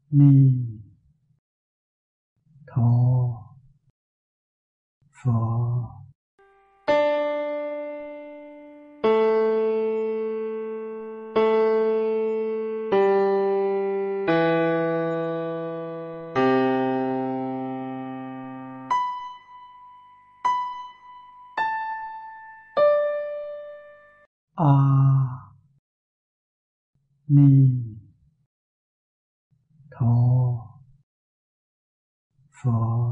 Ni Tho Phở. A Ni Tho Phở.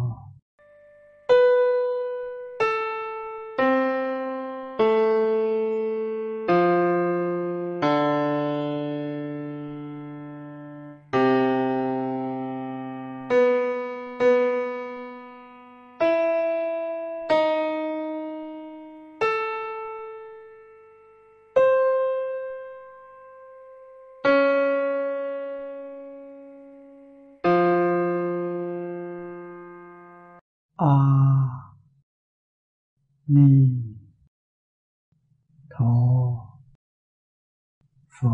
A Ni Tho Phở.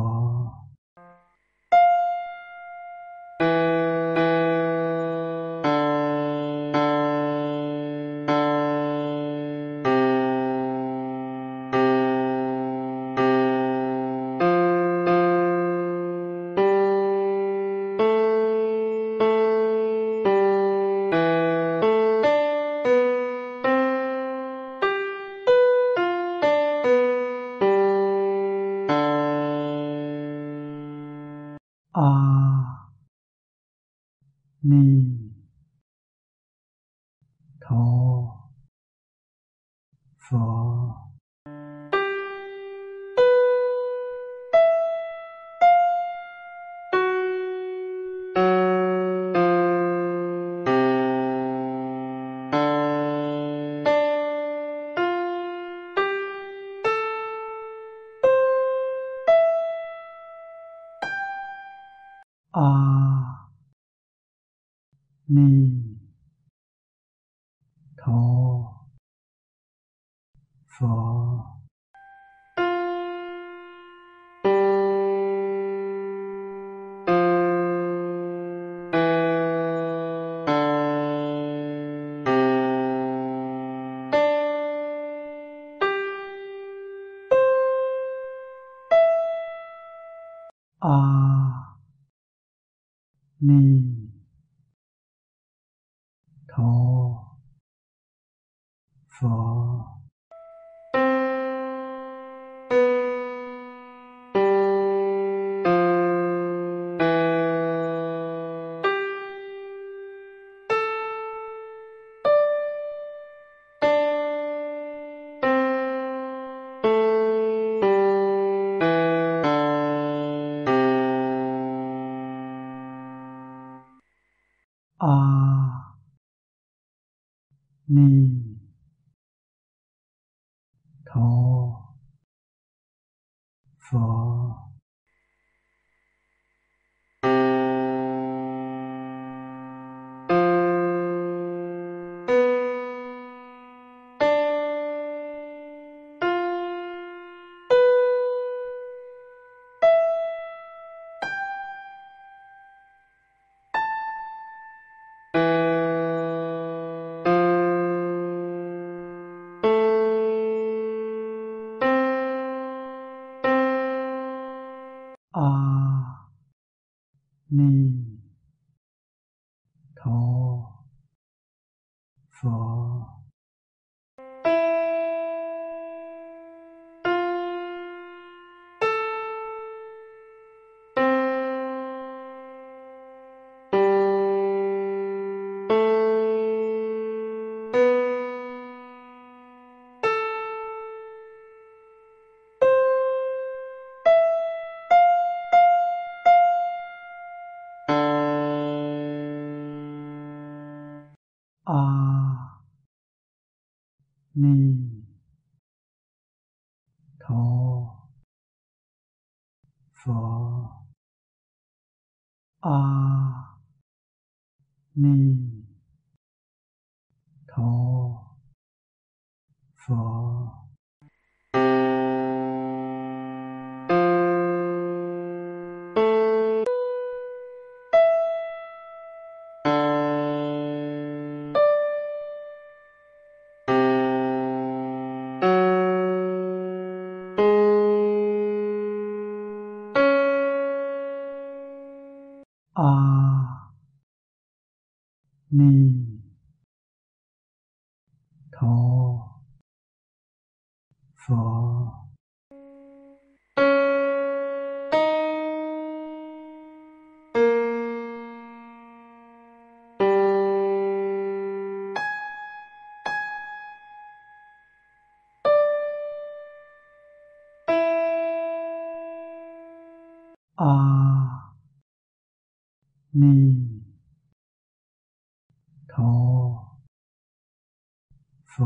A Ni Tho Phở. A Ni Tho Phở. A Ni Tho Phở. A Ni Tho Phở. A Ni Tho Phở. A Ni Tho Phở. A Ni Tho Phở. A Ni Tho Phở. A Ni Tho Phở.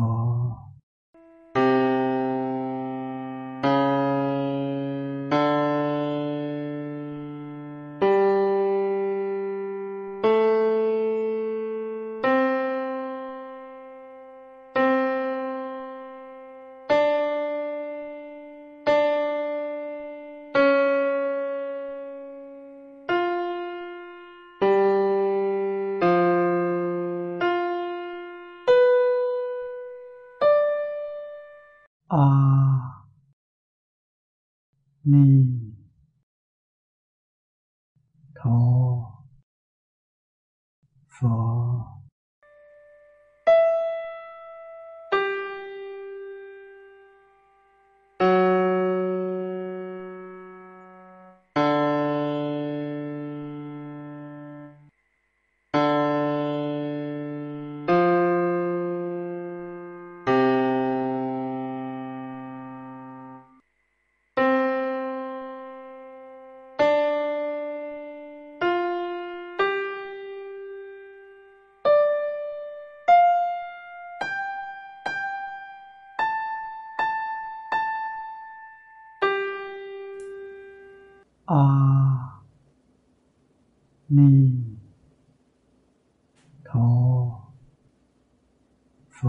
A Ni Tho Phở. A Ni Tho Phở.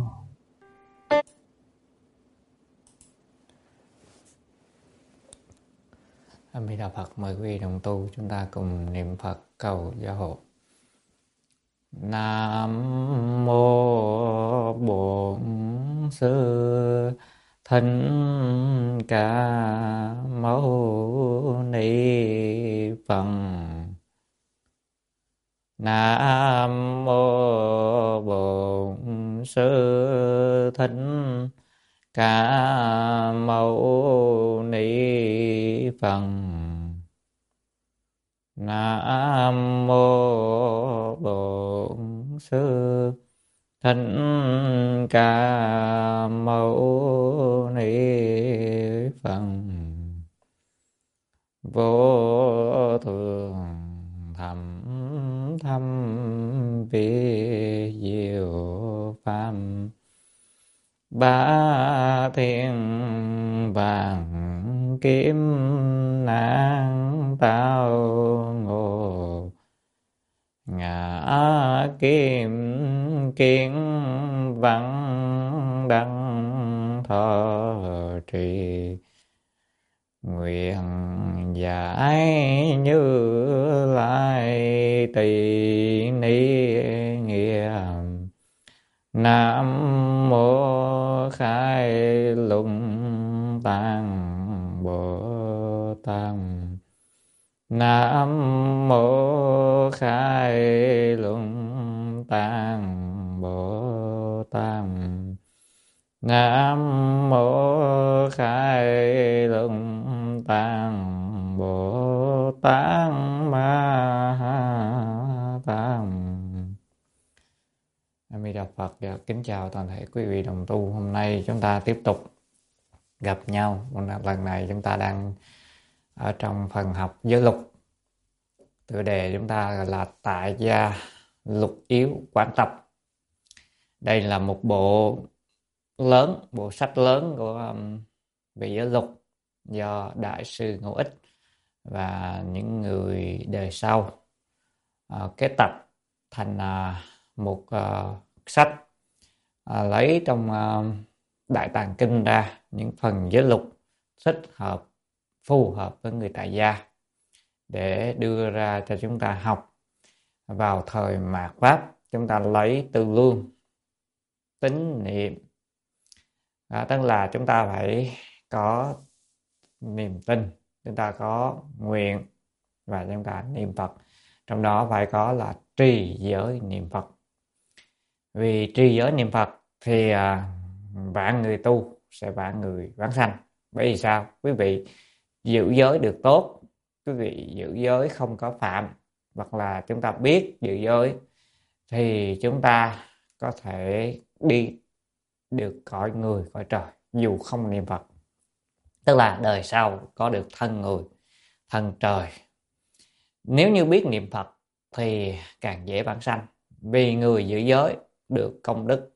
A Di Đà Phật. Mời quý vị đồng tu chúng ta cùng niệm Phật cầu gia hộ. Nam mô Bổn Sư Thích Ca Mâu Ni Phật. Nam mô Bổn Sư Thích Ca Mâu Ni Phật. Nam mô Bổn Sư Thích Ca Mâu Ni Phật. Vô thượng thầm thâm vi diệu pháp, ba thiên vàng kim nan tao ngộ, ngã kim kiến văn đăng thọ trì, nguyện giải như lai tỳ ni nghĩa. Nam mô Khai Lung Tạng Bồ Tát. Nam mô Khai Lung Tạng Bồ Tát. Nam mô Khai Lung Tạng Bồ Tát Ma Tát. A Di Đà Phật. Kính chào toàn thể quý vị đồng tu. Hôm nay chúng ta tiếp tục gặp nhau. Lần này chúng ta đang ở trong phần học giới lục. Tựa đề chúng ta gọi là Tại gia lục yếu quán tập. Đây là một bộ lớn, bộ sách lớn của về giới lục do Đại sư Ngẫu Ích và những người đời sau kết tập thành một sách, lấy trong Đại Tạng Kinh ra những phần giới lục thích hợp, phù hợp với người tại gia để đưa ra cho chúng ta học vào thời mạt Pháp. Chúng ta lấy tư lương, tín niệm, tức là chúng ta phải có niềm tin, chúng ta có nguyện và chúng ta niệm Phật trong đó phải có là trì giới niệm Phật. Vì trì giới niệm Phật thì vạn người tu sẽ vạn người vãng sanh. Bởi vì sao? Quý vị giữ giới được tốt, quý vị giữ giới không có phạm, hoặc là chúng ta biết giữ giới, thì chúng ta có thể đi được cõi người cõi trời dù không niệm Phật. Tức là đời sau có được thân người, thân trời. Nếu như biết niệm Phật thì càng dễ vãng sanh, vì người giữ giới được công đức.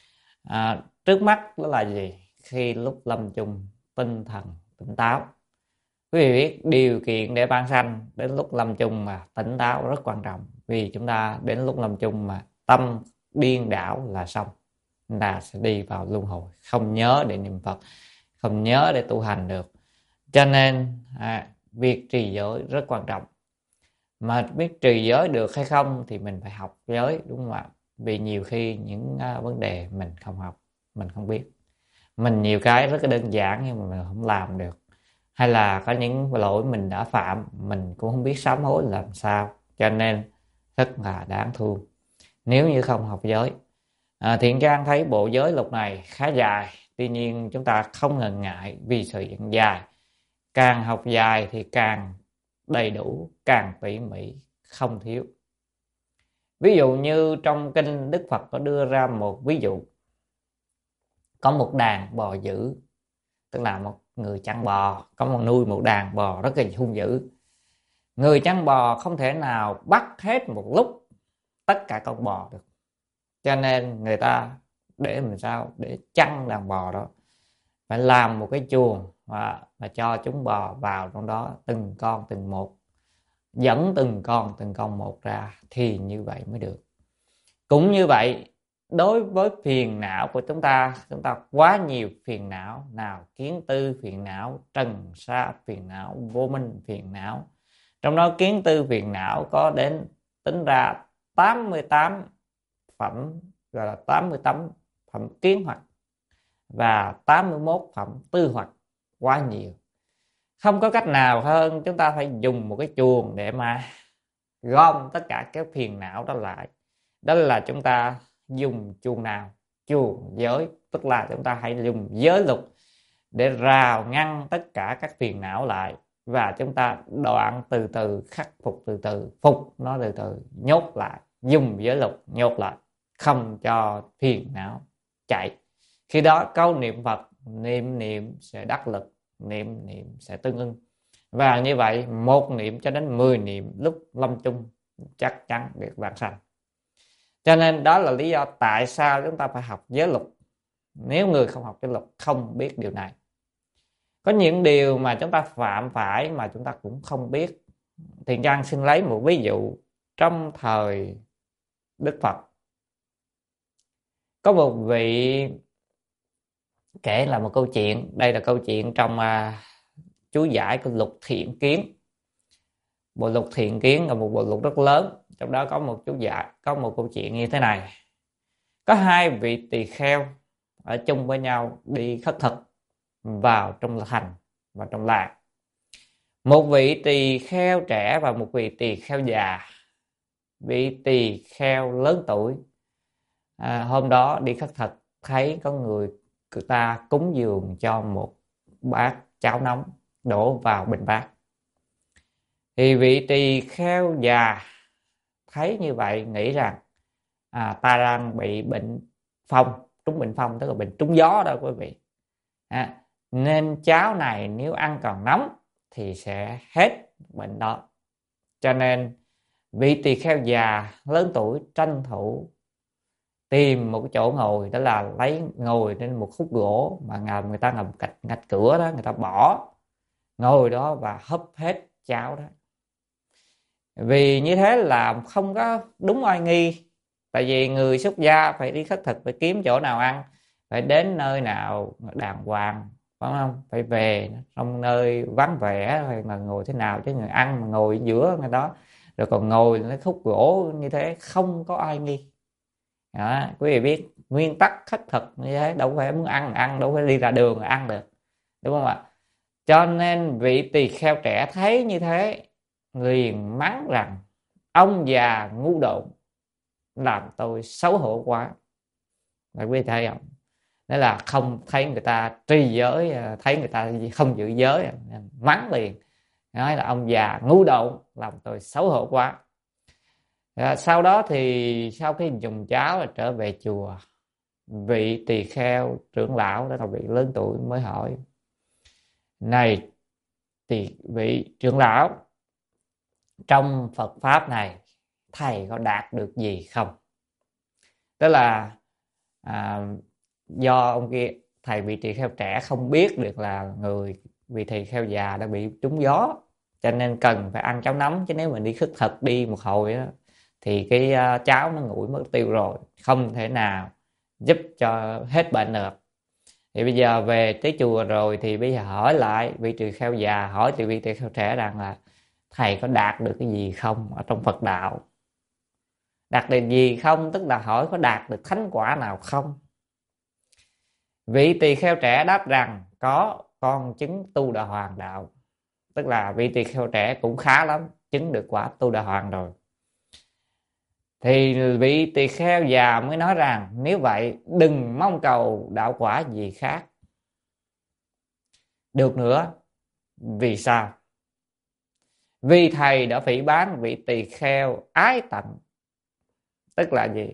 Trước mắt đó là gì? Khi lúc lâm chung tinh thần tỉnh táo. Quý vị biết điều kiện để vãng sanh đến lúc lâm chung mà tỉnh táo rất quan trọng. Vì chúng ta đến lúc lâm chung mà tâm điên đảo là xong, chúng ta sẽ đi vào luân hồi, không nhớ để niệm Phật, không nhớ để tu hành được. Cho nên việc trì giới rất quan trọng. Mà biết trì giới được hay không thì mình phải học giới, đúng không ạ? Vì nhiều khi những vấn đề mình không học, mình không biết. Mình nhiều cái rất là đơn giản nhưng mà mình không làm được. Hay là có những lỗi mình đã phạm, mình cũng không biết sám hối làm sao. Cho nên rất là đáng thương nếu như không học giới. Thiện Trang thấy bộ giới luật này khá dài. Tuy nhiên chúng ta không ngần ngại vì thời gian dài. Càng học dài thì càng đầy đủ, càng tỉ mỉ, không thiếu. Ví dụ như trong kinh Đức Phật có đưa ra một ví dụ. Có một đàn bò dữ, tức là một người chăn bò, có nuôi một đàn bò rất là hung dữ. Người chăn bò không thể nào bắt hết một lúc tất cả con bò được. Cho nên người ta để làm sao để chăn đàn bò đó, phải làm một cái chuồng và cho chúng bò vào trong đó từng con từng một, dẫn từng con một ra, thì như vậy mới được. Cũng như vậy, đối với phiền não của chúng ta quá nhiều phiền não. Nào kiến tư phiền não, trần sa phiền não, vô minh phiền não. Trong đó kiến tư phiền não có đến tính ra 88 phẩm, gọi là 88 phẩm kiến hoặc, và 81 phẩm tư hoặc, quá nhiều. Không có cách nào hơn chúng ta phải dùng một cái chuồng để mà gom tất cả các phiền não đó lại. Đó là chúng ta dùng chuồng nào? Chuồng giới. Tức là chúng ta hãy dùng giới luật để rào ngăn tất cả các phiền não lại, và chúng ta đoạn từ từ, khắc phục từ từ, phục nó từ từ, nhốt lại. Dùng giới luật nhốt lại, không cho phiền não chạy. Khi đó câu niệm Phật, niệm sẽ đắc lực, niệm sẽ tương ưng. Và như vậy một niệm cho đến 10 niệm lúc lâm chung chắc chắn được vãng sanh. Cho nên đó là lý do tại sao chúng ta phải học giới luật. Nếu người không học giới luật không biết điều này. Có những điều mà chúng ta phạm phải mà chúng ta cũng không biết. Thiện Trang xin lấy một ví dụ. Trong thời Đức Phật, có một vị kể là một câu chuyện. Đây là câu chuyện trong chú giải của Lục Thiện Kiến. Bộ Lục Thiện Kiến là một bộ lục rất lớn. Trong đó có một chú giải, có một câu chuyện như thế này. Có hai vị tỳ kheo ở chung với nhau đi khất thực vào trong thành và trong làng. Một vị tỳ kheo trẻ và một vị tỳ kheo già. Vị tỳ kheo lớn tuổi hôm đó đi khất thực, thấy có người ta cúng dường cho một bát cháo nóng đổ vào bình bát. Thì vị tỳ kheo già thấy như vậy nghĩ rằng ta đang bị bệnh phong, trúng bệnh phong, tức là bệnh trúng gió đó quý vị. Nên cháo này nếu ăn còn nóng thì sẽ hết bệnh đó. Cho nên vị tỳ kheo già lớn tuổi tranh thủ tìm một cái chỗ ngồi, đó là lấy ngồi trên một khúc gỗ mà người ta ngầm ngạch cửa đó, người ta bỏ ngồi đó và húp hết cháo đó. Vì như thế là không có đúng oai nghi. Tại vì người xuất gia phải đi khất thực, phải kiếm chỗ nào ăn, phải đến nơi nào đàng hoàng, phải không? Phải về trong nơi vắng vẻ hay mà ngồi thế nào, chứ người ăn mà ngồi giữa người đó rồi còn ngồi lấy khúc gỗ như thế không có oai nghi. Đó, quý vị biết nguyên tắc khất thực như thế, đâu phải muốn ăn, đâu phải đi ra đường ăn được, đúng không ạ? Cho nên vị tỳ kheo trẻ thấy như thế liền mắng rằng ông già ngu độn làm tôi xấu hổ quá. Bạn quý vị thấy không? Đó là không thấy người ta trì giới, thấy người ta không giữ giới, mắng liền, nói là ông già ngu độn làm tôi xấu hổ quá. Sau đó thì sau khi dùng cháo trở về chùa, vị tỳ kheo trưởng lão, đó là vị lớn tuổi, mới hỏi: này vị trưởng lão, trong Phật pháp này thầy có đạt được gì không? Tức là do ông kia, thầy vị tỳ kheo trẻ không biết được là vị tỳ kheo già đã bị trúng gió, cho nên cần phải ăn cháo nóng, chứ nếu mình đi khất thực đi một hồi đó, thì cái cháo nó nguội mất tiêu rồi, không thể nào giúp cho hết bệnh được. Thì bây giờ về tới chùa rồi thì bây giờ hỏi lại vị tỳ kheo già, hỏi thì vị tỳ kheo trẻ rằng là thầy có đạt được cái gì không ở trong Phật đạo? Đạt được gì không tức là hỏi có đạt được thánh quả nào không. Vị tỳ kheo trẻ đáp rằng có, con chứng tu đà hoàng đạo. Tức là vị tỳ kheo trẻ cũng khá lắm, chứng được quả tu đà hoàng rồi. Thì vị tỳ kheo già mới nói rằng nếu vậy đừng mong cầu đạo quả gì khác được nữa. Vì sao? Vì thầy đã phỉ báng vị tỳ kheo ái tận. Tức là gì?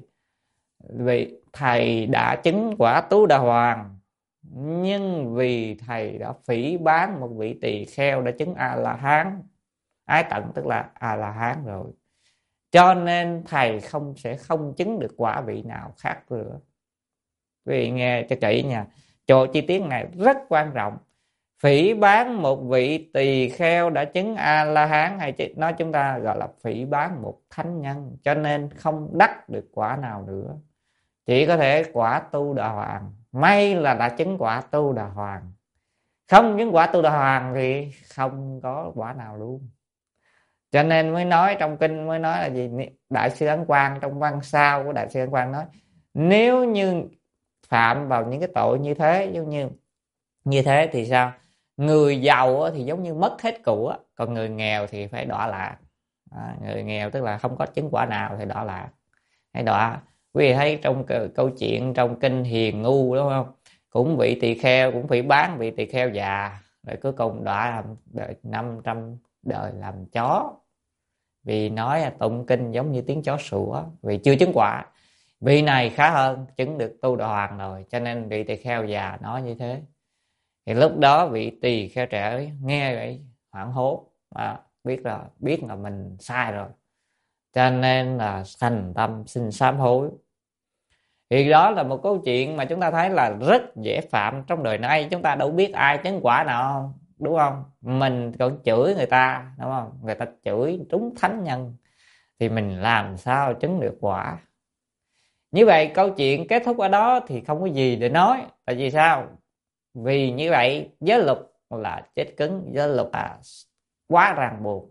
Vì thầy đã chứng quả tu đà hoàng, nhưng vì thầy đã phỉ báng một vị tỳ kheo đã chứng a la hán, ái tận tức là a la hán rồi, cho nên thầy sẽ không chứng được quả vị nào khác nữa. Quý vị nghe cho kỹ nha, chỗ chi tiết này rất quan trọng. Phỉ báng một vị tỳ kheo đã chứng a la hán, hay nói chúng ta gọi là phỉ báng một thánh nhân, cho nên không đắc được quả nào nữa, chỉ có thể quả tu đà hoàng. May là đã chứng quả tu đà hoàng, không chứng quả tu đà hoàng thì không có quả nào luôn. Cho nên mới nói trong kinh, mới nói là gì? Đại sư Ấn Quang trong văn sao của Đại sư Ấn Quang nói, nếu như phạm vào những cái tội như thế, giống như thế thì sao? Người giàu thì giống như mất hết của, còn người nghèo thì phải đọa lạc. Người nghèo tức là không có chứng quả nào thì đọa lạc, hay đọa. Quý vị thấy trong câu chuyện trong kinh Hiền Ngu đúng không? Cũng vị tỳ kheo cũng phỉ báng vị tỳ kheo già, rồi cuối cùng đọa làm đời 500 đời làm chó, vì nói tụng kinh giống như tiếng chó sủa, vì chưa chứng quả. Vị này khá hơn, chứng được tu đà hoàng rồi, cho nên vị tỳ kheo già nói như thế. Thì lúc đó vị tỳ kheo trẻ nghe vậy hoảng hốt, biết là mình sai rồi, cho nên là thành tâm xin sám hối. Thì đó là một câu chuyện mà chúng ta thấy là rất dễ phạm trong đời nay. Chúng ta đâu biết ai chứng quả nào không, đúng không? Mình còn chửi người ta, đúng không? Người ta chửi trúng thánh nhân thì mình làm sao chứng được quả. Như vậy câu chuyện kết thúc ở đó thì không có gì để nói. Tại vì sao? Vì như vậy giới luật là chết cứng, giới luật là quá ràng buộc.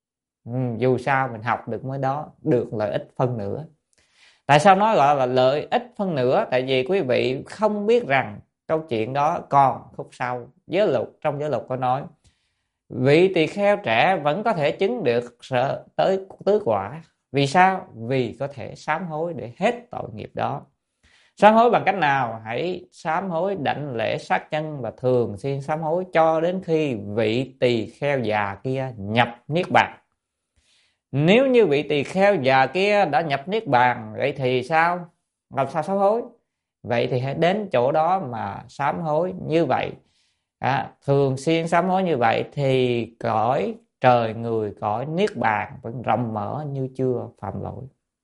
Dù sao mình học được mới đó, được lợi ích phân nửa. Tại sao nói gọi là lợi ích phân nửa? Tại vì quý vị không biết rằng câu chuyện đó còn khúc sau. Trong giới luật có nói vị tỳ kheo trẻ vẫn có thể chứng được tới tứ quả. Vì sao? Vì có thể sám hối để hết tội nghiệp đó. Sám hối bằng cách nào? Hãy sám hối đảnh lễ sát chân và thường xuyên sám hối cho đến khi vị tỳ kheo già kia nhập niết bàn. Nếu như vị tỳ kheo già kia đã nhập niết bàn, vậy thì sao? Làm sao sám hối? Vậy thì hãy đến chỗ đó mà sám hối như vậy. Thường xuyên sám hối như vậy thì cõi trời người, cõi niết bàn vẫn rộng mở như chưa phạm lỗi.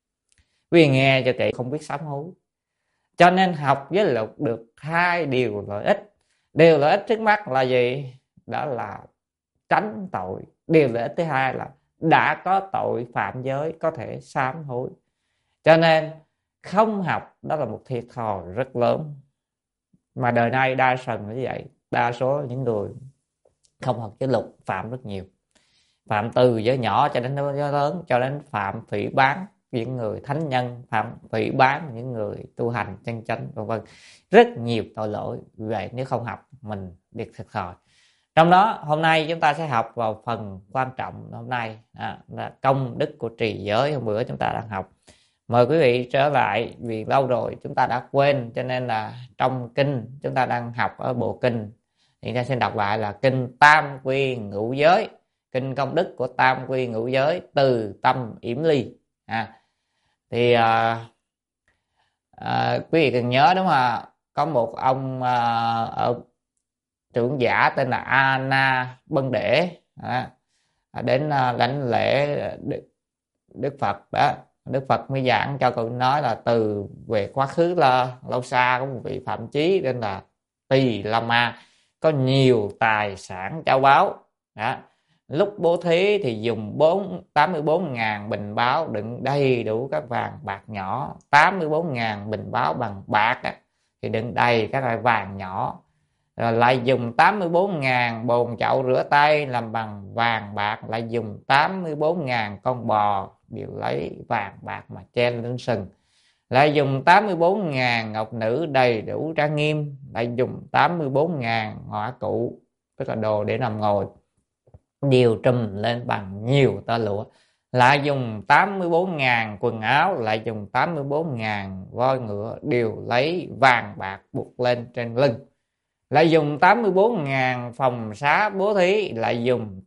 Vì nghe cho kỹ, không biết sám hối. Cho nên học giới luật được hai điều lợi ích. Điều lợi ích trước mắt là gì? Đó là tránh tội. Điều lợi ích thứ hai là đã có tội phạm giới có thể sám hối. Cho nên không học đó là một thiệt thòi rất lớn. Mà đời nay đa phần như vậy. Đa số những người không học giới luật phạm rất nhiều. Phạm từ giới nhỏ cho đến giới lớn, cho đến phạm phỉ báng những người thánh nhân, phạm phỉ báng những người tu hành chân chánh, vân vân. Rất nhiều tội lỗi. Vì vậy nếu không học mình điệt thiệt thòi. Trong đó hôm nay chúng ta sẽ học vào phần quan trọng hôm nay là công đức của trì giới. Hôm bữa chúng ta đang học, mời quý vị trở lại vì lâu rồi chúng ta đã quên, cho nên là trong kinh chúng ta đang học ở bộ kinh thì ta sẽ đọc lại là kinh Tam Quy Ngũ Giới, kinh công đức của Tam Quy Ngũ Giới từ tâm yểm ly. Thì quý vị cần nhớ đúng không ạ? Có một ông ở trưởng giả tên là A Na Bân Đễ đến lãnh lễ Đức Phật đó. Đức Phật mới giảng cho cậu nói là từ về quá khứ là lâu xa có một vị phạm chí tên là Tỳ Lama, có nhiều tài sản châu báu đó. Lúc bố thí thì dùng 84.000 bình báo đựng đầy đủ các vàng bạc nhỏ, 84.000 bình báo bằng bạc thì đựng đầy các loại vàng nhỏ, rồi lại dùng 84.000 bồn chậu rửa tay làm bằng vàng bạc, lại dùng 84.000 con bò đều lấy vàng bạc mà chen lên sừng, lại dùng 84.000 ngọc nữ đầy đủ trang nghiêm, lại dùng 84.000 ngõa cụ, tức là đồ để nằm ngồi, đều trùm lên bằng nhiều tơ lụa, lại dùng 84.000 quần áo, lại dùng 84.000 voi ngựa đều lấy vàng bạc buộc lên trên lưng, lại dùng 84.000 phòng xá bố thí, lại dùng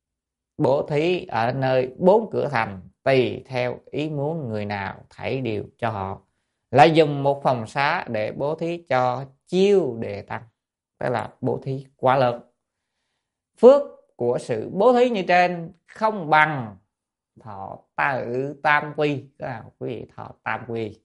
bố thí ở nơi 4 cửa thành, tùy theo ý muốn người nào thảy đều cho họ, lại dùng một phòng xá để bố thí cho chiêu đề tăng, tức là bố thí quá lớn. Phước của sự bố thí như trên không bằng thọ tam quy, tức là quý vị thọ tam quy.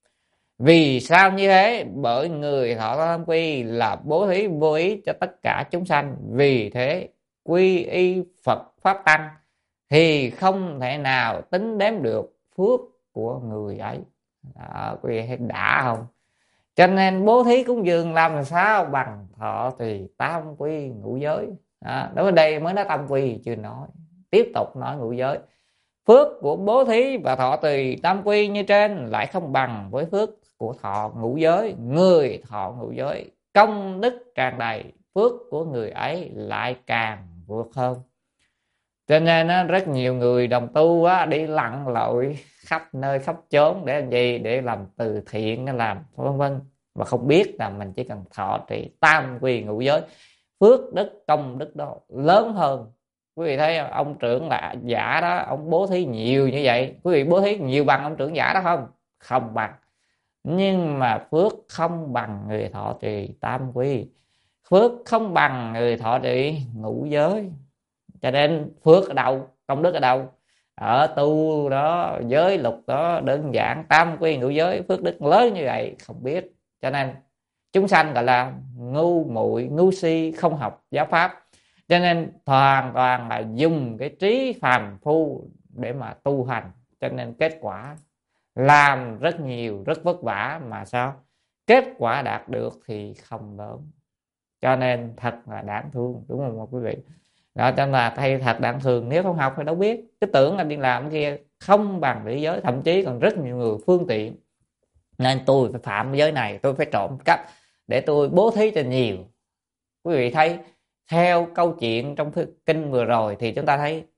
Vì sao như thế? Bởi người thọ tam quy là bố thí vô ý cho tất cả chúng sanh, vì thế quy y Phật pháp tăng thì không thể nào tính đếm được phước của người ấy. Quý vị thấy đã không? Cho nên bố thí cúng dường làm sao bằng thọ thì tam quy ngũ giới. Đối với đây mới nói tam quy chưa nói, tiếp tục nói ngũ giới. Phước của bố thí và thọ tùy tam quy như trên lại không bằng với phước của thọ ngũ giới. Người thọ ngũ giới công đức tràn đầy, phước của người ấy lại càng vượt hơn. Cho nên rất nhiều người đồng tu đi lặn lội khắp nơi khắp chốn để làm gì? Để làm từ thiện, làm vân vân, mà không biết là mình chỉ cần thọ trì tam quy ngũ giới, phước đức công đức đó lớn hơn. Quý vị thấy ông trưởng là giả đó, ông bố thí nhiều như vậy, quý vị bố thí nhiều bằng ông trưởng giả đó không? Không bằng. Nhưng mà phước không bằng người thọ trì tam quy, phước không bằng người thọ trì ngũ giới. Cho nên phước ở đâu, công đức ở đâu? Ở tu đó, giới luật đó, đơn giản tam quy ngũ giới, phước đức lớn như vậy không biết. Cho nên chúng sanh gọi là ngu muội, ngu si, không học giáo pháp, cho nên hoàn toàn là dùng cái trí phàm phu để mà tu hành. Cho nên kết quả làm rất nhiều, rất vất vả mà sao kết quả đạt được thì không lớn. Cho nên thật là đáng thương, đúng không quý vị? Đó, cho nên là thầy thật đáng thương, nếu không học thì đâu biết. Cái tưởng anh đi làm kia không bằng lý giới, thậm chí còn rất nhiều người phương tiện, nên tôi phải phạm giới này, tôi phải trộm cắp để tôi bố thí cho nhiều. Quý vị thấy theo câu chuyện trong kinh vừa rồi thì chúng ta thấy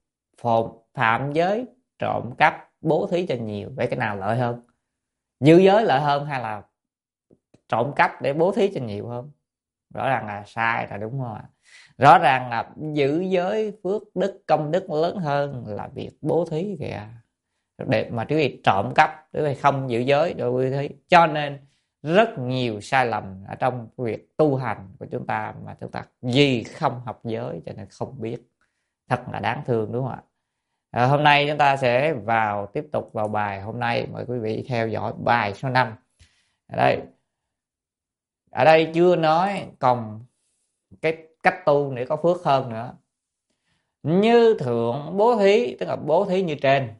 phạm giới, trộm cắp, bố thí cho nhiều, vậy cái nào lợi hơn? Giữ giới lợi hơn hay là trộm cắp để bố thí cho nhiều hơn? Rõ ràng là sai là đúng không ạ? Rõ ràng là giữ giới phước đức công đức lớn hơn là việc bố thí kìa. Để mà quý vị trộm cắp, quý vị không giữ giới rồi bố thí. Cho nên rất nhiều sai lầm ở trong việc tu hành của chúng ta, mà chúng ta vì không học giới cho nên không biết. Thật là đáng thương, đúng không ạ? Hôm nay chúng ta sẽ tiếp tục vào bài hôm nay. Mời quý vị theo dõi bài số 5. Ở đây chưa nói còn cái cách tu để có phước hơn nữa. Như thượng bố thí, tức là bố thí như trên,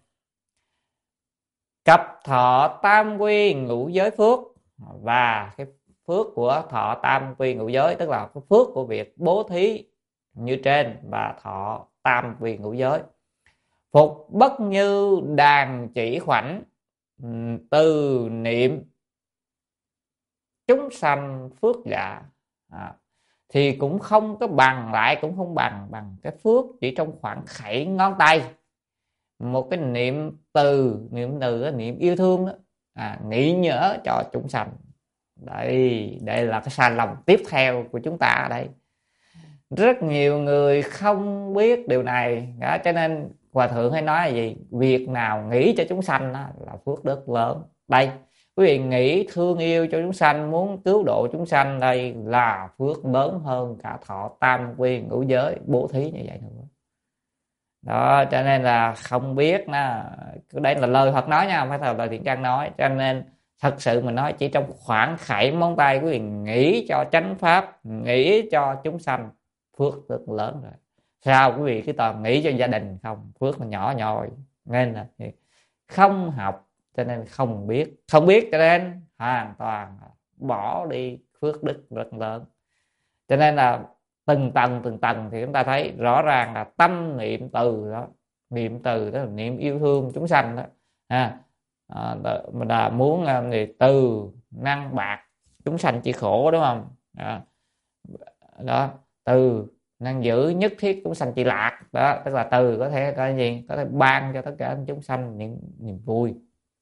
cập thọ tam quy ngũ giới phước, và cái phước của thọ tam quy ngũ giới, tức là cái phước của việc bố thí như trên và thọ tam quy ngũ giới. Phục bất như đàn chỉ khoảnh, từ niệm chúng sanh phước dạ. thì cũng không có bằng, lại cũng không bằng cái phước chỉ trong khoảng khẩy ngón tay. Một cái niệm từ niệm yêu thương đó, nghĩ nhớ cho chúng sanh. Đây là cái sai lầm tiếp theo của chúng ta ở đây. Rất nhiều người không biết điều này đó, cho nên Hòa Thượng hay nói là gì? Việc nào nghĩ cho chúng sanh đó là phước đức lớn. Đây, quý vị nghĩ thương yêu cho chúng sanh, muốn cứu độ chúng sanh, đây là phước lớn hơn cả thọ tam quy ngũ giới bố thí như vậy nữa. Đó, cho nên là không biết đó, đây là lời Phật nói nha, không phải là lời Thiện Trang nói. Cho nên thật sự mình nói chỉ trong khoảng khẩy móng tay quý vị nghĩ cho chánh pháp, nghĩ cho chúng sanh, phước rất lớn rồi. Sao quý vị cứ toàn nghĩ cho gia đình không, phước là nhỏ nhoi. Nên là không học cho nên không biết cho nên hoàn toàn bỏ đi phước đức rất lớn. Cho nên là từng tầng thì chúng ta thấy rõ ràng là tâm niệm từ đó, niệm từ đó là niệm yêu thương chúng sanh đó, mình là muốn thì từ năng bạc chúng sanh chỉ khổ, đúng không? Đó, từ năng giữ nhất thiết chúng sanh chỉ lạc. Đó, tức là từ có thể có gì, có thể ban cho tất cả chúng sanh những niềm vui.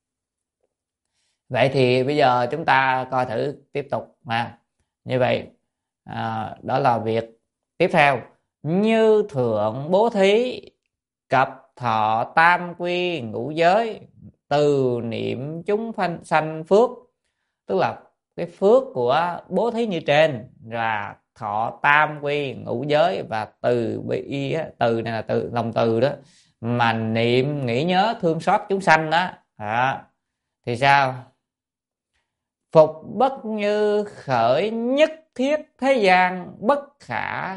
Vậy thì bây giờ chúng ta coi thử tiếp tục như vậy. Đó là việc tiếp theo. Như thượng bố thí cập thọ tam quy ngũ giới, từ niệm chúng sanh phước. Tức là cái phước của bố thí như trên và thọ tam quy ngũ giới, và từ bi, từ này là từ lòng từ đó, mà niệm nghĩ nhớ thương xót chúng sanh đó, thì sao? Phục bất như khởi nhất thiết thế gian, bất khả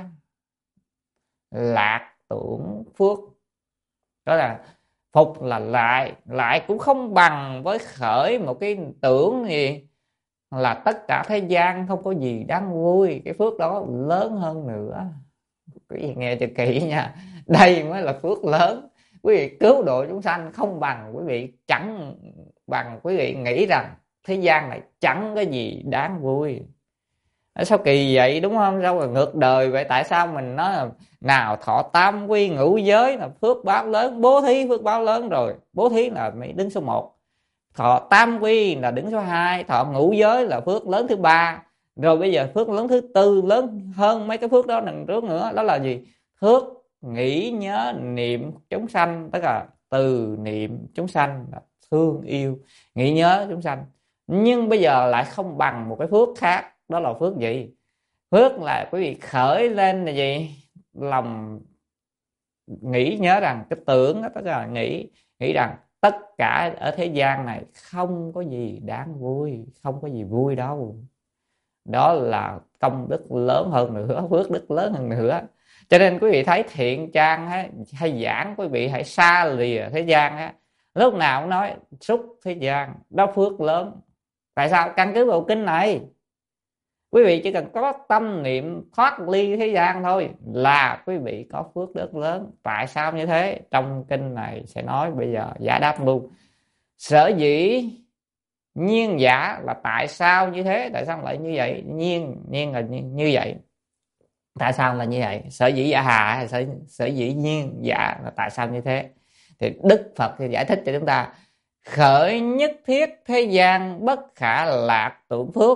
lạc tưởng phước. Đó là phục là lại cũng không bằng với khởi một cái tưởng gì là tất cả thế gian không có gì đáng vui. Cái phước đó lớn hơn nữa. Quý vị nghe cho kỹ nha, đây mới là phước lớn. Quý vị cứu độ chúng sanh không bằng, quý vị chẳng bằng quý vị nghĩ rằng thế gian này chẳng có gì đáng vui. Sao kỳ vậy, đúng không? Sao là ngược đời vậy? Tại sao mình nói là nào thọ tam quy ngũ giới là phước báo lớn, bố thí phước báo lớn rồi, bố thí là mới đứng số 1, thọ tam quy là đứng số 2, thọ ngũ giới là phước lớn thứ 3, rồi bây giờ phước lớn thứ 4, lớn hơn mấy cái phước đó đằng trước nữa. Đó là gì? Phước nghĩ nhớ niệm chúng sanh, tức là từ niệm chúng sanh là thương yêu nghĩ nhớ chúng sanh. Nhưng bây giờ lại không bằng một cái phước khác. Đó là phước gì? Phước là quý vị khởi lên là gì? Lòng nghĩ nhớ rằng cái tưởng đó, tức là nghĩ rằng tất cả ở thế gian này không có gì đáng vui, không có gì vui đâu. Đó là công đức lớn hơn nữa, phước đức lớn hơn nữa. Cho nên quý vị thấy Thiện Trang hay giảng quý vị hãy xa lìa thế gian, lúc nào cũng nói xúc thế gian đó phước lớn. Tại sao? Căn cứ vào kinh này. Quý vị chỉ cần có tâm niệm thoát ly thế gian thôi là quý vị có phước đức lớn. Tại sao như thế? Trong kinh này sẽ nói, bây giờ giải đáp luôn. Sở dĩ nhiên giả là tại sao như thế? Tại sao lại như vậy? Nhiên là như vậy. Tại sao là như vậy? Sở dĩ giả hà hay sở dĩ nhiên giả là tại sao như thế? Thì Đức Phật thì giải thích cho chúng ta. Khởi nhất thiết thế gian bất khả lạc tưởng phước,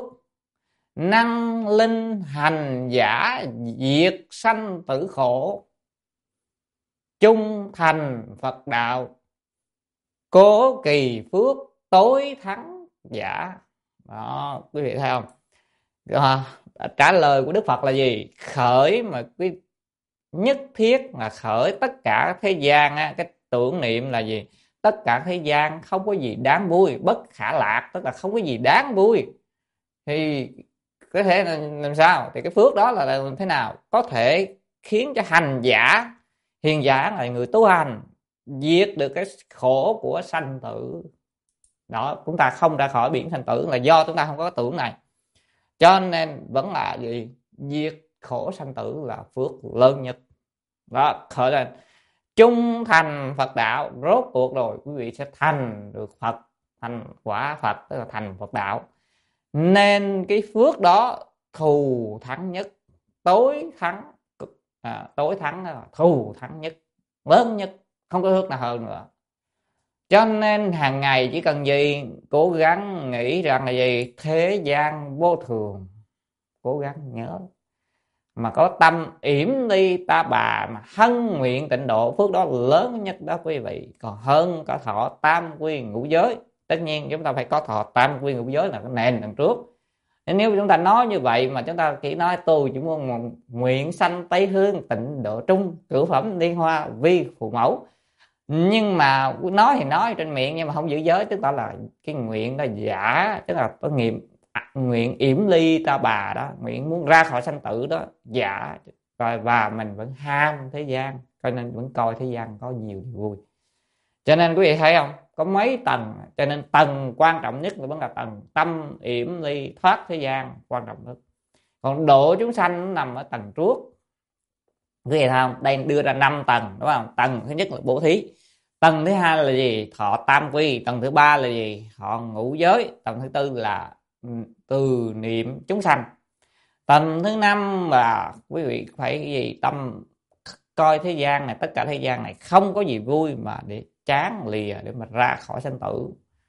năng linh hành giả diệt sanh tử khổ, trung thành Phật đạo, cố kỳ phước tối thắng giả. Đó, quý vị thấy không? Trả lời của Đức Phật là gì? Khởi mà cái nhất thiết là khởi tất cả thế gian, cái tưởng niệm là gì? Tất cả thế gian không có gì đáng vui, bất khả lạc, tức là không có gì đáng vui. Thì có thể làm sao? Thì cái phước đó là làm thế nào? Có thể khiến cho hành giả, hiền giả là người tu hành, diệt được cái khổ của sanh tử. Đó, chúng ta không ra khỏi biển sanh tử là do chúng ta không có cái tưởng này. Cho nên vẫn là gì? Diệt khổ sanh tử là phước lớn nhất. Đó, khởi lên trung thành Phật đạo. Rốt cuộc rồi quý vị sẽ thành được Phật, thành quả Phật, tức là thành Phật đạo. Nên cái phước đó thù thắng nhất. tối thắng, tối thắng là thù thắng nhất, lớn nhất, không có thuốc nào hơn nữa. Cho nên hàng ngày chỉ cần gì cố gắng nghĩ rằng là gì, thế gian vô thường, cố gắng nhớ, mà có tâm yểm ly ta bà mà hân nguyện tịnh độ, phước đó lớn nhất đó quý vị, còn hơn cả thọ tam quy ngũ giới. Tất nhiên chúng ta phải có thọ tam quy ngũ giới là cái nền đằng trước. Nếu chúng ta nói như vậy mà chúng ta chỉ nói tôi chỉ muốn nguyện sanh Tây Hương tịnh độ trung, cửu phẩm liên hoa vi phụ mẫu, nhưng mà nói thì nói trên miệng nhưng mà không giữ giới, tức là cái nguyện đó giả, tức là có nghiệm nguyện yểm ly ta bà đó, nguyện muốn ra khỏi sanh tử đó giả rồi, và mình vẫn ham thế gian, cho nên vẫn coi thế gian có nhiều điều vui. Cho nên quý vị thấy không, có mấy tầng, cho nên tầng quan trọng nhất là vẫn là tầng tâm yểm ly thoát thế gian quan trọng nhất, còn độ chúng sanh nằm ở tầng trước. Quý vị thấy không, đây đưa ra 5 tầng đúng không? Tầng thứ nhất là bố thí, tầng thứ hai là gì, thọ tam quy, tầng thứ ba là gì, thọ ngũ giới, tầng thứ tư là từ niệm chúng sanh, tầng thứ năm là quý vị phải gì, tâm coi thế gian này, tất cả thế gian này không có gì vui mà để chán lìa, để mà ra khỏi sanh tử.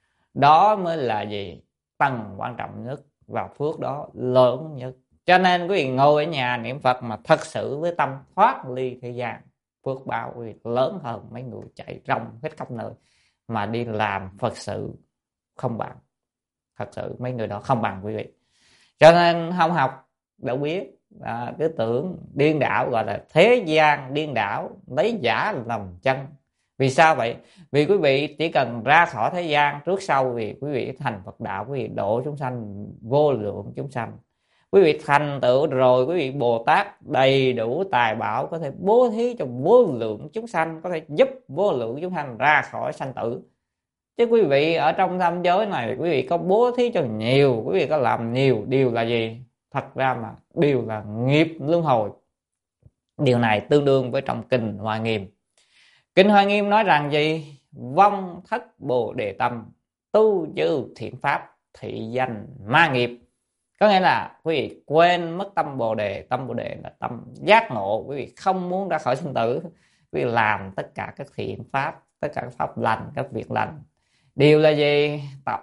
Đó mới là gì, tầng quan trọng nhất và phước đó lớn nhất. Cho nên quý vị ngồi ở nhà niệm Phật mà thật sự với tâm thoát ly thế gian, phước báo quý vị lớn hơn mấy người chạy rong hết khắp nơi mà đi làm Phật sự không bằng. Thật sự mấy người đó không bằng quý vị. Cho nên không học đâu biết, cứ tưởng điên đảo, gọi là thế gian điên đảo, lấy giả làm chân. Vì sao vậy? Vì quý vị chỉ cần ra khỏi thế gian, trước sau vì quý vị thành Phật đạo, quý vị độ chúng sanh vô lượng chúng sanh. Quý vị thành tựu rồi, quý vị Bồ Tát đầy đủ tài bảo, có thể bố thí cho vô lượng chúng sanh, có thể giúp vô lượng chúng sanh ra khỏi sanh tử. Chứ quý vị ở trong tam giới này, quý vị có bố thí cho nhiều, quý vị có làm nhiều, điều là gì? Thật ra mà điều là nghiệp luân hồi. Điều này tương đương với trong kinh Hoa Nghiêm. Kinh Hoa Nghiêm nói rằng gì? Vong thất bồ đề tâm, tu chư thiện pháp, thị danh ma nghiệp. Có nghĩa là quý vị quên mất tâm bồ đề. Tâm bồ đề là tâm giác ngộ, quý vị không muốn ra khỏi sinh tử, quý vị làm tất cả các thiện pháp, tất cả các pháp lành, các việc lành. Điều là gì? Tập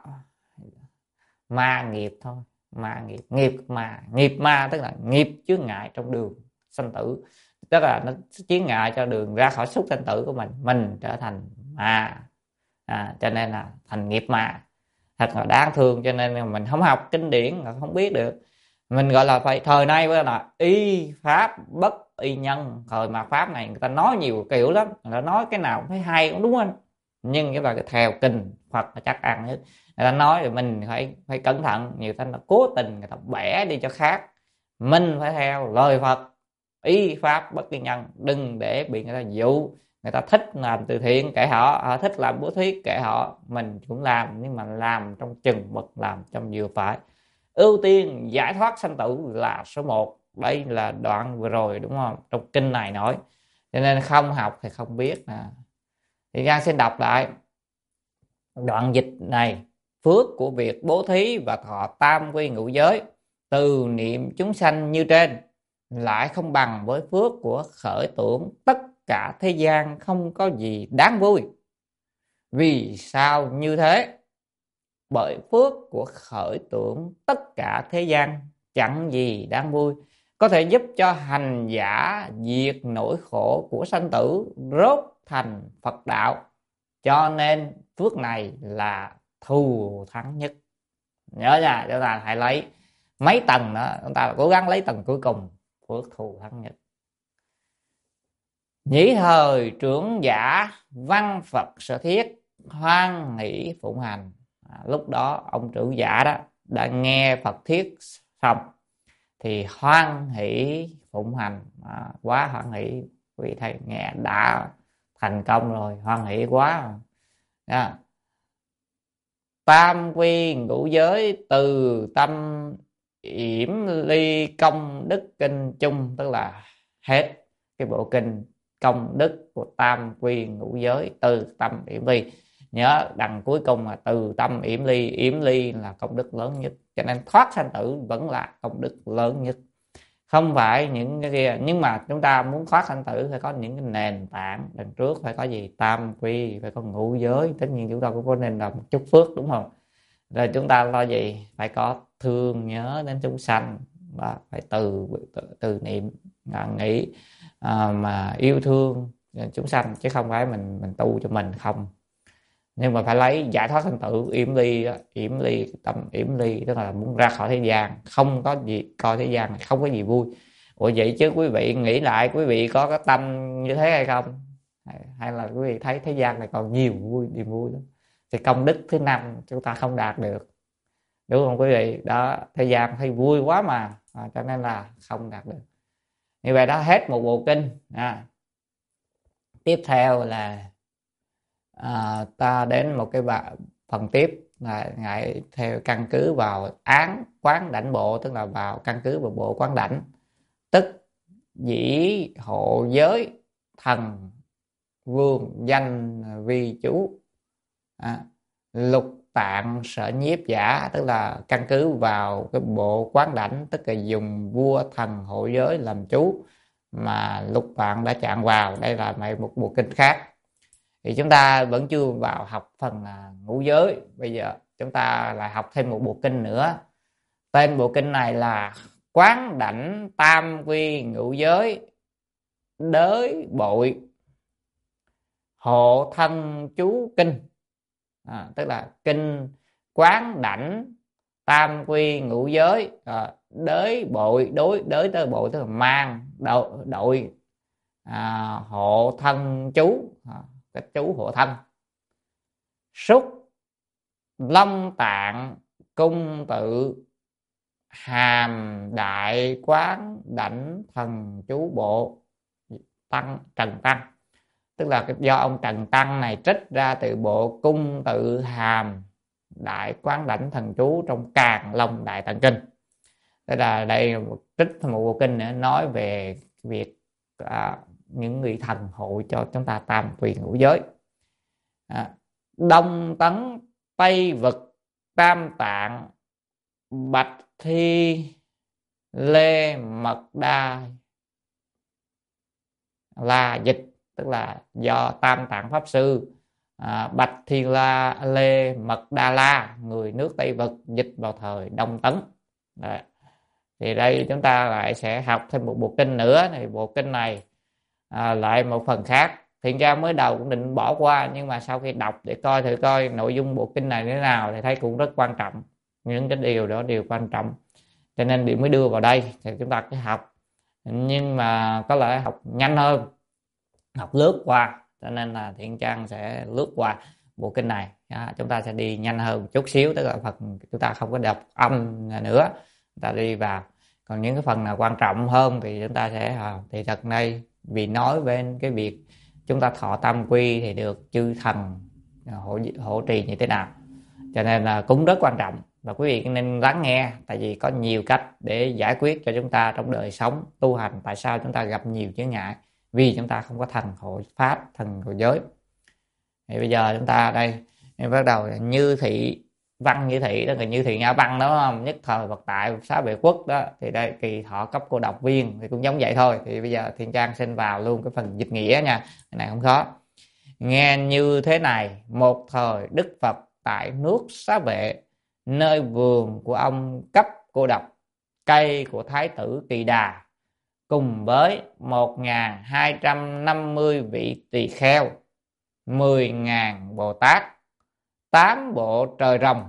ma nghiệp thôi. Ma nghiệp, nghiệp ma tức là nghiệp chướng ngại trong đường sanh tử, tức là nó chướng ngại cho đường ra khỏi súc sanh tử của mình trở thành ma, cho nên là thành nghiệp ma. Thật là đáng thương. Cho nên là mình không học kinh điển là không biết được. Mình gọi là phải thời nay với là y pháp bất y nhân. Thời mà pháp này người ta nói nhiều kiểu lắm, người ta nói cái nào cũng thấy hay cũng đúng không, nhưng cái là theo kinh Phật là chắc ăn nhất. Người ta nói thì mình phải cẩn thận. Nhiều thanh là cố tình người ta bẻ đi cho khác. Mình phải theo lời Phật, y pháp bất y nhân. Đừng để bị người ta dụ. Người ta thích làm từ thiện kệ họ thích làm bố thí kệ họ, mình cũng làm, nhưng mà làm trong chừng mực, làm trong vừa phải. Ưu tiên giải thoát sanh tử là số 1. Đây là đoạn vừa rồi đúng không, trong kinh này nói. Cho nên không học thì không biết. Thì Giang xin đọc lại đoạn dịch này. Phước của việc bố thí và thọ tam quy ngũ giới, từ niệm chúng sanh như trên, lại không bằng với phước của khởi tưởng tất cả thế gian không có gì đáng vui. Vì sao như thế? Bởi phước của khởi tưởng tất cả thế gian chẳng gì đáng vui, có thể giúp cho hành giả diệt nỗi khổ của sanh tử, rốt thành Phật đạo. Cho nên phước này là thù thắng nhất. Nhớ nha, chúng ta hãy lấy mấy tầng đó, chúng ta cố gắng lấy tầng cuối cùng, phước thù thắng nhất. Nhĩ thời trưởng giả văn Phật sở thiết, hoan hỷ phụng hành. Lúc đó ông trưởng giả đó đã nghe Phật thuyết xong thì hoan hỷ phụng hành. Quá hoan hỷ. Quý thầy nghe đã thành công rồi, hoan hỷ quá. Tam quy ngũ giới, từ tâm yểm ly công đức kinh chung, tức là hết cái bộ kinh công đức của tam quy ngũ giới, từ tâm yểm ly. Nhớ đằng cuối cùng là từ tâm yểm ly, yểm ly là công đức lớn nhất. Cho nên thoát sanh tử vẫn là công đức lớn nhất. không phải những cái kia. Nhưng mà chúng ta muốn thoát sanh tử phải có những cái nền tảng. Đằng trước phải có gì? Tam quy, phải có ngũ giới. Tất nhiên chúng ta cũng có nên làm một chút phước, đúng không? Rồi chúng ta lo gì? Phải có thương nhớ đến chúng sanh, và phải từ niệm, nghĩ, mà yêu thương chúng sanh, chứ không phải mình tu cho mình không. Nhưng mà phải lấy giải thoát sanh tử yểm ly, yểm ly, tâm yểm ly, tức là muốn ra khỏi thế gian, không có gì coi thế gian này không có gì vui. Ủa vậy chứ quý vị nghĩ lại, quý vị có cái tâm như thế hay không? Hay là quý vị thấy thế gian này còn nhiều vui, niềm vui lắm, thì công đức thứ năm chúng ta không đạt được, đúng không quý vị? Đó, thế gian thấy vui quá mà, cho nên là không đạt được. Như vậy đó, hết một bộ kinh. Tiếp theo là ta đến một cái phần tiếp là ngài theo căn cứ vào án quán đảnh bộ, tức là vào căn cứ vào bộ quán đảnh, tức dĩ hộ giới thần vương danh vi chú, lục tạng sở nhiếp giả, tức là căn cứ vào cái bộ quán đảnh, tức là dùng vua thần hộ giới làm chú mà lục tạng đã chạm vào. Đây là một bộ kinh khác. Thì chúng ta vẫn chưa vào học phần ngũ giới. Bây giờ chúng ta lại học thêm một bộ kinh nữa. Tên bộ kinh này là Quán Đảnh Tam Quy Ngũ Giới Đới Bội Hộ Thân Chú Kinh. Tức là kinh Quán Đảnh Tam Quy Ngũ Giới đới bội, đới tới bội tức là mang, đội, hộ thân chú, cái chú hộ thân. Xúc Long Tạng Cung Tự Hàm Đại Quán Đảnh Thần Chú Bộ Trần Tăng, tức là do ông Trần Tăng này trích ra từ bộ Cung Tự Hàm Đại Quán Đảnh Thần Chú trong Càn Long Đại Tạng Kinh. Tức là đây trích một bộ kinh nữa nói về việc những vị thần hộ cho chúng ta tam quy ngũ giới. Đông tấn Tây vực Tam Tạng Bạch Thi Lê Mật Đa La dịch, tức là do Tam Tạng Pháp Sư Bạch Thi Lê Mật Đa La, người nước Tây vực, dịch vào thời Đông Tấn. Đấy. Thì đây chúng ta lại sẽ học thêm một bộ kinh nữa. Thì bộ kinh này lại một phần khác. Thiện Trang mới đầu cũng định bỏ qua, nhưng mà sau khi đọc để thử coi nội dung bộ kinh này như thế nào thì thấy cũng rất quan trọng. Những cái điều đó đều quan trọng, cho nên mới đưa vào đây. Thì chúng ta cứ học, nhưng mà có lẽ học nhanh hơn, học lướt qua, cho nên là Thiện Trang sẽ lướt qua bộ kinh này. Chúng ta sẽ đi nhanh hơn một chút xíu, tức là phần chúng ta không có đọc âm nữa, chúng ta đi vào. Còn những cái phần nào quan trọng hơn thì chúng ta sẽ thì thật đây vì nói về cái việc chúng ta thọ tam quy thì được chư thần hộ trì như thế nào, cho nên là cũng rất quan trọng, và quý vị nên lắng nghe, tại vì có nhiều cách để giải quyết cho chúng ta trong đời sống tu hành. Tại sao chúng ta gặp nhiều chướng ngại? Vì chúng ta không có thần hộ pháp, thần hộ giới. Thì bây giờ chúng ta đây em bắt đầu là Như Thị Văn Như Thị, đó là Như Thị Nga Văn, đúng không? Nhất thời Vật Tại Xá Vệ Quốc đó, thì đây Kỳ Thọ cấp cô độc viên thì cũng giống vậy thôi. Thì bây giờ Thiện Trang xin vào luôn cái phần dịch nghĩa nha, cái này không khó. Nghe như thế này: một thời Đức Phật tại nước Xá Vệ, nơi vườn của ông cấp cô độc, cây của Thái tử Kỳ Đà, cùng với 1250 vị tỳ kheo, 10.000 Bồ Tát, 8 bộ trời rồng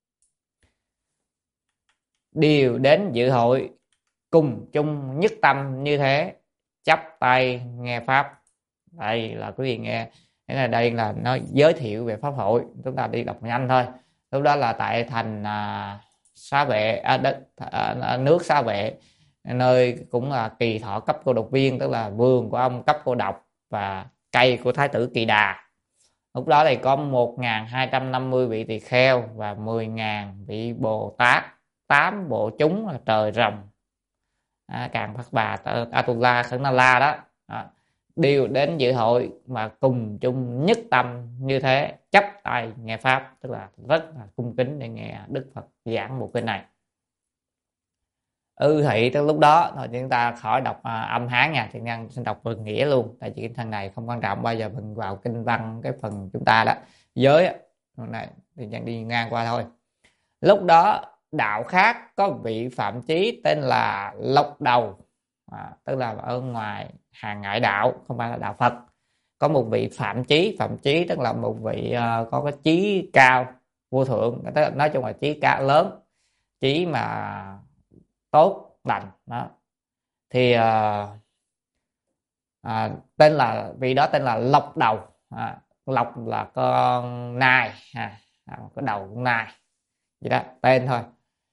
đều đến dự hội, cùng chung nhất tâm như thế, chắp tay nghe pháp. Đây là quý vị nghe, đây là nó giới thiệu về pháp hội. Chúng ta đi đọc nhanh thôi. Lúc đó là tại thành Xá Vệ, nước Xá Vệ, nơi cũng là Kỳ Thọ cấp cô độc viên, tức là vườn của ông cấp cô độc và cây của Thái tử Kỳ Đà. Lúc đó thì có 1250 vị tỳ kheo và 10.000 vị Bồ Tát, 8 bộ chúng là trời rồng, Càng Phát Bà Atula Khẩn Na La đó, đều đến dự hội mà cùng chung nhất tâm như thế, chắp tay nghe pháp, tức là rất là cung kính để nghe Đức Phật giảng một cái này. thị tới lúc đó thôi, chúng ta khỏi đọc âm Hán nha, thì nhân xin đọc vần nghĩa luôn, tại vì phần này không quan trọng, bây giờ mình vào kinh văn cái phần chúng ta đó. Giới này thì nhân đi ngang qua thôi. Lúc đó đạo khác có vị Phạm Chí tên là Lộc Đầu, tức là ở ngoài hàng ngoại đạo, không phải là đạo Phật, có một vị Phạm Chí tức là một vị có cái chí cao vô thượng, nói chung là chí cao lớn, chí mà tốt lành đó. Thì tên là vị đó tên là Lộc Đầu. Lộc là con nai, cái đầu con nai vậy đó, tên thôi.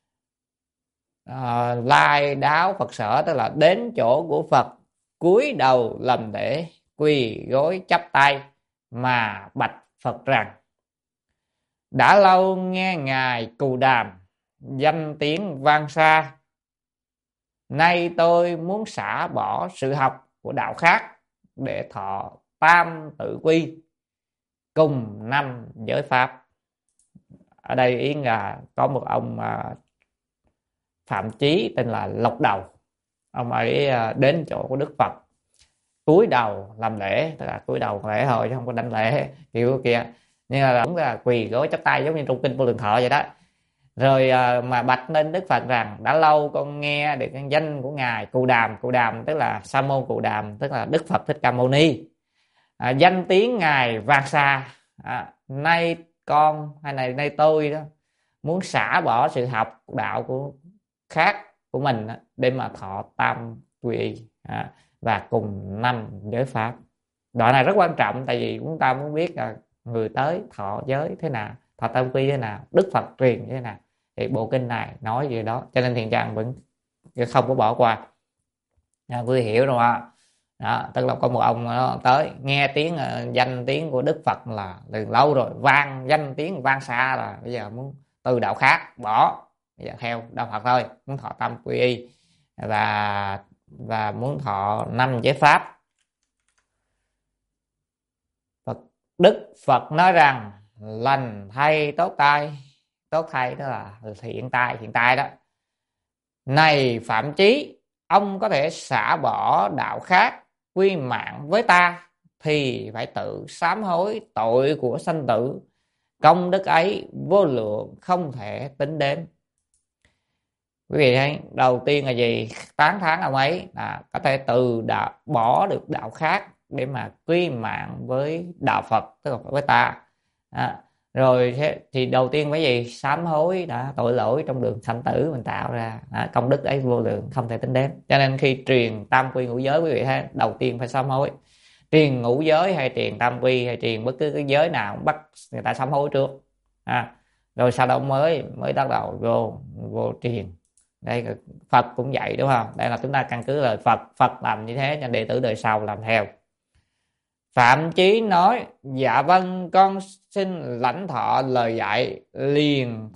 Lai đáo Phật sở, tức là đến chỗ của Phật, cúi đầu lầm lễ, quỳ gối chắp tay mà bạch Phật rằng: đã lâu nghe ngài cù đàm, danh tiếng vang xa, nay tôi muốn xả bỏ sự học của đạo khác để thọ tam tự quy cùng năm giới pháp. Ở đây ý là có một ông Phạm Chí tên là Lộc Đầu, ông ấy đến chỗ của Đức Phật, cúi đầu làm lễ, tức là cúi đầu lễ thôi chứ không có đánh lễ kiểu kia, nhưng mà cũng là quỳ gối chắp tay giống như trong kinh Vô Lượng Thọ vậy đó. Rồi mà bạch lên Đức Phật rằng: đã lâu con nghe được cái danh của ngài Cù Đàm tức là Sa môn Cù Đàm, tức là Đức Phật Thích Ca Mâu Ni. Danh tiếng ngài vang xa, nay con hay nay tôi đó muốn xả bỏ sự học đạo của khác của mình để mà thọ tam quy y và cùng năm giới pháp. Đoạn này rất quan trọng, tại vì chúng ta muốn biết là người tới thọ giới thế nào, thọ tam quy thế nào, Đức Phật truyền thế nào, thì bộ kinh này nói gì đó, cho nên Thiện Tràng vẫn không có bỏ qua. Quý hiểu rồi ạ. Đó, tức là có một ông nó tới nghe tiếng danh tiếng của Đức Phật là từ lâu rồi, danh tiếng vang xa, là bây giờ muốn từ đạo khác bỏ, bây giờ theo đạo Phật thôi, muốn thọ tam quy y và muốn thọ năm giới pháp. Đức Phật nói rằng: lành thay tốt thay đó là hiện tại đó. Này Phạm Chí, ông có thể xả bỏ đạo khác quy mạng với ta thì phải tự sám hối tội của sanh tử, công đức ấy vô lượng không thể tính đếm. Quý vị thấy đầu tiên là gì? Tán thán ông ấy là có thể bỏ được đạo khác để mà quy mạng với đạo Phật, tức là với ta. Rồi thì đầu tiên cái gì? Sám hối tội lỗi trong đường sanh tử mình tạo ra, công đức ấy vô lượng không thể tính đếm. Cho nên khi truyền tam quy ngũ giới, quý vị thấy đầu tiên phải sám hối. Truyền ngũ giới hay truyền tam quy hay truyền bất cứ cái giới nào cũng bắt người ta sám hối trước, rồi sau đó mới bắt đầu vô truyền. Đây Phật cũng vậy đúng không? Đây là chúng ta căn cứ lời Phật làm như thế cho đệ tử đời sau làm theo. Phạm Chí nói: dạ vâng, con xin lãnh thọ lời dạy, liền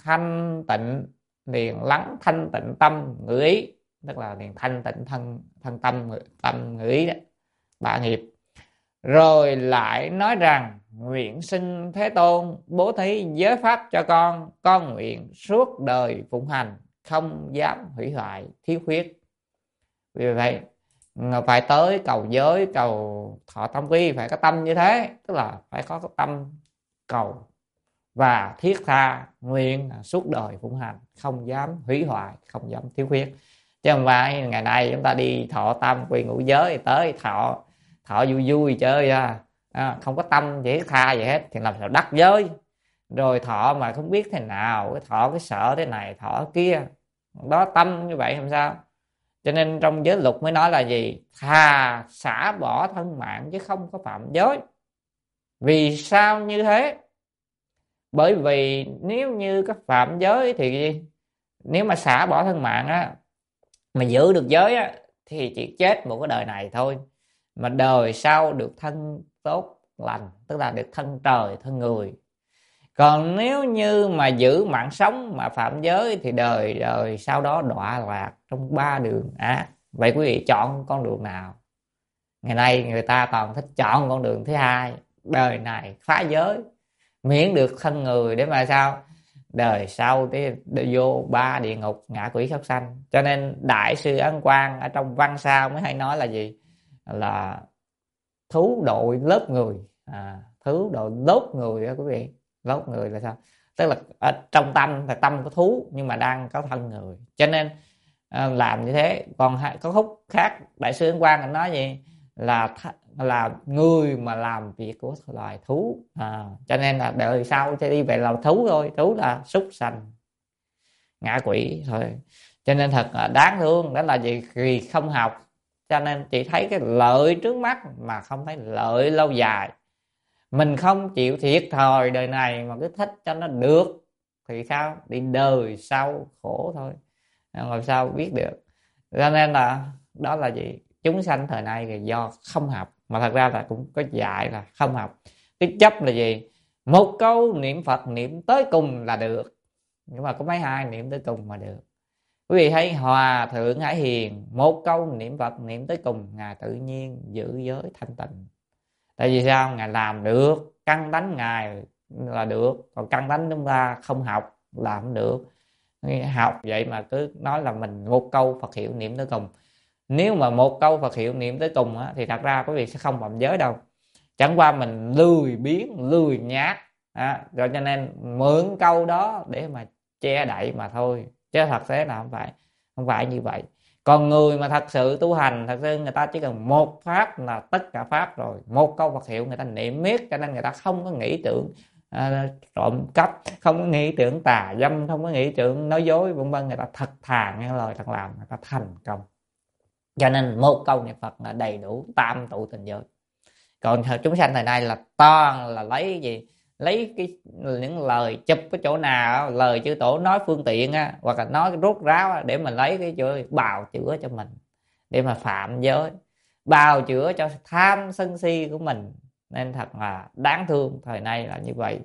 lắng thanh tịnh tâm ngữ ý, tức là liền thanh tịnh thân tâm ngữ ý đó, bạ nghiệp. Rồi lại nói rằng: nguyện xin Thế Tôn bố thí giới pháp cho con nguyện suốt đời phụng hành, không dám hủy hoại thiếu khuyết. Vì vậy phải tới cầu giới, cầu thọ tam quy, phải có tâm như thế, tức là phải có cái tâm cầu và thiết tha nguyện suốt đời phụng hành, không dám hủy hoại, không dám thiếu khuyết. Chứ không phải ngày nay chúng ta đi thọ tam quy ngũ giới tới thọ vui chơi không có tâm chỉ thiết tha gì hết thì làm sao đắc giới. Rồi thọ mà không biết thế nào, cái thọ cái sợ thế này, thọ kia, đó tâm như vậy làm sao? Cho nên trong giới luật mới nói là gì? Thà xả bỏ thân mạng chứ không có phạm giới. Vì sao như thế? Bởi vì nếu như có phạm giới thì nếu mà xả bỏ thân mạng mà giữ được giới thì chỉ chết một cái đời này thôi, mà đời sau được thân tốt lành, tức là được thân trời thân người. Còn nếu như mà giữ mạng sống mà phạm giới thì đời sau đó đọa lạc trong 3 đường ác. Vậy quý vị chọn con đường nào? Ngày nay người ta toàn thích chọn con đường thứ hai, đời này phá giới miễn được thân người để mà sao? đời sau thì vô ba địa ngục, ngạ quỷ súc sanh. Cho nên Đại sư Ấn Quang ở trong văn sao mới hay nói là gì, là thú đội lớp người, thú đội lốt người đó quý vị. Lốt người là sao? Tức là ở trong tâm là tâm của thú nhưng mà đang có thân người, cho nên làm như thế. Còn có khúc khác Đại sư Ấn Quang nói gì, là người mà làm việc của loài thú, cho nên là đời sau sẽ đi về là thú thôi. Thú là súc sanh, ngạ quỷ thôi. Cho nên thật đáng thương. Đó là gì? Vì không học, cho nên chỉ thấy cái lợi trước mắt mà không thấy lợi lâu dài. Mình không chịu thiệt thòi đời này mà cứ thích cho nó được thì sao? Đi đời sau khổ thôi, làm sao biết được. Cho nên là đó là gì? Chúng sanh thời nay là do không học. Mà thật ra là cũng có dạy là không học. Cái chấp là gì? Một câu niệm Phật niệm tới cùng là được, nhưng mà có mấy ai niệm tới cùng mà được. Quý vị thấy Hòa Thượng Hải Hiền một câu niệm Phật niệm tới cùng, Ngài tự nhiên giữ giới thanh tịnh. Tại vì sao? Ngài làm được, căn tánh Ngài là được. Còn căn tánh chúng ta không học làm không được. Học vậy mà cứ nói là mình một câu Phật hiệu niệm tới cùng. Nếu mà một câu Phật hiệu niệm tới cùng á, thì thật ra quý vị sẽ không phạm giới đâu. Chẳng qua mình lười biếng, lười nhát, rồi cho nên mượn câu đó để mà che đậy mà thôi. Chứ thật thế là không phải như vậy. Còn người mà thật sự tu hành, thật sự người ta chỉ cần một pháp là tất cả pháp rồi. Một câu Phật hiệu người ta niệm miết, cho nên người ta không có nghĩ tưởng trộm cắp, không có nghĩ tưởng tà dâm, không có nghĩ tưởng nói dối vân vân. Người ta thật thà nghe lời thật làm, người ta thành công. Cho nên một câu niệm Phật là đầy đủ tam tụ tình giới. Còn chúng sanh thời nay là toàn là lấy gì, lấy những lời chụp cái chỗ nào, lời chư tổ nói phương tiện á, hoặc là nói cái rốt ráo á, để mình lấy cái chữ bào chữa cho mình, để mà phạm giới, bào chữa cho tham sân si của mình. Nên thật là đáng thương, thời nay là như vậy.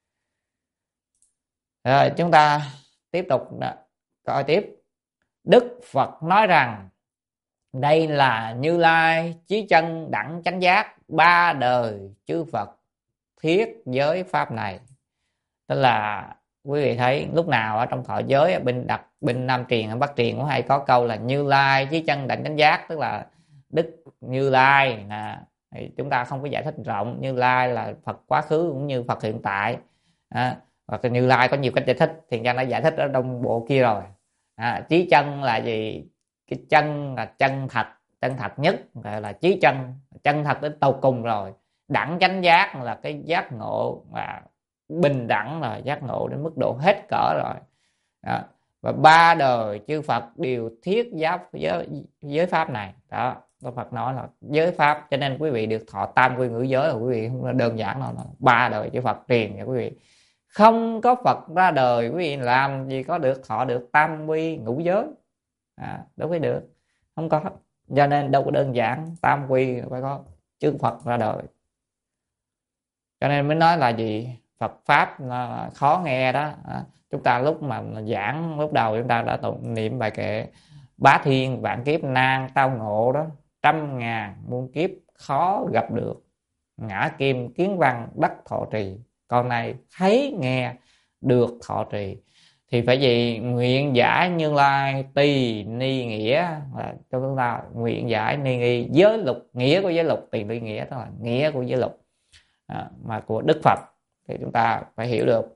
Rồi chúng ta tiếp tục coi tiếp. Đức Phật nói rằng đây là Như Lai chí chân đẳng chánh giác, ba đời chư Phật thiết giới pháp này. Tức là quý vị thấy lúc nào ở trong thọ giới, bên Nam Truyền hay Bắc Truyền cũng hay có câu là Như Lai chí chân đẳng chánh giác, tức là Đức Như Lai thì chúng ta không có giải thích rộng. Như Lai là Phật quá khứ cũng như Phật hiện tại, hoặc Như Lai có nhiều cách giải thích, Thiền Trang đã giải thích ở trong bộ kia rồi. Chí chân là gì? Cái chân là chân thật nhất, gọi là chí chân thật đến tột cùng rồi. Đẳng chánh giác là cái giác ngộ và bình đẳng, là giác ngộ đến mức độ hết cỡ rồi. Và ba đời chư Phật đều thiết giáp giới pháp này. Đó, Phật nói là giới pháp, cho nên quý vị được thọ tam quy ngữ giới là quý vị không đơn giản đâu. Ba đời chư Phật truyền cho quý vị. Không có Phật ra đời, quý vị làm gì có được thọ được tam quy ngũ giới, đâu phải được, không có. Cho nên đâu có đơn giản, tam quy phải có chư Phật ra đời. Cho nên mới nói là gì? Phật pháp là khó nghe đó. Chúng ta lúc mà giảng lúc đầu chúng ta đã tụng niệm bài kệ bá thiên vạn kiếp nan tao ngộ đó, trăm ngàn muôn kiếp khó gặp được, ngã kim kiến văn đắc thọ trì, con này thấy nghe được thọ trì. Thì phải gì? Nguyện giải Như Lai tỳ ni nghĩa, là cho chúng ta nguyện giải ni nghi giới lục, nghĩa của giới lục, tỳ ni nghĩa tức là nghĩa của giới lục mà của Đức Phật. Thì chúng ta phải hiểu được.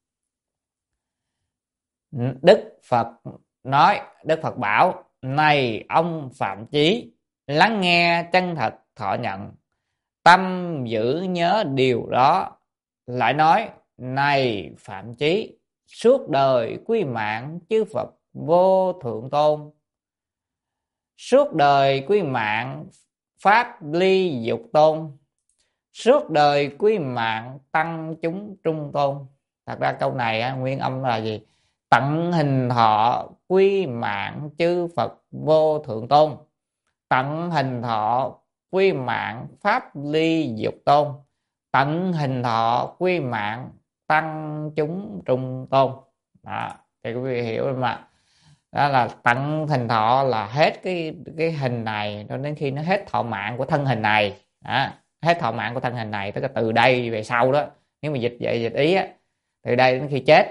Đức Phật nói, Đức Phật bảo: này ông Phạm Chí, lắng nghe chân thật thọ nhận, tâm giữ nhớ điều đó. Lại nói: này Phạm Chí, suốt đời quy mạng chư Phật vô thượng tôn, suốt đời quy mạng pháp ly dục tôn, suốt đời quy mạng tăng chúng trung tôn. Thật ra câu này nguyên âm là gì? Tận hình thọ quy mạng chư Phật vô thượng tôn, tận hình thọ quy mạng pháp ly dục tôn, tận hình thọ quy mạng tăng chúng trung tôn. Đó, thì quý vị hiểu mà. Đó là tận hình thọ là hết cái hình này cho đến khi nó hết thọ mạng của thân hình này. Hết thọ mạng của thân hình này, tức là từ đây về sau đó, nếu mà dịch vậy dịch ý á, từ đây đến khi chết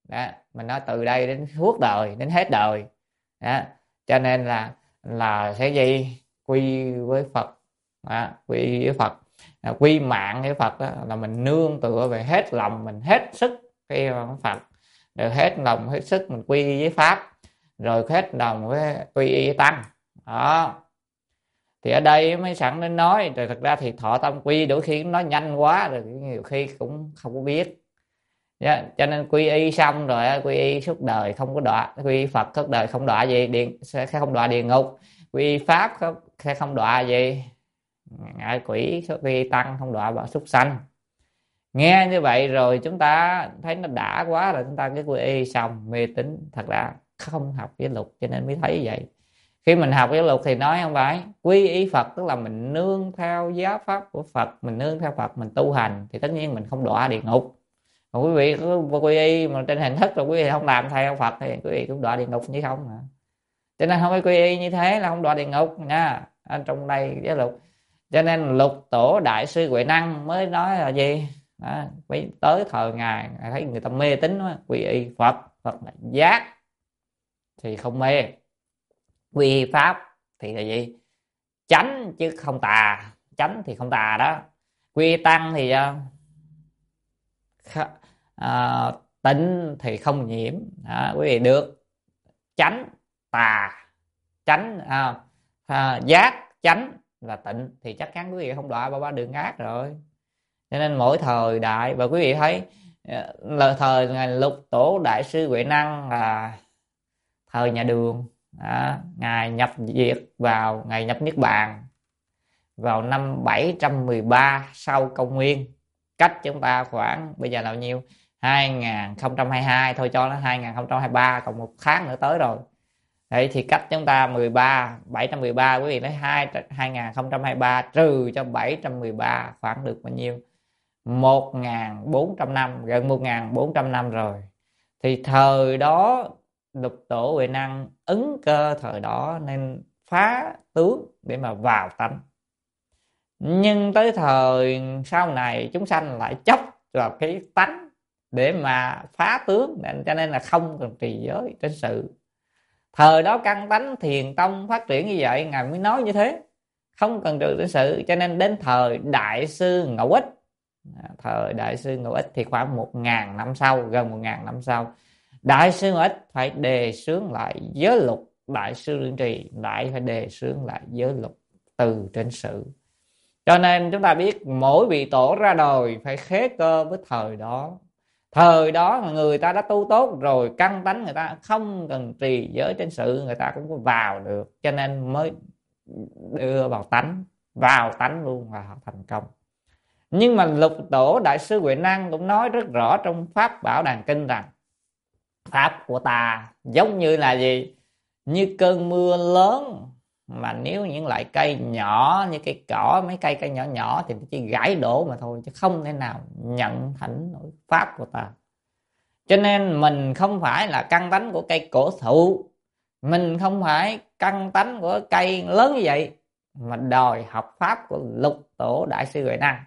đó. Mình nói từ đây đến suốt đời, đến hết đời đó. Cho nên là sẽ gì, quy với Phật đó, quy với Phật, quy mạng với Phật đó, là mình nương tựa về hết lòng mình, hết sức cái Phật, rồi hết lòng hết sức mình quy với Pháp, rồi hết lòng với quy y Tăng đó. Thì ở đây mới sẵn đến nói, rồi thật ra thì thọ tâm quy đôi khi nó nhanh quá rồi nhiều khi cũng không có biết. Cho nên quy y xong rồi quy y suốt đời không có đọa, quy y Phật suốt đời không đọa gì, sẽ không đọa địa ngục. Quy y Pháp sẽ không đọa gì ngạ quỷ, quy y Tăng không đọa vào súc sanh. Nghe như vậy rồi chúng ta thấy nó đã quá rồi, chúng ta cứ quy y xong mê tín, thật ra không học với luật, cho nên mới thấy vậy. Khi mình học với luật thì nói không phải quy y Phật, tức là mình nương theo giáo pháp của Phật, mình nương theo Phật mình tu hành, thì tất nhiên mình không đọa địa ngục. Còn quý vị cứ quy y mà trên hình thức là quý vị không làm theo Phật thì quý vị cũng đọa địa ngục như không mà. Cho nên không phải quy y như thế là không đọa địa ngục nha, ở trong đây giáo luật. Cho nên Lục Tổ Đại Sư Huệ Năng mới nói là gì đó, phải tới thời ngài thấy người ta mê tín đó, quy y Phật, Phật là giác thì không mê, quy y Pháp thì là gì, chánh chứ không tà, chánh thì không tà đó. Quy y Tăng thì tịnh thì không nhiễm đó, quý vị được chánh tà, chánh giác chánh và tịnh thì chắc chắn quý vị không đọa ba đường ác rồi. Cho nên mỗi thời đại, và quý vị thấy là thời ngài Lục Tổ Đại Sư Huệ Năng là thời nhà Đường đó, ngài nhập diệt vào, ngài nhập Niết Bàn vào năm 713 sau công nguyên, cách chúng ta khoảng bây giờ là bao nhiêu, 2022 thôi, cho nó 2023, còn 1 tháng nữa tới rồi. Đấy thì cách chúng ta 713, quý vị lấy 2023 trừ cho 713 khoảng được bao nhiêu, 1.400 năm, gần 1.400 năm rồi. Thì thời đó Lục Tổ Huệ Năng ứng cơ thời đó nên phá tướng để mà vào tánh. Nhưng tới thời sau này chúng sanh lại chốc vào cái tánh để mà phá tướng, cho nên là không cần trì giới trên sự. Thời đó căn tánh thiền tông phát triển như vậy, ngài mới nói như thế, không cần trừ trên sự. Cho nên đến thời Đại Sư Ngẫu Ích, thời Đại Sư Ngẫu Ích thì khoảng 1.000 năm sau, gần 1.000 năm sau, Đại Sư Ngẫu Ích phải đề xướng lại giới luật. Đại Sư Lương Trì lại phải đề xướng lại giới luật từ trên sự. Cho nên chúng ta biết mỗi vị tổ ra đời phải khế cơ với thời đó. Thời đó mà người ta đã tu tốt rồi, căn tánh người ta không cần trì giới trên sự, người ta cũng có vào được, cho nên mới đưa vào tánh luôn và họ thành công. Nhưng mà Lục Tổ Đại Sư Huệ Năng cũng nói rất rõ trong Pháp Bảo Đàn Kinh rằng pháp của ta giống như là gì, như cơn mưa lớn mà nếu những loại cây nhỏ như cây cỏ, mấy cây nhỏ nhỏ thì chỉ gãy đổ mà thôi, chứ không thể nào nhận thành nổi pháp của ta. Cho nên mình không phải là căn tánh của cây cổ thụ, mình không phải căn tánh của cây lớn như vậy, mà đòi học pháp của Lục Tổ Đại Sư Huệ Năng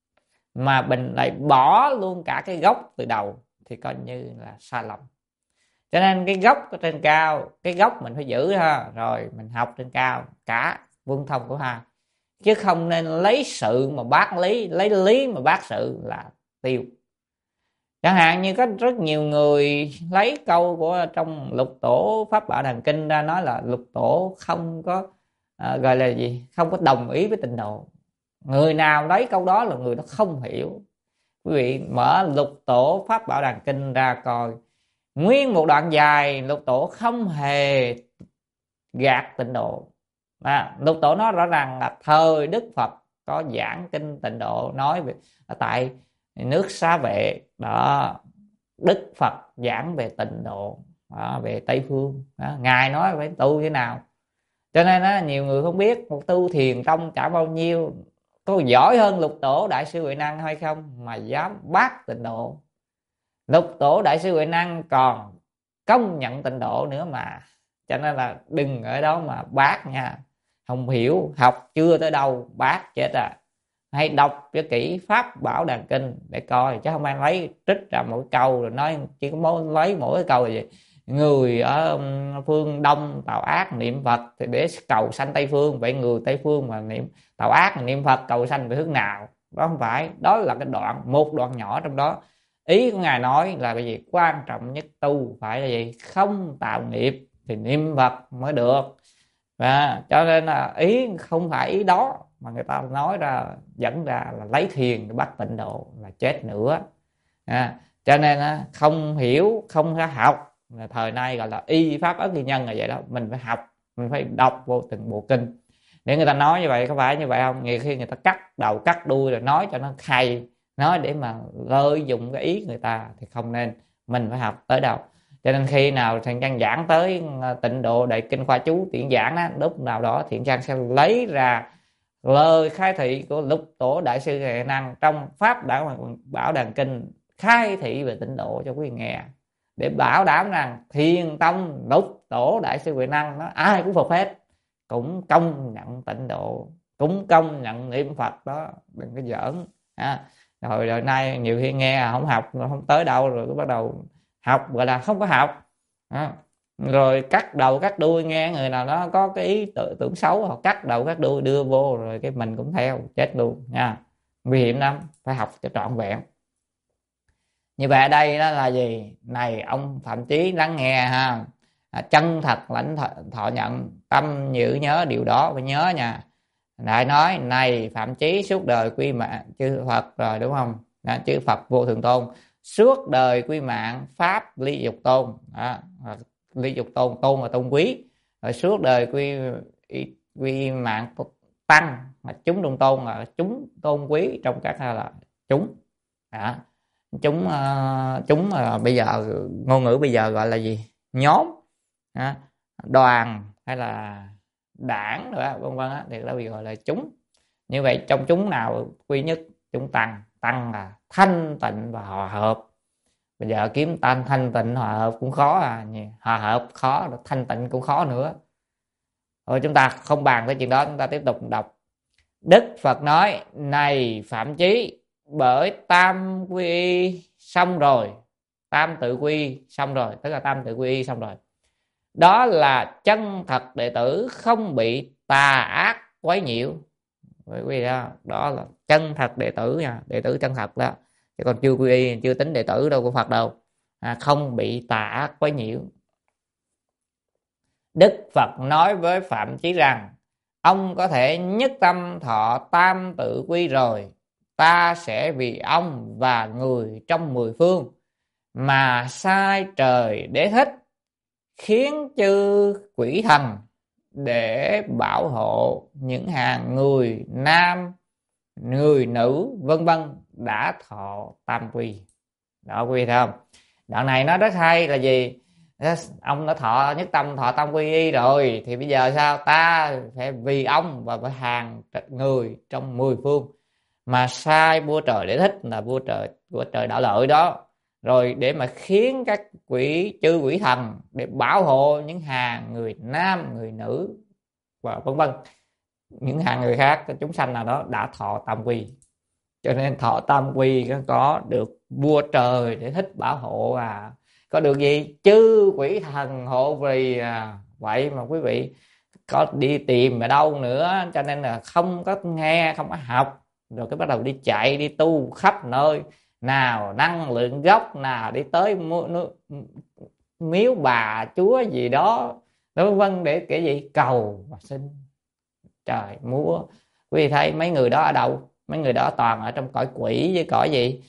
mà mình lại bỏ luôn cả cái gốc từ đầu thì coi như là sai lầm. Cho nên cái gốc ở trên cao, cái gốc mình phải giữ ha, rồi mình học trên cao cả vương thông của ha, chứ không nên lấy sự mà bác lý, lấy lý mà bác sự là tiêu. Chẳng hạn như có rất nhiều người lấy câu của trong Lục Tổ Pháp Bảo Đàn Kinh ra nói là Lục Tổ không có gọi là gì, không có đồng ý với tịnh độ. Người nào lấy câu đó là người đó không hiểu. Quý vị mở Lục Tổ Pháp Bảo Đàn Kinh ra coi, nguyên một đoạn dài Lục Tổ không hề gạt tịnh độ. Lục Tổ nói rõ ràng là thời Đức Phật có giảng kinh tịnh độ, nói về tại nước Xá Vệ đó, Đức Phật giảng về tịnh độ đó, về Tây Phương đó, ngài nói phải tu thế nào. Cho nên đó, nhiều người không biết, một tu thiền tông chả bao nhiêu có giỏi hơn Lục Tổ Đại Sư Huệ Năng hay không mà dám bác tịnh độ. Lục Tổ Đại Sư Huệ Năng còn công nhận tịnh độ nữa mà. Cho nên là đừng ở đó mà bác nha, không hiểu, học chưa tới đâu bác chết à. hãy đọc cho kỹ Pháp Bảo Đàn Kinh để coi, chứ không ai lấy trích ra mỗi câu rồi nói chỉ có lấy mỗi cái câu là gì, người ở phương Đông tạo ác niệm Phật thì để cầu sanh Tây Phương. Vậy người Tây Phương mà tạo ác niệm Phật cầu sanh về hướng nào? Đó không phải, đó là cái một đoạn nhỏ trong đó. Ý của Ngài nói là cái gì? Quan trọng nhất tu phải là gì? Không tạo nghiệp thì niệm Phật mới được. Và cho nên là ý không phải ý đó mà người ta nói ra, dẫn ra là lấy thiền để bắt tịnh độ là chết nữa. Cho nên không hiểu, không có học, thời nay gọi là y pháp ất kỳ nhân là vậy đó. Mình phải học, mình phải đọc vô từng bộ kinh để người ta nói như vậy, có phải như vậy không? Nhiều khi người ta cắt đầu cắt đuôi rồi nói cho nó hay, nói để mà lợi dụng cái ý người ta thì không nên. Mình phải học tới đâu. Cho nên khi nào Thiện Trang giảng tới tịnh độ đại kinh khoa chú Thiện giảng đó, lúc nào đó Thiện Trang sẽ lấy ra lời khai thị của Lục Tổ Đại sư Huệ Năng trong Pháp Bảo Đàn Kinh khai thị về tịnh độ cho quý vị nghe, để bảo đảm rằng Thiền Tông Lục Tổ Đại sư Huệ Năng nó ai cũng phục hết, cũng công nhận tịnh độ, cũng công nhận niệm Phật đó, đừng có giỡn. Rồi đời nay nhiều khi nghe không học, không tới đâu rồi bắt đầu học gọi là không có học. Rồi cắt đầu cắt đuôi, nghe người nào đó có cái ý tưởng xấu họ cắt đầu cắt đuôi đưa vô, rồi cái mình cũng theo chết luôn nha. Nguy hiểm lắm, phải học cho trọn vẹn. Như vậy ở đây đó là gì? Này ông Phạm Chí lắng nghe ha. Chân thật lãnh thọ nhận, tâm nhữ nhớ điều đó, phải nhớ nha. Đại nói này Phạm Chí suốt đời quy mạng chư Phật rồi, đúng không? Chư Phật vô thượng tôn suốt đời quy mạng Pháp ly dục tôn. Ly dục tôn, tôn là tôn quý. Rồi suốt đời quy mạng tăng, mà chúng đồng tôn là chúng tôn quý trong các là chúng. Chúng bây giờ ngôn ngữ bây giờ gọi là gì? Nhóm, đoàn hay là đảng nữa, vân vân thì nó bị gọi là chúng. Như vậy trong chúng nào quy nhất? Chúng tăng là thanh tịnh và hòa hợp. Bây giờ kiếm thanh tịnh hòa hợp cũng khó hòa hợp khó, thanh tịnh cũng khó nữa. Rồi chúng ta không bàn tới chuyện đó, chúng ta tiếp tục đọc. Đức Phật nói này Phạm Chí, bởi tam quy y xong rồi, tam tự quy xong rồi, tức là tam tự quy y xong rồi, đó là chân thật đệ tử không bị tà ác quấy nhiễu. Quý vị đó là chân thật đệ tử nha, đệ tử chân thật đó, chứ còn chưa quy y, chưa tính đệ tử đâu của Phật đâu. Không bị tà ác quấy nhiễu. Đức Phật nói với Phạm Chí rằng ông có thể nhất tâm thọ tam tự quy rồi, ta sẽ vì ông và người trong mười phương mà sai trời đế thích, khiến chư quỷ thần để bảo hộ những hàng người nam, người nữ vân vân đã thọ tam quy. Đó quý vị thấy không? Đoạn này nó rất hay là gì? Ông đã thọ nhất tâm thọ tam quy y rồi thì bây giờ sao? Ta phải vì ông và với hàng người trong mười phương mà sai vua trời để thích, là vua trời đạo lợi đó, rồi để mà khiến các chư quỷ thần để bảo hộ những hàng người nam, người nữ và vân vân, những hàng người khác, chúng sanh nào đó đã thọ tam quy. Cho nên thọ tam quy có được vua trời để thích bảo hộ, có được gì? Chư quỷ thần hộ vì. Vậy mà quý vị có đi tìm ở đâu nữa, cho nên là không có nghe, không có học, rồi cái bắt đầu đi chạy đi tu khắp nơi, nào năng lượng gốc, nào đi tới miếu bà chúa gì đó vân vân, để cái gì cầu và xin. Trời múa, quý vị thấy mấy người đó ở đâu? Mấy người đó toàn ở trong cõi quỷ với cõi gì?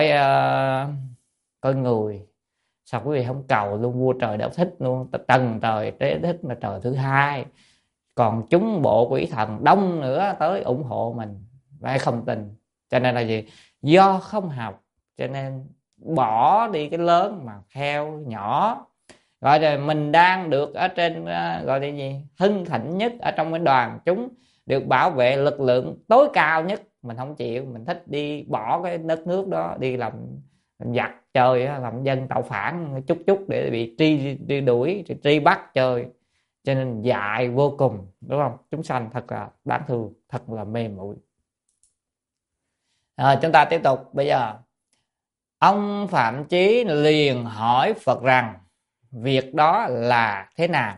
Cõi người. Sao quý vị không cầu luôn vua trời đạo thích luôn? Tầng trời đế thích là trời thứ hai, còn chúng bộ quỷ thần đông nữa tới ủng hộ mình, phải không tin? Cho nên là gì? Do không học cho nên bỏ đi cái lớn mà theo nhỏ. Gọi là mình đang được ở trên gọi là gì? Hưng thịnh nhất ở trong cái đoàn chúng, được bảo vệ lực lượng tối cao nhất. Mình không chịu, mình thích đi bỏ cái đất nước đó, đi làm giặc chơi, làm dân tạo phản chút để bị truy đuổi, truy bắt chơi. Cho nên dại vô cùng, đúng không? Chúng sanh thật là đáng thương, thật là mê muội. Chúng ta tiếp tục. Bây giờ ông Phạm Chí liền hỏi Phật rằng việc đó là thế nào?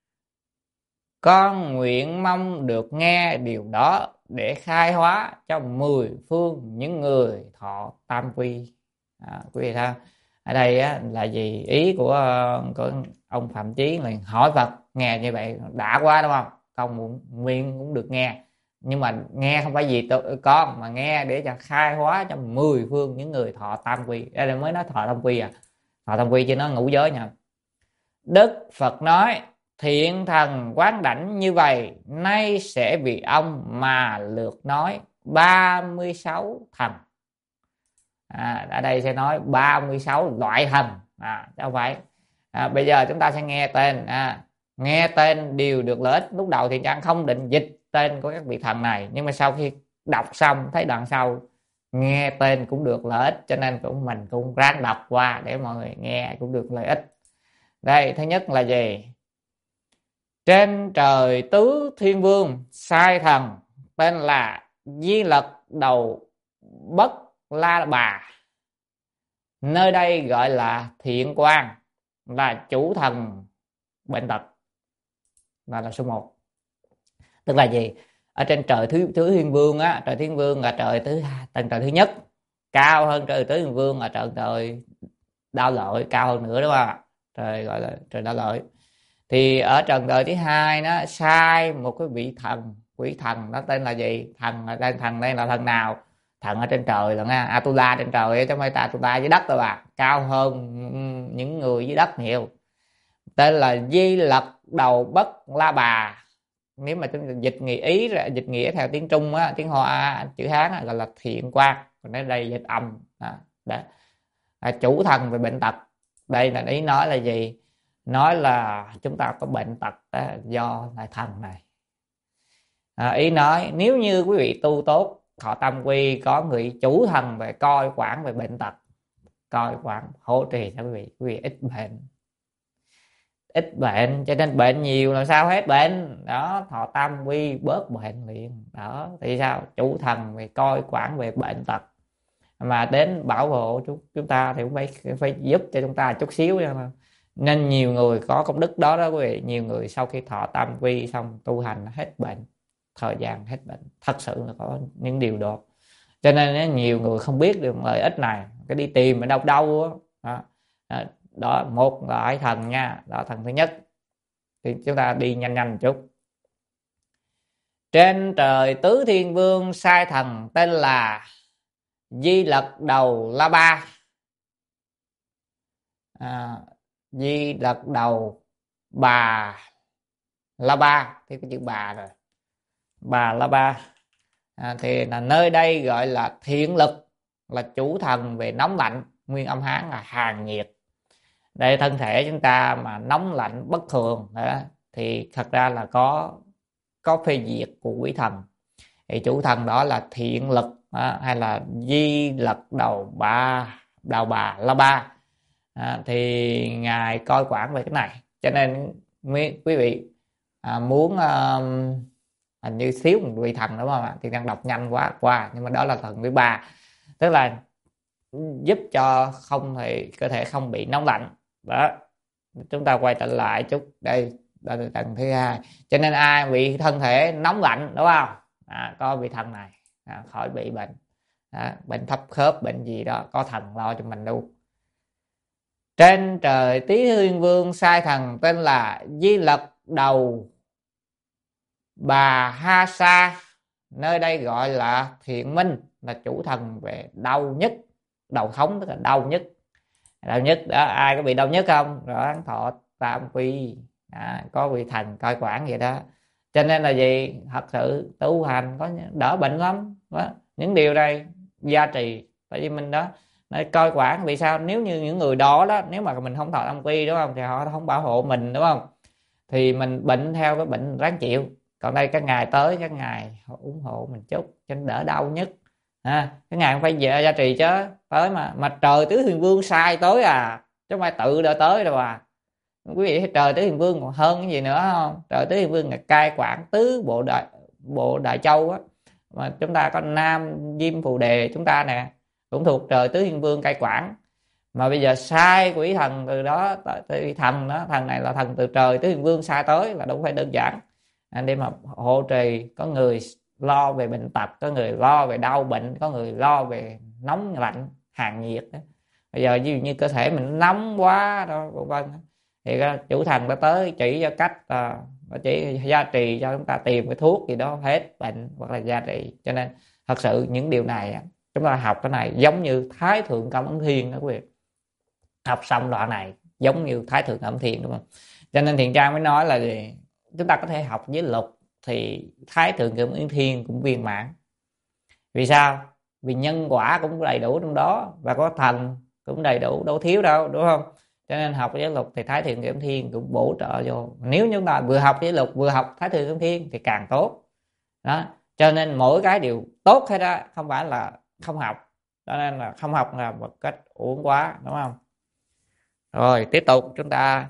Con nguyện mong được nghe điều đó để khai hóa cho 10 phương những người thọ tam quy. Quý vị thấy ở đây á, là gì? Ý của ông Phạm Chí là hỏi Phật, nghe như vậy đã quá đúng không? Con nguyện cũng được nghe, nhưng mà nghe không phải vì con, mà nghe để cho khai hóa cho 10 phương những người thọ tam quy. Đây là mới nói thọ tam quy thọ tam quy chứ nó ngũ giới nha. Đức Phật nói: thiện thần quán đảnh như vậy, nay sẽ vì ông mà lượt nói 36 thần. Ở đây sẽ nói 36 loại thần, chứ không phải. Bây giờ chúng ta sẽ nghe tên. Nghe tên đều được lợi ích. Lúc đầu thì Trang không định dịch tên của các vị thần này, nhưng mà sau khi đọc xong thấy đoạn sau nghe tên cũng được lợi ích, cho nên mình cũng ráng đọc qua để mọi người nghe cũng được lợi ích. Đây, thứ nhất là gì? Trên trời tứ thiên vương sai thần tên là Di Lặc Đầu Bất La Bà, nơi đây gọi là Thiện Quang, là chủ thần bệnh tật, là số 1. Tức là gì? Ở trên trời tứ thiên vương á, trời thiên vương là tầng trời thứ nhất, cao hơn trời tứ thiên vương là trời Đao Lợi, cao hơn nữa đúng không ạ? Trời gọi là trời Đao Lợi. Thì ở trần đời thứ hai nó sai một cái vị thần, quỷ thần, nó tên là gì? Thần đây là thần nào? Thần ở trên trời là nha, Atula trên trời, chứ không phải Atula dưới đất đâu bà, cao hơn những người dưới đất nhiều. Tên là Di Lặc Đầu Bất La Bà. Nếu mà chúng ta dịch dịch nghĩa theo tiếng Trung á, tiếng Hoa chữ Hán á, gọi là Thiện Quang. Còn ở đây dịch âm chủ thần về bệnh tật. Đây là ý nói là gì? Nói là chúng ta có bệnh tật do lại thần này. Ý nói nếu như quý vị tu tốt, thọ tam quy, có người chủ thần về coi quản về bệnh tật, coi quản hỗ trì cho quý vị ít bệnh, cho nên bệnh nhiều làm sao hết bệnh đó. Thọ tam quy bớt bệnh liền đó. Thì sao? Chủ thần về coi quản về bệnh tật, mà đến bảo hộ chúng ta thì cũng phải giúp cho chúng ta chút xíu. Nên nhiều người có công đức đó quý vị, nhiều người sau khi thọ tam quy xong tu hành hết bệnh, thời gian hết bệnh, thật sự là có những điều đó. Cho nên nhiều người không biết được lợi ích này, cái đi tìm ở đâu đó. Một loại thần nha, đó thần thứ nhất. Thì chúng ta đi nhanh một chút. Trên trời tứ thiên vương sai thần tên là Di Lặc Đầu La Ba. Di Lặc Đầu Bà La Ba, thì cái chữ bà rồi, Bà La Ba. Thì là nơi đây gọi là Thiện Lực, là chủ thần về nóng lạnh, nguyên âm Hán là hàn nhiệt. Đây thân thể chúng ta mà nóng lạnh bất thường đó, thì thật ra là có phê duyệt của quỷ thần. Thì chủ thần đó là Thiện Lực hay là Di Lặc Đầu Bà La Ba. Thì ngài coi quản về cái này, cho nên quý vị muốn hình như xíu một vị thần đúng không ạ? Thì đang đọc nhanh quá qua, nhưng mà đó là thần thứ ba, tức là giúp cho cơ thể không bị nóng lạnh đó. Chúng ta quay trở lại chút, đây là thần thứ hai. Cho nên ai bị thân thể nóng lạnh đúng không, có vị thần này khỏi bị bệnh bệnh thấp khớp, bệnh gì đó, có thần lo cho mình luôn. Trên trời tý thiên vương sai thần tên là Di Lặc Đầu Bà Ha Sa, nơi đây gọi là Thiện Minh, là chủ thần về đau nhất, đầu thống, tức là đau nhất đó. Ai có bị đau nhất không? Rồi thọ tam quy, có vị thần coi quản vậy đó. Cho nên là gì? Thật sự tu hành có đỡ bệnh lắm đó. Những điều này gia trì tại vì mình đó coi quản. Vì sao? Nếu như những người đó nếu mà mình không thọ tam quy đúng không, thì họ không bảo hộ mình đúng không, thì mình bệnh theo cái bệnh ráng chịu. Còn đây các ngài tới, các ngài ủng hộ mình chút cho nên đỡ đau nhất. Cái ngài không phải gia trì chứ tới mà trời tứ thiên vương sai tới chứ không phải tự đã tới đâu quý vị. Trời tứ thiên vương còn hơn cái gì nữa không? Trời tứ thiên vương là cai quản tứ bộ đại châu mà chúng ta có Nam Diêm Phù Đề chúng ta nè, cũng thuộc trời Tứ Thiên Vương cai quản, mà bây giờ sai quỷ thần từ đó tới thần đó, thần này là thần từ trời Tứ Thiên Vương sai tới là đâu phải đơn giản. Để mà hộ trì, có người lo về bệnh tật, có người lo về đau bệnh, có người lo về nóng lạnh hàn nhiệt đó. Bây giờ ví dụ như cơ thể mình nóng quá đó vân thì chủ thần đã tới chỉ cho cách chỉ gia trì cho chúng ta tìm cái thuốc gì đó hết bệnh hoặc là gia trì. Cho nên thật sự những điều này chúng ta học cái này giống như Thái Thượng Cảm Ứng Thiên đó quý vị. Học xong đoạn này giống như Thái Thượng Cảm Ứng Thiên, đúng không? Cho nên Thiện Trang mới nói là gì? Chúng ta có thể học với lục thì Thái Thượng Cảm Ứng Thiên cũng viên mãn. Vì sao? Vì nhân quả cũng đầy đủ trong đó, và có thần cũng đầy đủ, đâu thiếu đâu, đúng không? Cho nên học với lục thì Thái Thượng Cảm Thiên cũng bổ trợ vô. Nếu chúng ta vừa học với lục vừa học Thái Thượng Cảm Thiên thì càng tốt đó. Cho nên mỗi cái đều tốt hết đó, không phải là không học. Cho nên là không học là một cách uổng quá, đúng không? Rồi tiếp tục chúng ta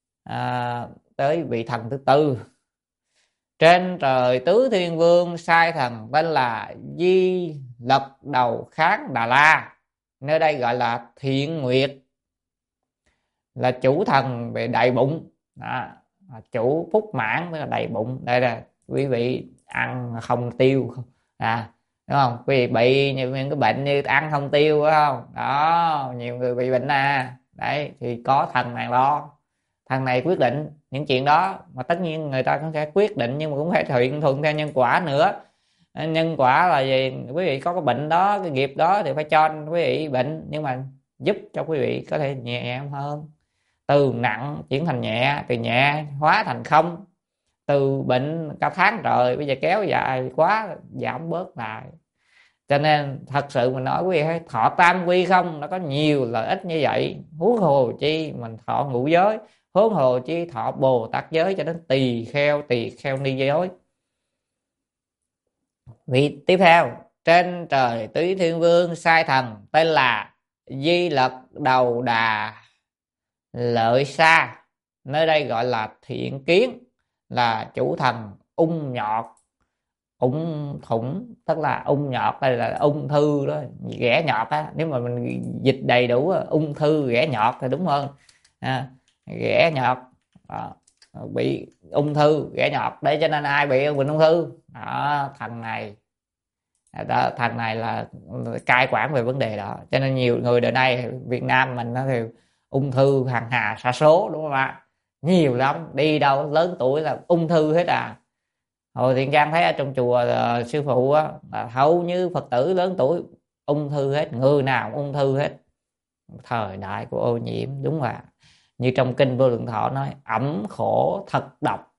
tới vị thần thứ tư. Trên trời Tứ Thiên Vương sai thần tên là Di Lật Đầu Kháng Đà La, nơi đây gọi là Thiện Nguyệt, là chủ thần về đầy bụng đó, chủ phúc mãn tức là đầy bụng. Đây là quý vị ăn không tiêu đúng không? Quý vị bị những cái bệnh như ăn không tiêu, phải không? Đó, nhiều người bị bệnh đấy thì có thần này lo. Thằng này quyết định những chuyện đó, mà tất nhiên người ta cũng sẽ quyết định nhưng mà cũng phải thuận theo nhân quả nữa. Nhân quả là gì? Quý vị có cái bệnh đó, cái nghiệp đó thì phải cho quý vị bệnh, nhưng mà giúp cho quý vị có thể nhẹ hơn, từ nặng chuyển thành nhẹ, từ nhẹ hóa thành không, từ bệnh cả tháng trời bây giờ kéo dài quá giảm bớt lại. Cho nên thật sự mình nói quý vị thấy thọ tam quy không, nó có nhiều lợi ích như vậy, huống hồ chi mình thọ ngũ giới, huống hồ chi thọ Bồ Tát giới cho đến tỳ kheo ni giới. Vị tiếp theo, trên trời Tứ Thiên Vương sai thần tên là Di Lật Đầu Đà Lợi Sa, nơi đây gọi là Thiện Kiến, là chủ thần ung nhọt. Ung thủng tức là ung nhọt, đây là ung thư đó, ghẻ nhọt á. Nếu mà mình dịch đầy đủ ung thư ghẻ nhọt thì đúng hơn. Ghẻ nhọt bị ung thư ghẻ nhọt đấy, cho nên ai bị bệnh ung thư đó, thằng này là cai quản về vấn đề đó. Cho nên nhiều người đời nay Việt Nam mình nó thì ung thư hàng hà sa số, đúng không ạ? Nhiều lắm, đi đâu lớn tuổi là ung thư hết Hồi Thiện Trang thấy ở trong chùa sư phụ là hầu như Phật tử lớn tuổi ung thư hết, người nào ung thư hết. Thời đại của ô nhiễm, đúng là như trong kinh Vô Lượng Thọ nói ẩm khổ thật độc,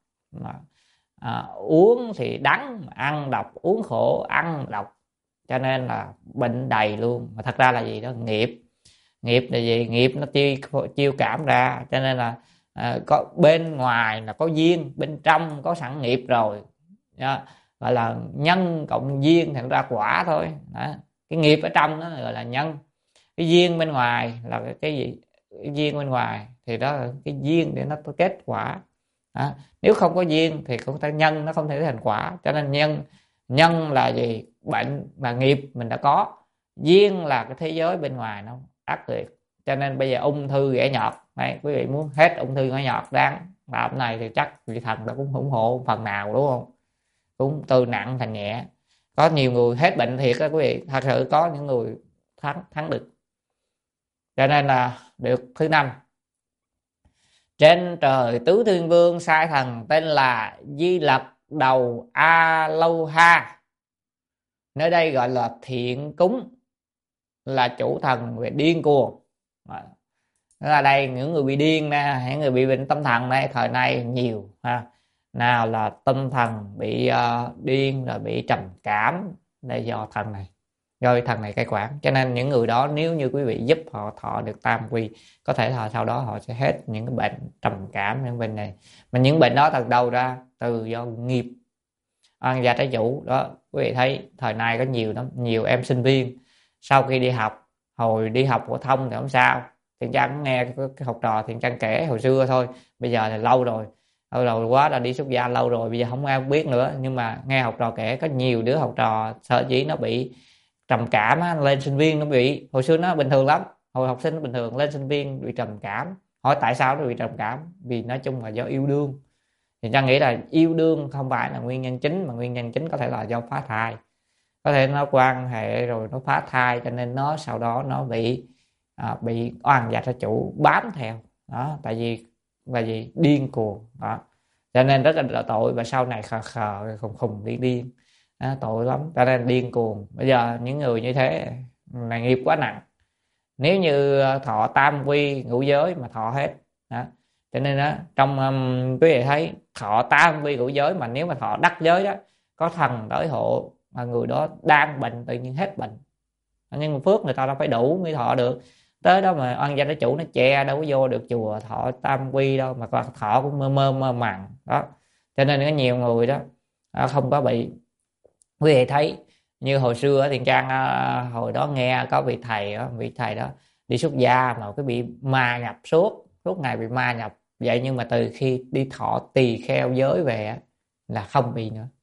uống thì đắng, ăn độc, uống khổ ăn độc. Cho nên là bệnh đầy luôn. Mà thật ra là gì đó? Nghiệp là gì? Nghiệp nó chiêu cảm ra. Cho nên là có bên ngoài là có duyên, bên trong có sẵn nghiệp rồi đó. Gọi là nhân cộng duyên thành ra quả thôi đó. Cái nghiệp ở trong đó gọi là nhân, cái duyên bên ngoài là cái gì? Cái duyên bên ngoài thì đó là cái duyên để nó kết quả đó. Nếu không có duyên thì không thể nhân, nó không thể thành quả. Cho nên nhân là gì? Bệnh là nghiệp mình đã có, duyên là cái thế giới bên ngoài nó ác liệt. Cho nên bây giờ ung thư ghẻ nhọt đấy, quý vị muốn hết ung thư ghẻ nhọt đáng làm này thì chắc vị thần đã cũng ủng hộ phần nào, đúng không? Cũng từ nặng thành nhẹ. Có nhiều người hết bệnh thiệt đó quý vị, thật sự có những người thắng được. Cho nên là được thứ năm, trên trời Tứ Thiên Vương sai thần tên là Di Lật Đầu A Lâu Ha, nơi đây gọi là Thiện Cúng, là chủ thần về điên cuồng. Ở đây những người bị điên nè, những người bị bệnh tâm thần này thời nay nhiều nào là tâm thần bị điên, rồi bị trầm cảm, đây do thần này, do thần này cai quản. Cho nên những người đó nếu như quý vị giúp họ thọ được tam quy, có thể là sau đó họ sẽ hết những cái bệnh trầm cảm, những bệnh này. Mà những bệnh đó từ đâu ra? Từ do nghiệp ăn gia trái chủ đó. Quý vị thấy thời nay có nhiều lắm, nhiều em sinh viên sau khi đi học, hồi đi học phổ thông thì không sao, Thiện Trang cũng nghe cái học trò Thiện Trang kể hồi xưa thôi, bây giờ là lâu rồi. Lâu rồi quá là đi xuất gia lâu rồi, bây giờ không ai biết nữa. Nhưng mà nghe học trò kể có nhiều đứa học trò sở dĩ nó bị trầm cảm á, lên sinh viên nó bị, hồi xưa nó bình thường lắm, hồi học sinh nó bình thường, lên sinh viên bị trầm cảm. Hỏi tại sao nó bị trầm cảm? Vì nói chung là do yêu đương. Thì Trang nghĩ là yêu đương không phải là nguyên nhân chính, mà nguyên nhân chính có thể là do phá thai. Có thể nó quan hệ rồi nó phá thai, cho nên nó sau đó nó bị oan gia trái chủ bám theo đó. Tại vì điên cuồng đó, cho nên rất là tội. Và sau này khờ khờ khùng khùng điên điên đó, tội lắm. Cho nên điên cuồng. Bây giờ những người như thế là nghiệp quá nặng. Nếu như thọ tam quy ngũ giới mà thọ hết đó. Cho nên đó, trong quý vị thấy thọ tam quy ngũ giới mà nếu mà thọ đắc giới đó, có thần tới hộ mà người đó đang bệnh tự nhiên hết bệnh. Nhưng mà phước người ta đâu phải đủ mới thọ được. Tới đó mà oan gia trái chủ nó che, đâu có vô được chùa thọ tam quy đâu, mà thọ cũng mơ màng đó. Cho nên có nhiều người đó không có bị. Quý vị thấy như hồi xưa ở Tiền Trang, hồi đó nghe có vị thầy đó đi xuất gia mà cái bị ma nhập suốt ngày bị ma nhập vậy. Nhưng mà từ khi đi thọ tỳ kheo giới về là không bị nữa.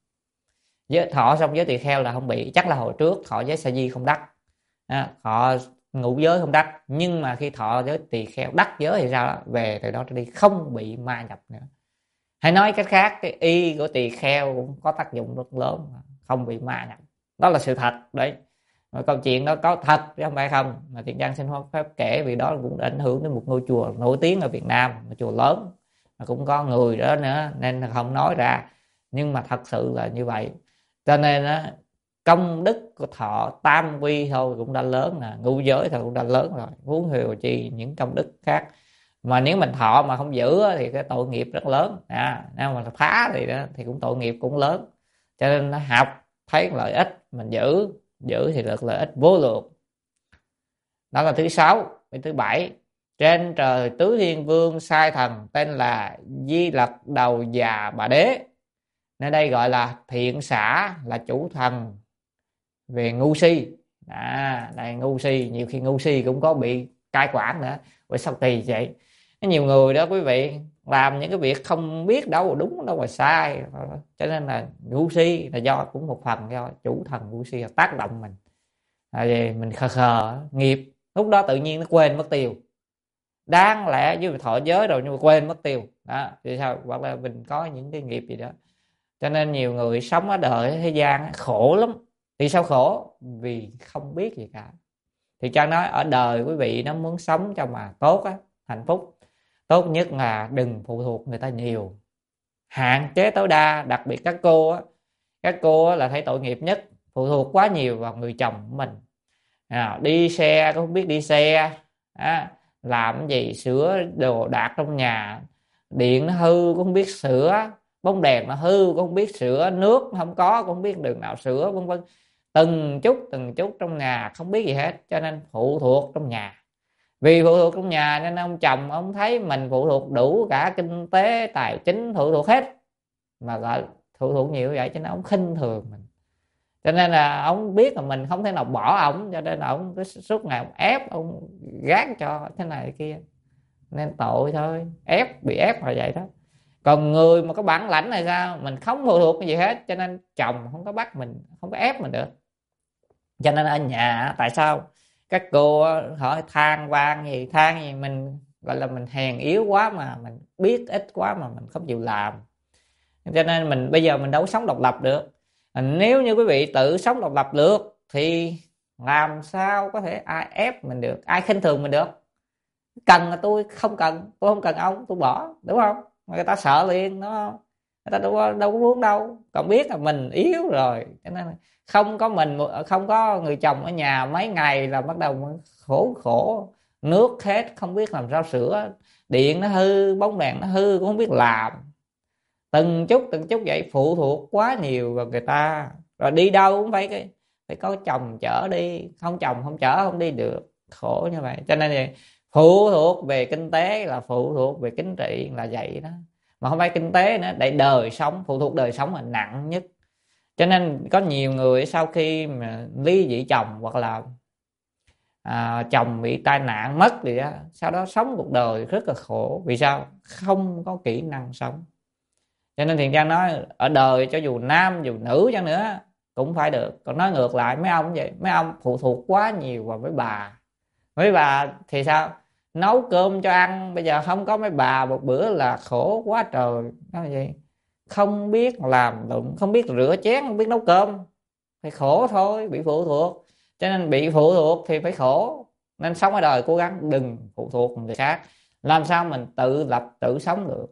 Thọ xong giới tỳ kheo là không bị. Chắc là hồi trước thọ giới sa di không đắc, thọ ngũ giới không đắc, nhưng mà khi thọ giới tỳ kheo đắc giới thì sao đó, về từ đó đi không bị ma nhập nữa. Hay nói cách khác, cái y của tỳ kheo cũng có tác dụng rất lớn, không bị ma nhập. Đó là sự thật đấy. Mà câu chuyện đó có thật chứ không phải không. Mà Thiện Trang xin phép kể vì đó cũng ảnh hưởng đến một ngôi chùa nổi tiếng ở Việt Nam, một chùa lớn mà cũng có người đó nữa nên không nói ra. Nhưng mà thật sự là như vậy. Cho nên á, công đức của thọ tam quy thôi cũng đã lớn nè, ngũ giới thôi cũng đã lớn rồi, huống hồ chi những công đức khác. Mà nếu mình thọ mà không giữ thì cái tội nghiệp rất lớn. Nếu mà phá thì cũng tội nghiệp cũng lớn. Cho nên nó học thấy lợi ích, mình giữ thì được lợi ích vô lượng. Đó là thứ 6. Thứ 7, trên trời tứ thiên vương sai thần tên là Di Lặc Đầu Già Bà Đế. Nơi đây gọi là thiện xã, là chủ thần về ngu si. Đây ngu si, nhiều khi ngu si cũng có bị cai quản nữa. Bởi sao kỳ vậy? Nhiều người đó quý vị làm những cái việc không biết đâu là đúng đâu là sai, cho nên là ngu si là do cũng một phần do chủ thần ngu si tác động mình. Vì mình khờ khờ nghiệp, lúc đó tự nhiên nó quên mất tiêu. Đáng lẽ với thọ giới rồi nhưng mà quên mất tiêu đó. Thì sao? Hoặc là mình có những cái nghiệp gì đó. Cho nên nhiều người sống ở đời thế gian khổ lắm. Vì sao khổ? Vì không biết gì cả. Thì Trang nói ở đời quý vị nó muốn sống cho mà tốt á, hạnh phúc, tốt nhất là đừng phụ thuộc người ta nhiều, hạn chế tối đa. Đặc biệt các cô á là thấy tội nghiệp nhất, phụ thuộc quá nhiều vào người chồng của mình. Đi xe cũng không biết đi xe, làm cái gì sửa đồ đạc trong nhà, điện nó hư cũng không biết sửa, bóng đèn nó hư cũng không biết sửa, nước không có cũng không biết đường nào sửa, vân vân. Từng chút trong nhà không biết gì hết, cho nên phụ thuộc trong nhà. Vì phụ thuộc trong nhà nên ông chồng ông thấy mình phụ thuộc đủ cả kinh tế tài chính, phụ thuộc hết, mà gọi phụ thuộc nhiều vậy cho nên ông khinh thường mình. Cho nên là ông biết là mình không thể nào bỏ ổng, cho nên là ông cứ suốt ngày ông ép, ông gán cho thế này kia, nên tội thôi, bị ép là vậy đó. Còn người mà có bản lãnh này sao, mình không phụ thuộc cái gì hết, cho nên chồng không có bắt mình, không có ép mình được. Cho nên ở nhà tại sao các cô hỏi than gì mình gọi là mình hèn yếu quá, mà mình biết ít quá mà mình không chịu làm. Cho nên bây giờ mình đâu sống độc lập được. Nếu như quý vị tự sống độc lập được thì làm sao có thể ai ép mình được, ai khinh thường mình được. Cần là tôi không cần ông, tôi bỏ, đúng không? Người ta sợ liền, nó người ta đâu có muốn đâu. Còn biết là mình yếu rồi, cho nên không có người chồng ở nhà mấy ngày là bắt đầu khổ, nước hết không biết làm sao sửa, điện nó hư, bóng đèn nó hư cũng không biết làm. Từng chút vậy, phụ thuộc quá nhiều vào người ta. Rồi đi đâu cũng phải có chồng chở đi, không chồng không chở không đi được, khổ như vậy. Cho nên phụ thuộc về kinh tế là phụ thuộc về chính trị là vậy đó. Mà không phải kinh tế nữa, để đời sống, phụ thuộc đời sống là nặng nhất. Cho nên có nhiều người sau khi mà ly dị chồng hoặc là chồng bị tai nạn mất gì đó, sau đó sống cuộc đời rất là khổ. Vì sao? Không có kỹ năng sống. Cho nên Thiện Trang nói ở đời cho dù nam dù nữ chăng nữa cũng phải được. Còn nói ngược lại mấy ông vậy, mấy ông phụ thuộc quá nhiều vào mấy bà. Mấy bà thì sao? Nấu cơm cho ăn, bây giờ không có mấy bà một bữa là khổ quá trời. Nói gì? Không biết làm lụng, không biết rửa chén, không biết nấu cơm, phải khổ thôi, bị phụ thuộc. Cho nên bị phụ thuộc thì phải khổ. Nên sống ở đời cố gắng đừng phụ thuộc người khác, làm sao mình tự lập tự sống được.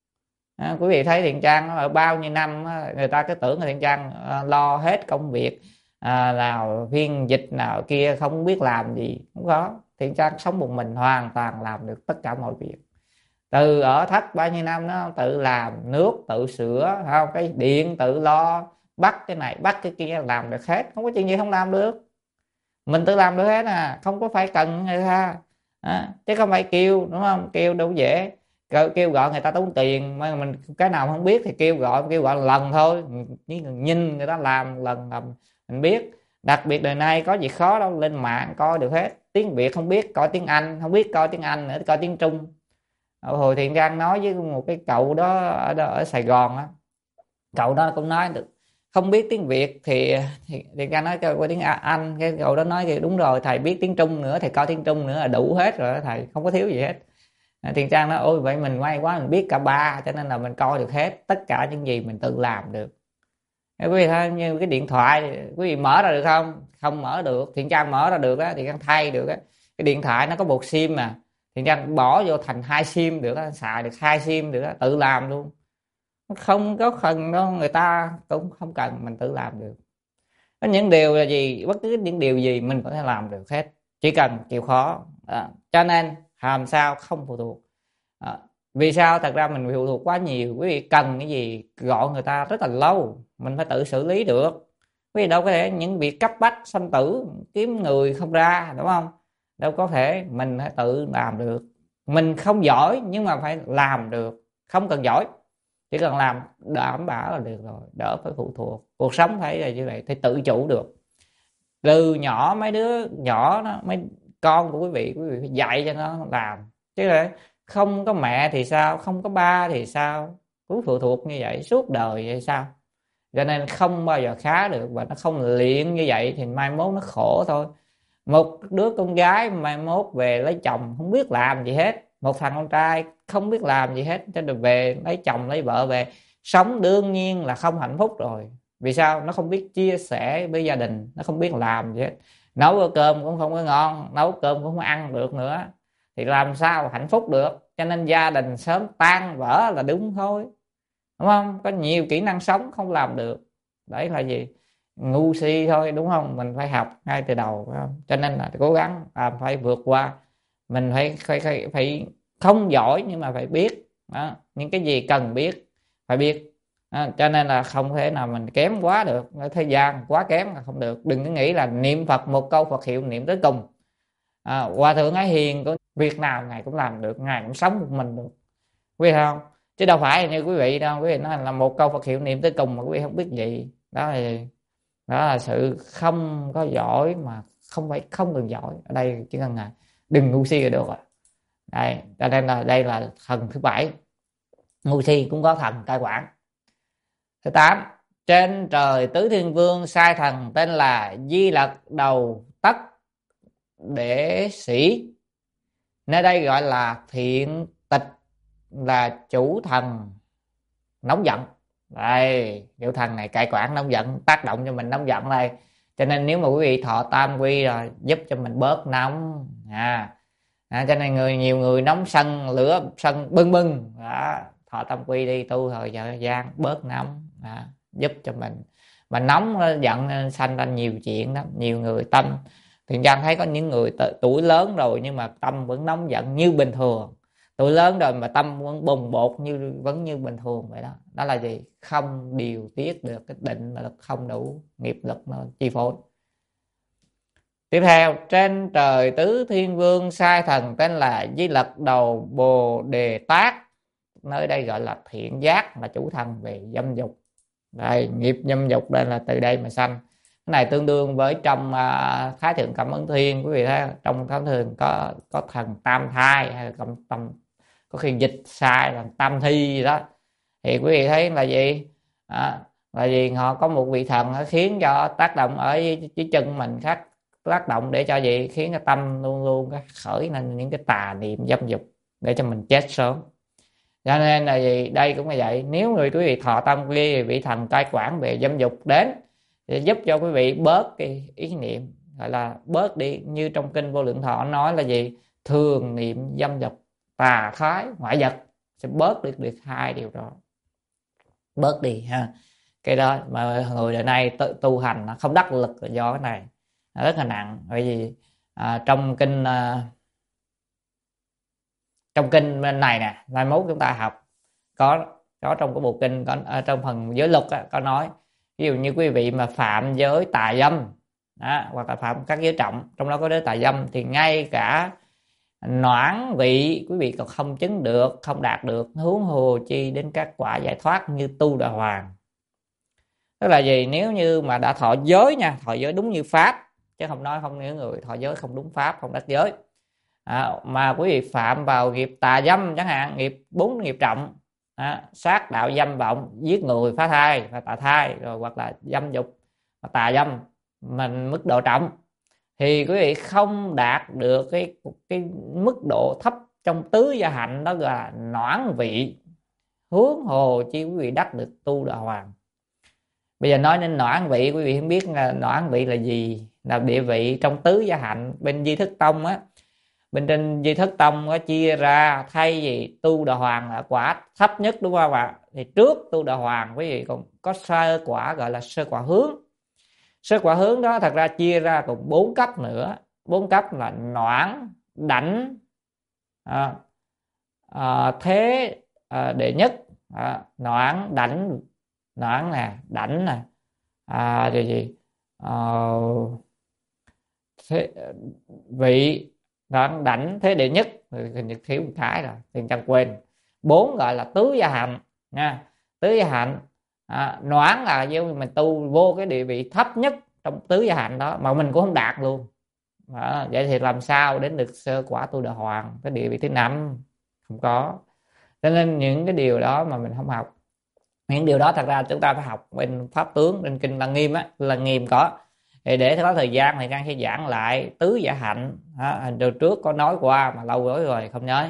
Quý vị thấy Thiện Trang ở bao nhiêu năm người ta cứ tưởng là Thiện Trang lo hết công việc, nào phiên dịch nào kia không biết làm gì. Không có, Thiện Trang sống một mình hoàn toàn làm được tất cả mọi việc. Từ ở thất bao nhiêu năm nó tự làm nước tự sửa, không cái điện tự lo, bắt cái này bắt cái kia làm được hết, không có chuyện gì không làm được. Mình tự làm được hết không có phải cần người ta chứ không phải kêu, đúng không? Kêu đâu dễ, kêu gọi người ta tốn tiền, mà mình cái nào không biết thì kêu gọi lần thôi, nhìn người ta làm lần làm mình biết. Đặc biệt đời nay có gì khó đâu, lên mạng coi được hết. Tiếng Việt không biết coi tiếng Anh, không biết coi tiếng Anh nữa coi tiếng Trung. Hồi Thiện Trang nói với một cái cậu đó ở Sài Gòn á, cậu đó cũng nói được không biết tiếng Việt thì Thiện Trang nói coi tiếng Anh, cái cậu đó nói thì đúng rồi, thầy biết tiếng Trung nữa, thầy coi tiếng Trung nữa là đủ hết rồi, thầy không có thiếu gì hết. Thiện Trang nói ôi vậy mình may quá, mình biết cả ba cho nên là mình coi được hết tất cả những gì mình tự làm được. Quý vị thấy như cái điện thoại quý vị mở ra được không? Không mở được. Thiện Trang mở ra được á, Thiện Trang thay được á. Cái điện thoại nó có một sim mà, Thiện Trang bỏ vô thành 2 sim được á, xài được 2 sim được á, tự làm luôn. Không có cần đâu, người ta cũng không cần, mình tự làm được. Có những điều là gì, bất cứ những điều gì mình có thể làm được hết, chỉ cần chịu khó. Cho nên làm sao không phụ thuộc. Vì sao? Thật ra mình phụ thuộc quá nhiều. Quý vị cần cái gì gọi người ta rất là lâu, mình phải tự xử lý được. Quý vị đâu có thể những việc cấp bách sanh tử kiếm người không ra, đúng không? Đâu có thể, mình phải tự làm được. Mình không giỏi nhưng mà phải làm được, không cần giỏi, chỉ cần làm đảm bảo là được rồi, đỡ phải phụ thuộc. Cuộc sống phải là như vậy, phải tự chủ được. Từ nhỏ mấy đứa nhỏ đó, mấy con của quý vị phải dạy cho nó làm, chứ là không có mẹ thì sao, không có ba thì sao, cứ phụ thuộc như vậy suốt đời vậy sao? Cho nên không bao giờ khá được, và nó không luyện như vậy thì mai mốt nó khổ thôi. Một đứa con gái mai mốt về lấy chồng không biết làm gì hết, một thằng con trai không biết làm gì hết, cho nên về lấy chồng lấy vợ về sống đương nhiên là không hạnh phúc rồi. Vì sao? Nó không biết chia sẻ với gia đình, nó không biết làm gì hết, nấu cái cơm cũng không có ngon, nấu cơm cũng không ăn được nữa, thì làm sao hạnh phúc được? Cho nên gia đình sớm tan vỡ là đúng thôi, đúng không? Có nhiều kỹ năng sống không làm được, đấy là gì? Ngu si thôi, đúng không? Mình phải học ngay từ đầu, phải không? Cho nên là cố gắng phải vượt qua. Mình phải không giỏi nhưng mà phải biết đó, những cái gì cần biết phải biết. Cho nên là không thể nào mình kém quá được, ở thế gian quá kém là không được. Đừng có nghĩ là niệm Phật một câu Phật hiệu niệm tới cùng. Hòa thượng Ái Hiền của Việt Nam ngài cũng làm được, ngài cũng sống một mình được, quý vị không? Chứ đâu phải như quý vị đâu, quý vị nói là một câu Phật hiệu niệm tới cùng mà quý vị không biết gì. Đó là sự không có giỏi, mà không phải không cần giỏi, ở đây chỉ cần là đừng ngu si là được rồi. Đây, cho nên là đây là thần thứ 7. Ngu si cũng có thần cai quản. Thứ 8, trên trời tứ thiên vương sai thần tên là Di Lặc đầu tất để sĩ, nơi đây gọi là thiện tịch, là chủ thần nóng giận. Đây, kiểu thần này cai quản nóng giận, tác động cho mình nóng giận đây. Cho nên nếu mà quý vị thọ tam quy rồi giúp cho mình bớt nóng. Cho nên nhiều người nóng sân lửa, sân bưng bưng đó, thọ tam quy đi tu thời gian bớt nóng, giúp cho mình. Mà nóng giận sanh ra nhiều chuyện lắm. Nhiều người tâm, Thiện Trang thấy có những người tuổi lớn rồi nhưng mà tâm vẫn nóng giận như bình thường, tuổi lớn rồi mà tâm vẫn bồng bột vẫn như bình thường vậy đó. Đó là gì? Không điều tiết được cái định lực, không đủ nghiệp lực nó chi phối. Tiếp theo, trên trời tứ thiên vương sai thần tên là Di Lặc đầu Bồ Đề Tát, nơi đây gọi là thiện giác, là chủ thần về dâm dục. Đây, nghiệp dâm dục đây là từ đây mà sanh. Cái này tương đương với trong Thái Thượng Cảm Ứng Thiên, quý vị thấy trong Cảm Thường có thần tam thai, hay là có khi dịch sai là tam thi gì đó. Thì quý vị thấy là gì? Là vì họ có một vị thần khiến cho tác động ở dưới chân mình, khác tác động để cho gì, khiến cho tâm luôn luôn khởi lên những cái tà niệm dâm dục để cho mình chết sớm. Cho nên là gì, đây cũng là vậy. Nếu người quý vị thọ tâm ghi vị thần cai quản về dâm dục đến để giúp cho quý vị bớt cái ý niệm, gọi là bớt đi. Như trong kinh Vô Lượng Thọ nói là gì? Thường niệm dâm dục, tà thái ngoại vật, sẽ bớt được hai điều đó, bớt đi ha. Cái đó mà người đời nay tu hành nó không đắc lực là do cái này, nó rất là nặng. Bởi vì trong kinh bên này nè, mai mốt chúng ta học có trong cái bộ kinh, có trong phần giới luật có nói, ví dụ như quý vị mà phạm giới tà dâm hoặc là phạm các giới trọng, trong đó có giới tà dâm, thì ngay cả noãn vị quý vị còn không chứng được, không đạt được, huống hồ chi đến các quả giải thoát như tu đà hoàng. Tức là gì? Nếu như mà đã thọ giới nha, thọ giới đúng như pháp, chứ không nói không, những người thọ giới không đúng pháp, không đắc giới, mà quý vị phạm vào nghiệp tà dâm chẳng hạn, nghiệp 4 nghiệp trọng, sát đạo dâm vọng, giết người, phá thai và tà thai, rồi hoặc là dâm dục, tà dâm mình mức độ trọng, thì quý vị không đạt được cái mức độ thấp trong tứ gia hạnh, đó là noãn vị, huống hồ chi quý vị đắc được tu đà hoàng. Bây giờ nói đến noãn vị, quý vị không biết là noãn vị là gì, là địa vị trong tứ gia hạnh. Bên Di Thức Tông á, bên trên Di Thức Tông có chia ra, thay vì tu đà hoàng là quả thấp nhất, đúng không ạ? Thì trước tu đà hoàng quý vị còn có sơ quả, gọi là sơ quả hướng. Sơ quả hướng đó thật ra chia ra còn 4 cấp nữa. 4 cấp là noãn, đảnh, thế đệ nhất, noãn, đảnh, noãn nè, đảnh nè, rồi gì, thế vị, noãn, đảnh, thế đệ nhất, hình như thiếu một cái rồi, tiền chẳng quên. 4 gọi là tứ gia hạnh nha. Tứ gia hạnh, noãn là như mình tu vô cái địa vị thấp nhất trong tứ gia hạnh đó mà mình cũng không đạt luôn. Vậy thì làm sao đến được sơ quả tu đà hoàng, cái địa vị thứ 5? Không có. Cho nên những cái điều đó mà mình không học, những điều đó thật ra chúng ta phải học bên pháp tướng, bên kinh Lăng Nghiêm á, Lăng Nghiêm có. Thì để có thời gian thì Trang sẽ giảng lại tứ gia hạnh. Hồi trước có nói qua mà lâu rồi không nhớ.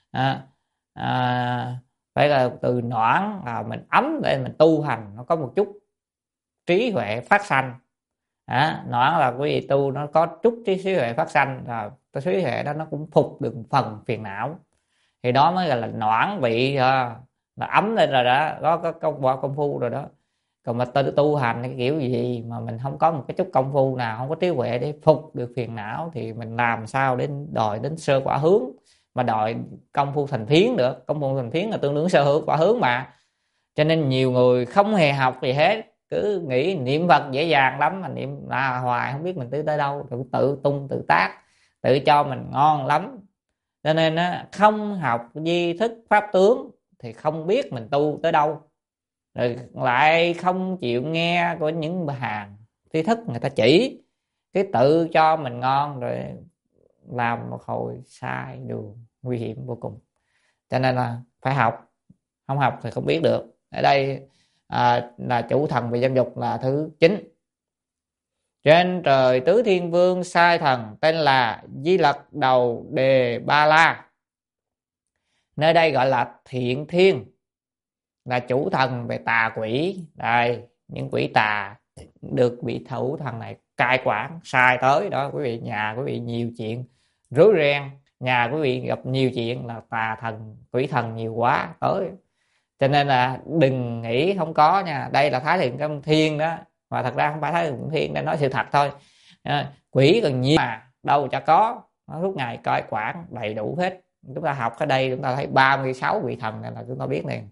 Phải là từ noãn mình ấm để mình tu hành, nó có một chút trí huệ phát sanh. Noãn là quý vị tu nó có chút trí huệ phát sanh, rồi cái trí huệ đó nó cũng phục được phần phiền não, thì đó mới gọi là noãn vị, là ấm lên rồi đó, có công phu rồi đó. Còn mà tu hành cái kiểu gì mà mình không có một cái chút công phu nào, không có trí huệ để phục được phiền não, thì mình làm sao đến đòi đến sơ quả hướng, mà đòi công phu thành thiến được. Công phu thành thiến là tương đương sơ quả hướng mà. Cho nên nhiều người không hề học gì hết, cứ nghĩ niệm Phật dễ dàng lắm, mà niệm hoài không biết mình tới đâu, tự tung tự tác, tự cho mình ngon lắm. Cho nên không học di thức pháp tướng thì không biết mình tu tới đâu, rồi lại không chịu nghe của những bà hàng tri thức người ta chỉ, cái tự cho mình ngon rồi làm một hồi sai đường, nguy hiểm vô cùng. Cho nên là phải học, không học thì không biết được. Ở đây là chủ thần về dâm dục là thứ 9. Trên trời tứ thiên vương sai thần tên là Di Lặc Đầu Đề Ba La, nơi đây gọi là Thiện Thiên, là chủ thần về tà quỷ. Đây, những quỷ tà được vị thủ thần này cai quản, sai tới đó. Quý vị nhà quý vị nhiều chuyện rối ren, nhà quý vị gặp nhiều chuyện là tà thần, quỷ thần nhiều quá tới. Cho nên là đừng nghĩ không có nha. Đây là Thái Thượng Thiên đó, mà thật ra không phải Thái Thượng Thiên, để nói sự thật thôi. Quỷ còn nhiều mà đâu cho có, nó suốt ngày cai quản đầy đủ hết. Chúng ta học ở đây chúng ta thấy 36 vị thần này là chúng ta biết liền.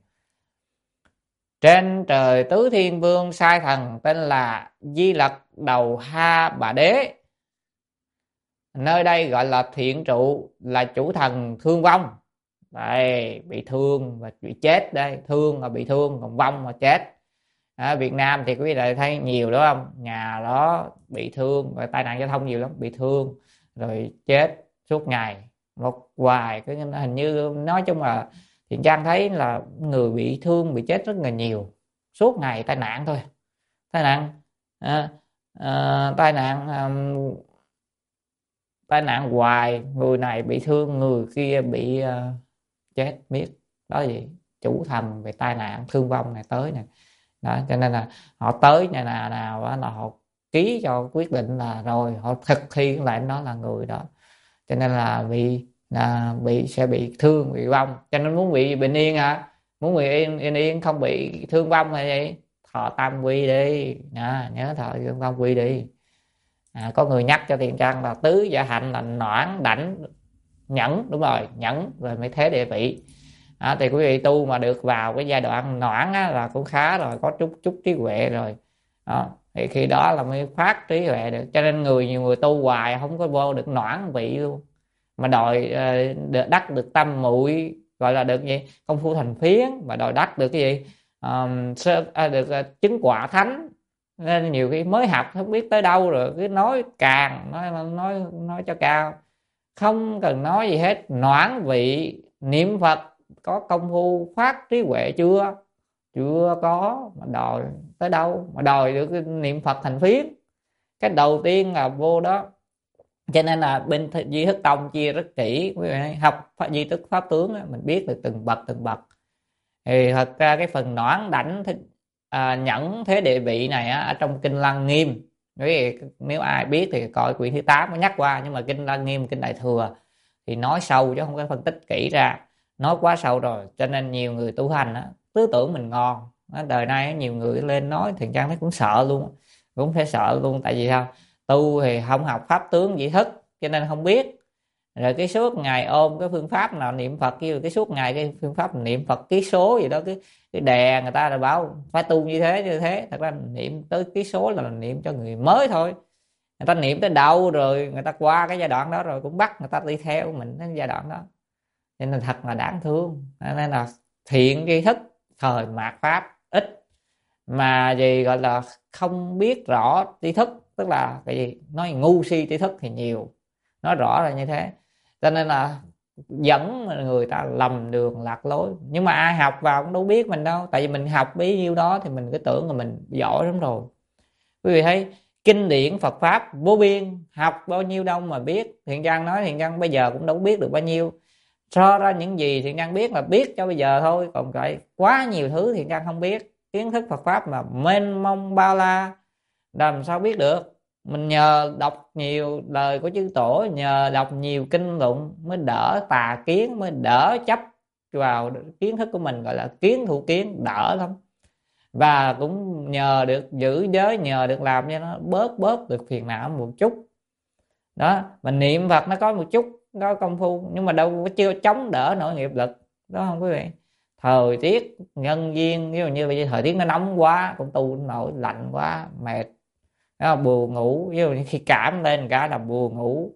Trên trời tứ thiên vương sai thần tên là Di Lặc Đầu Ha Bà Đế, nơi đây gọi là Thiện Trụ, là chủ thần thương vong. Đây, bị thương và bị chết. Đây, thương là bị thương, còn vong là chết. Việt Nam thì quý vị lại thấy nhiều đúng không? Nhà đó bị thương, và tai nạn giao thông nhiều lắm, bị thương rồi chết suốt ngày một hoài. Cái hình như nói chung là Thiện Trang thấy là người bị thương, bị chết rất là nhiều, suốt ngày tai nạn thôi. Tai nạn tai nạn tai nạn hoài, người này bị thương, người kia bị chết miết. Đó là gì? Chủ thần về tai nạn thương vong này tới nè. Đó, cho nên là họ tới nhà nào đó là họ ký cho quyết định là rồi họ thực thi lại đó là người đó. Cho nên là sẽ bị thương, bị vong. Cho nên muốn bị bình yên hả? Muốn bị yên không bị thương vong là gì? Thọ tam quy đi. Nhớ thọ tam quy đi. Có người nhắc cho Thiện Trang là tứ giả hạnh là noãn, đảnh, nhẫn. Đúng rồi, nhẫn rồi mới thế địa vị. Thì quý vị tu mà được vào cái giai đoạn noãn á, là cũng khá rồi, có chút trí huệ rồi. Thì khi đó là mới phát trí huệ được. Cho nên nhiều người tu hoài không có vô được noãn vị luôn, mà đòi đắc được tâm muội, gọi là được gì, công phu thành phiến, mà đòi đắc được cái gì, được chứng quả thánh. Nên nhiều khi mới học không biết tới đâu rồi cứ nói càng nói cho cao, không cần nói gì hết. Noãn vị niệm Phật có công phu phát trí huệ chưa có, mà đòi tới đâu, mà đòi được niệm Phật thành phiến. Cái đầu tiên là vô đó. Cho nên là bên Di Thức Tông chia rất kỹ. Quý vị học Di Thức Pháp Tướng đó, mình biết được từng bậc. Thì thật ra cái phần noãn, đảnh, nhẫn, thế địa vị này ở trong Kinh Lăng Nghiêm, nếu ai biết thì coi quyển thứ 8 có nhắc qua. Nhưng mà Kinh Lăng Nghiêm, Kinh Đại Thừa thì nói sâu chứ không có phân tích kỹ ra, nói quá sâu rồi. Cho nên nhiều người tu hành cứ tưởng mình ngon. Đời nay nhiều người lên nói Thiện Trang thấy cũng sợ luôn, cũng phải sợ luôn. Tại vì sao? Tu thì không học pháp tướng Di Thức cho nên không biết. Rồi cái suốt ngày ôm cái phương pháp nào niệm Phật, cái suốt ngày cái phương pháp niệm Phật ký số gì đó, cái đè người ta là bảo phải tu như thế. Thật ra niệm tới ký số là niệm cho người mới thôi. Người ta niệm tới đâu rồi người ta qua cái giai đoạn đó rồi cũng bắt người ta đi theo mình đến giai đoạn đó. Nên là thật là đáng thương. Nên là thiện tri thức thời mạt pháp ít, mà gì gọi là không biết rõ tri thức, tức là cái gì, nói ngu si tri thức thì nhiều, nói rõ là như thế. Cho nên là dẫn người ta lầm đường lạc lối. Nhưng mà ai học vào cũng đâu biết mình đâu, tại vì mình học bấy nhiêu đó thì mình cứ tưởng là mình giỏi lắm rồi. Quý vị thấy kinh điển Phật pháp vô biên, học bao nhiêu đâu mà biết. Thiện Trang nói Thiện Trang bây giờ cũng đâu biết được bao nhiêu. So ra những gì Thiện Trang biết là biết cho bây giờ thôi, còn cái quá nhiều thứ Thiện Trang không biết. Kiến thức Phật pháp mà mênh mông bao la, làm sao biết được. Mình nhờ đọc nhiều lời của chư tổ, nhờ đọc nhiều kinh luận mới đỡ tà kiến, mới đỡ chấp vào kiến thức của mình, gọi là kiến thủ kiến, đỡ lắm. Và cũng nhờ được giữ giới, nhờ được làm cho nó bớt được phiền não một chút. Đó, mình niệm Phật nó có một chút đó công phu, nhưng mà đâu có chưa chống đỡ nổi nghiệp lực đó không quý vị. Thời tiết nhân duyên, ví dụ như bây giờ thời tiết nó nóng quá cũng tu nổi, lạnh quá mệt, buồn ngủ. Ví dụ như khi cảm lên cả là buồn ngủ,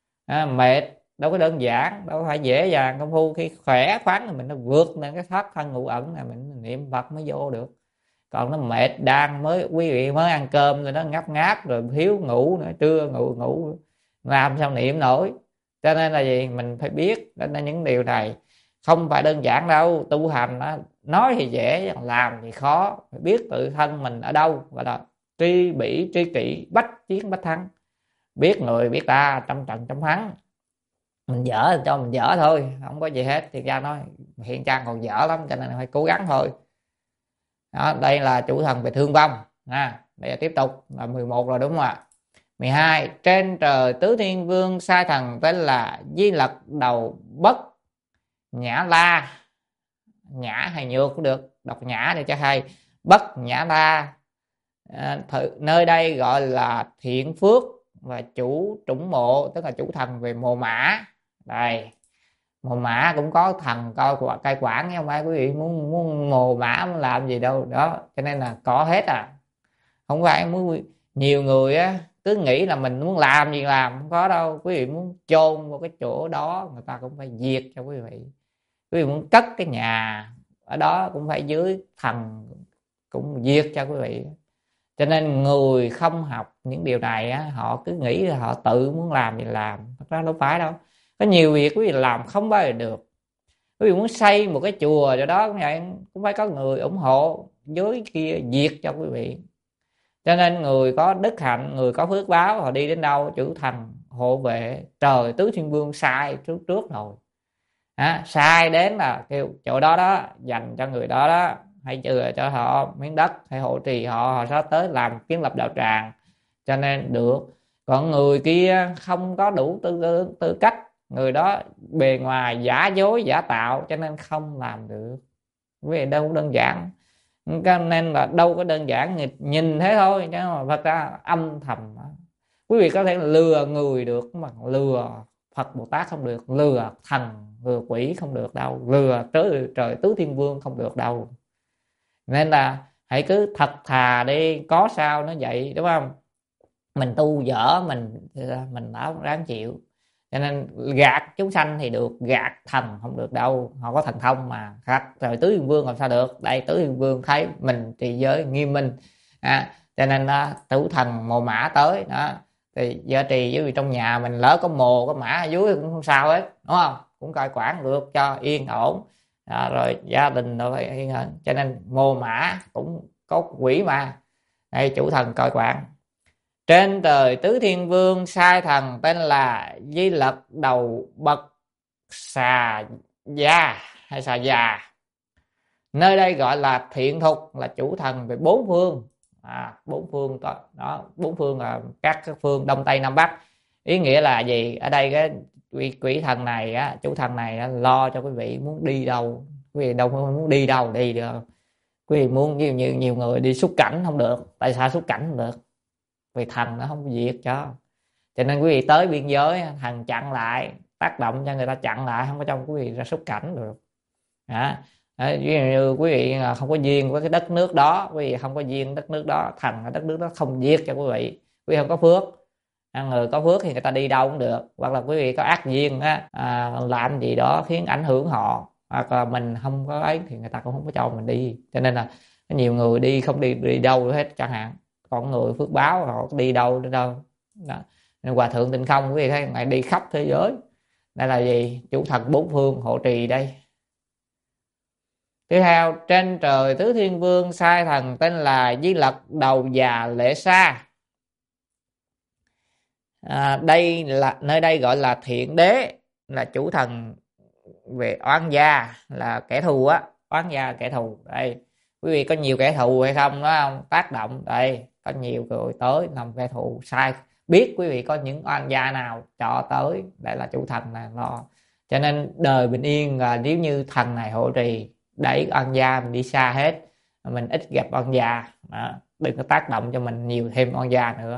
mệt, đâu có đơn giản, đâu phải dễ dàng công phu. Khi khỏe khoắn thì mình nó vượt lên cái thoát thân ngủ ẩn này, mình niệm Phật mới vô được. Còn nó mệt đang mới, quý vị mới ăn cơm rồi nó ngáp ngáp rồi thiếu ngủ nữa, trưa ngủ làm sao niệm nổi. Cho nên là gì, mình phải biết. Đó là những điều này không phải đơn giản đâu. Tu hành đó, nói thì dễ, làm thì khó. Phải biết tự thân mình ở đâu, gọi là tri bỉ tri kỷ, bách chiến bách thắng. Biết người biết ta, trăm trận trăm thắng. Mình dở cho mình dở thôi, không có gì hết. Thì ra nói Hiện Trang còn dở lắm, cho nên phải cố gắng thôi. Đó, đây là chủ thần về thương vong. Bây giờ tiếp tục là 11 rồi đúng không ạ? 12. Trên trời tứ thiên vương sai thần tên là Di Lặc đầu bất nhã la. Nhã hay nhược cũng được, đọc nhã để cho hay. Bất nhã la, nơi đây gọi là thiện phước và chủ trũng mộ, tức là chủ thần về mồ mã. Đây, mồ mã cũng có thần coi cai quản, không phải quý vị muốn mồ mã muốn làm gì đâu đó. Cho nên là có hết không phải nhiều người cứ nghĩ là mình muốn làm gì làm, không có đâu. Quý vị muốn chôn vào cái chỗ đó người ta cũng phải diệt cho quý vị. Quý vị muốn cất cái nhà ở đó cũng phải dưới thần cũng diệt cho quý vị. Cho nên người không học những điều này họ cứ nghĩ là họ tự muốn làm gì làm, thật ra đâu phải đâu. Có nhiều việc quý vị làm không bao giờ được. Quý vị muốn xây một cái chùa cho đó cũng vậy, cũng phải có người ủng hộ, dưới kia diệt cho quý vị. Cho nên người có đức hạnh, người có phước báo, họ đi đến đâu chữ thần hộ vệ, trời tứ thiên vương sai trước rồi. Sai đến là kêu chỗ đó đó dành cho người đó đó, hay chừa cho họ miếng đất, hay hộ trì họ, họ sẽ tới làm kiến lập đạo tràng, cho nên được. Còn người kia không có đủ tư cách, người đó bề ngoài giả dối giả tạo, cho nên không làm được. Vì đâu đơn giản, nên là đâu có đơn giản nhìn thế thôi, chứ mà thật ra âm thầm. Quý vị có thể lừa người được, mà lừa Phật Bồ Tát không được, lừa thần lừa quỷ không được đâu, lừa trời tứ thiên vương không được đâu. Nên là hãy cứ thật thà đi, có sao nó vậy, đúng không? Mình tu dở mình đã ráng chịu. Cho nên gạt chúng sanh thì được, gạt thần không được đâu, họ có thần thông mà. Gạt trời tứ thiên vương làm sao được? Đây tứ thiên vương thấy mình trì giới nghiêm minh, cho nên tử thần mồ mã tới đó, thì giờ trì với trong nhà mình lỡ có mồ có mã ở dưới cũng không sao hết, đúng không? Cũng cai quản được cho yên ổn đó, rồi gia đình rồi yên ổn. Cho nên mồ mã cũng có quỷ mà, đây chủ thần cai quản. Trên trời tứ thiên vương sai thần tên là Di Lặc đầu bậc xà gia hay xà già. Nơi đây gọi là Thiện Thục, là chủ thần về bốn phương. Bốn phương đó, bốn phương là các phương Đông Tây Nam Bắc. Ý nghĩa là gì? Ở đây cái quỷ thần này á, chủ thần này á, lo cho quý vị muốn đi đâu, quý vị đâu muốn đi đâu đi được. Quý vị muốn nhiều người đi xuất cảnh không được, tại sao xuất cảnh không được? Vì thần nó không diệt cho nên quý vị tới biên giới thần chặn lại, tác động cho người ta chặn lại, không có cho quý vị ra xuất cảnh được. Ví dụ như quý vị không có duyên với cái đất nước đó, quý vị không có duyên đất nước đó, thần ở đất nước đó không giết cho quý vị không có phước. Người có phước thì người ta đi đâu cũng được, hoặc là quý vị có ác duyên làm gì đó khiến ảnh hưởng họ, hoặc là mình không có ấy thì người ta cũng không có cho mình đi. Cho nên là nhiều người đi không đi đâu hết chẳng hạn. Còn người phước báo họ đi đâu đến đâu đó. Nên Hòa Thượng Tịnh Không quý vị thấy ngài đi khắp thế giới. Đây là gì? Chủ thần bốn phương hộ trì đây. Tiếp theo, trên trời tứ thiên vương sai thần tên là Di Lặc đầu già lễ sa. Đây là nơi đây gọi là Thiện Đế, là chủ thần về oán gia, là kẻ thù á, oán gia kẻ thù. Đây quý vị có nhiều kẻ thù hay không, đó không? Tác động đây có nhiều người tới làm kẻ thù, sai biết quý vị có những oan gia nào cho tới, đây là chủ thần này lo. Cho nên đời bình yên là nếu như thần này hộ trì, đẩy oan gia mình đi xa hết, mình ít gặp oan gia, đừng có tác động cho mình nhiều thêm oan gia nữa.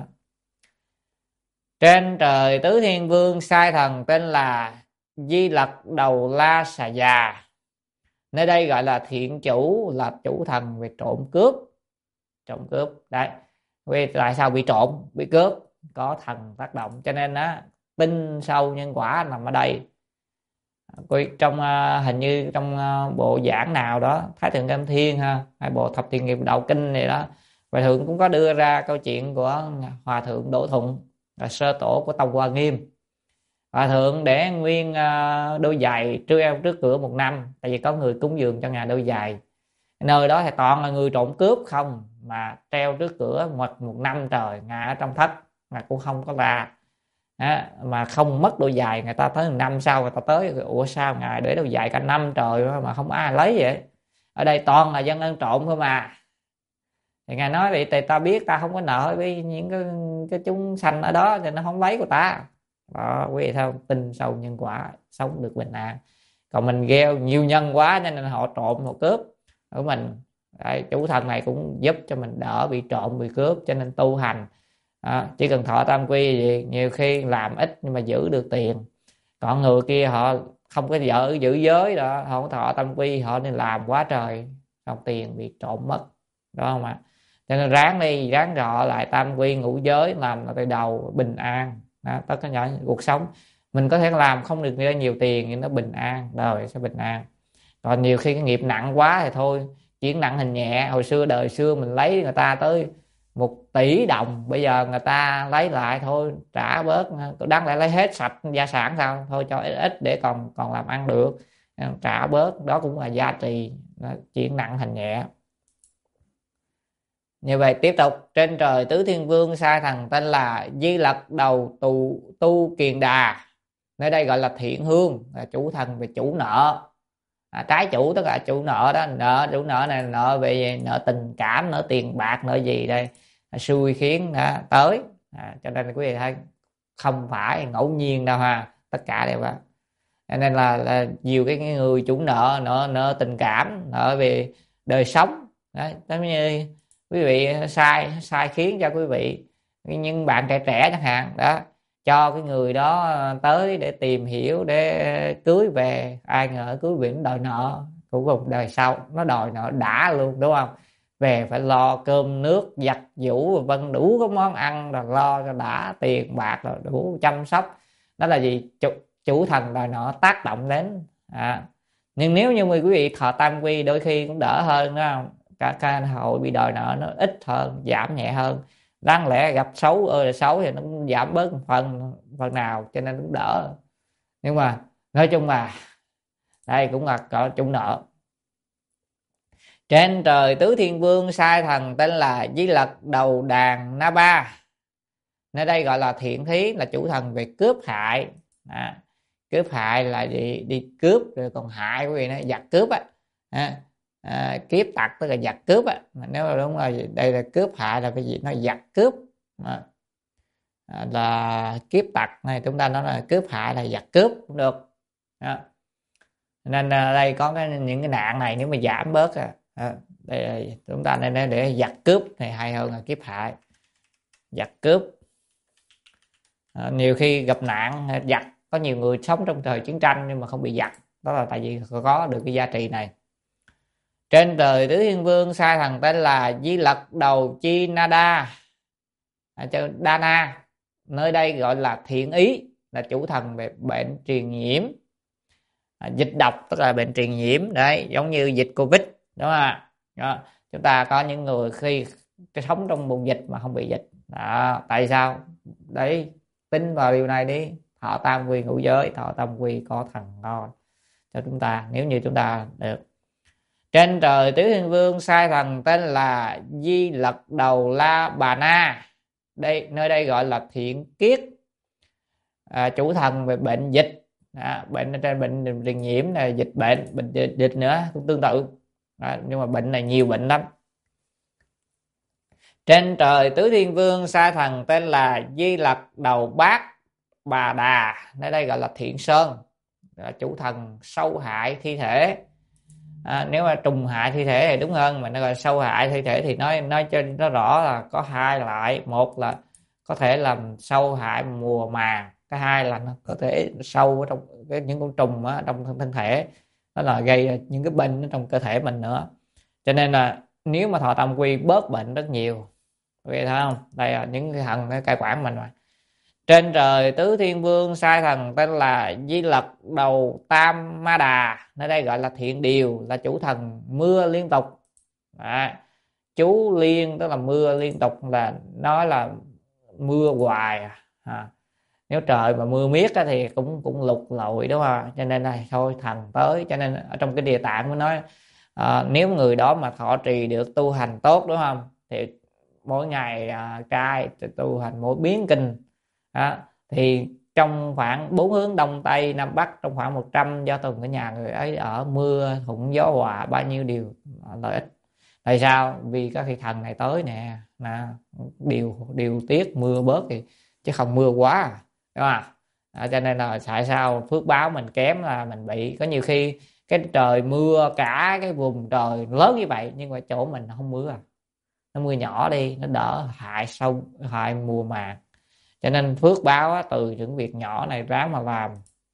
Trên trời tứ thiên vương sai thần tên là Di Lặc đầu la xà già. Nơi đây gọi là Thiện Chủ, là chủ thần về trộm cướp. Đấy, vì tại sao bị trộm bị cướp? Có thần tác động. Cho nên tinh sâu nhân quả nằm ở đây. Trong hình như trong bộ giảng nào đó Thái Thượng Kim Thiên hay bộ Thập Thiện Nghiệp Đạo Kinh này đó, Hòa Thượng cũng có đưa ra câu chuyện của Hòa Thượng Đỗ Thuận, là sơ tổ của Tông Hoa Nghiêm. Hòa Thượng để nguyên đôi giày treo trước cửa một năm, tại vì có người cúng dường cho ngài đôi giày. Nơi đó thì toàn là người trộm cướp không, mà treo trước cửa một năm trời, ngài ở trong thất, ngài cũng không có ra. Mà không mất đôi giày, người ta tới 1 năm sau người ta tới, ủa sao ngài để đôi giày cả năm trời mà không ai lấy vậy? Ở đây toàn là dân ăn trộm thôi mà. Thì ngài nói vậy thì ta biết ta không có nợ với những cái chúng sanh ở đó, thì nó không lấy của ta. Đó, quý vị thấy không? Tin sâu nhân quả, sống được bình an. Còn mình gieo nhiều nhân quá nên họ trộm họ cướp của mình. Đấy, chủ thần này cũng giúp cho mình đỡ bị trộm bị cướp. Cho nên tu hành chỉ cần thọ tam quy gì, nhiều khi làm ít nhưng mà giữ được tiền. Còn người kia họ không có giữ giới đó, họ không thọ tam quy, họ nên làm quá trời, xong tiền bị trộm mất, đúng không ạ? Cho nên ráng đi, ráng rọ lại tam quy ngũ giới, làm từ đầu bình an. Tất cả nhỏ cuộc sống mình có thể làm không được ra nhiều tiền nhưng nó bình an, đời sẽ bình an. Còn nhiều khi cái nghiệp nặng quá thì thôi, chuyển nặng hình nhẹ. Hồi xưa đời xưa mình lấy người ta tới 1 tỷ đồng, bây giờ người ta lấy lại thôi trả bớt, đáng lẽ lấy hết sạch gia sản sao, thôi cho ít để còn làm ăn được. trả bớt, đó cũng là gia trì, chuyển nặng thành nhẹ. Như vậy tiếp tục, trên trời tứ thiên vương sai thần tên là Di Lặc đầu tu kiền đà, nơi đây gọi là thiện hương, là chủ thần về chủ nợ, trái chủ tức là chủ nợ đó, chủ nợ này nợ về nợ tình cảm, nợ tiền bạc, nợ gì đây, xui khiến tới. Cho nên quý vị thấy không phải ngẫu nhiên đâu ha, tất cả đều là. Cho nên là nhiều cái người chủ nợ, nợ tình cảm, nợ về đời sống đấy, giống như quý vị sai khiến cho quý vị những bạn trẻ trẻ chẳng hạn đó, cho cái người đó tới để tìm hiểu để cưới về, ai ngờ cưới về nó đòi nợ, cũng một đời sau nó đòi nợ đã luôn, đúng không? Về phải lo cơm nước giặt giũ, vân đủ các món ăn, rồi lo cho đã tiền bạc, rồi đủ chăm sóc. Đó là gì? Chủ thần đòi nợ tác động đến. Nhưng nếu như quý vị thọ tam quy đôi khi cũng đỡ hơn, đúng không? Cả hội bị đòi nợ nó ít hơn, giảm nhẹ hơn. Đáng lẽ gặp xấu ơi là xấu thì nó cũng giảm bớt phần nào, cho nên cũng đỡ. Nhưng mà nói chung là đây cũng là có chung nợ. Trên trời tứ thiên vương sai thần tên là Di Lặc đầu đàn Na Ba, nơi đây gọi là thiện thí, là chủ thần về cướp hại. Cướp hại là gì? Đi cướp rồi còn hại, quý vị nói giặc cướp kiếp tặc tức là giặc cướp nếu mà đúng là đây là cướp hại là cái gì, nó giặc cướp là kiếp tặc này, chúng ta nói là cướp hại là giặc cướp cũng được. Nên đây có những cái nạn này nếu mà giảm bớt đây chúng ta nên để giặc cướp này hay hơn là kiếp hại. Giặc cướp nhiều khi gặp nạn giặc, có nhiều người sống trong thời chiến tranh nhưng mà không bị giặc, đó là tại vì có được cái giá trị này. Trên trời tứ thiên vương sai thần tên là Di Lặc đầu chi Nada, Dana, nơi đây gọi là thiện ý, là chủ thần về bệnh truyền nhiễm, dịch độc tức là bệnh truyền nhiễm đấy, giống như dịch Covid, đúng không ạ? Chúng ta có những người khi sống trong vùng dịch mà không bị dịch, tại sao? Đấy, tin vào điều này đi, thọ tam quy ngũ giới, thọ tam quy có thần ngon cho chúng ta, nếu như chúng ta được. Trên trời tứ thiên vương sai thần tên là Di Lặc đầu La Bà Na, nơi đây gọi là thiện kiết, chủ thần về bệnh dịch, bệnh trên bệnh truyền nhiễm là dịch bệnh dịch nữa cũng tương tự, nhưng mà bệnh này nhiều bệnh lắm. Trên trời tứ thiên vương sai thần tên là Di Lặc đầu Bát Bà Đà, nơi đây gọi là thiện sơn, là chủ thần sâu hại thi thể. Nếu mà trùng hại thi thể thì đúng hơn, mà nó gọi sâu hại thi thể thì nói cho nó rõ là có hai loại. Một là có thể làm sâu hại mùa màng, cái hai là nó có thể sâu ở trong những con trùng trong thân thể, đó là gây những cái bệnh trong cơ thể mình nữa. Cho nên là nếu mà thọ tam quy bớt bệnh rất nhiều, vậy thấy không? Đây là những cái thần nó cai quản mình mà. Trên trời tứ thiên vương sai thần tên là Di Lặc đầu Tam Ma Đà, nơi đây gọi là thiện điều, là chủ thần mưa liên tục. Chú liên tức là mưa liên tục, là nói là mưa hoài. Nếu trời mà mưa miết thì cũng lụt lội, đúng không? Cho nên là thôi thần tới. Cho nên ở trong cái địa tạng mới nói nếu người đó mà thọ trì được tu hành tốt, đúng không, thì mỗi ngày trai tu hành mỗi biến kinh thì trong khoảng 4 hướng đông tây nam bắc, trong khoảng 100 do tuần ở nhà người ấy ở, mưa thuận gió hòa, bao nhiêu điều lợi ích. Tại sao? Vì các thị thần này tới nè, điều tiết mưa bớt thì, chứ không mưa quá, đúng không? Cho nên là tại sao phước báo mình kém là mình bị. Có nhiều khi cái trời mưa cả cái vùng trời lớn như vậy, nhưng mà chỗ mình không mưa, nó mưa nhỏ đi, nó đỡ hại mùa màng. Cho nên phước báo từ những việc nhỏ này ráng mà làm.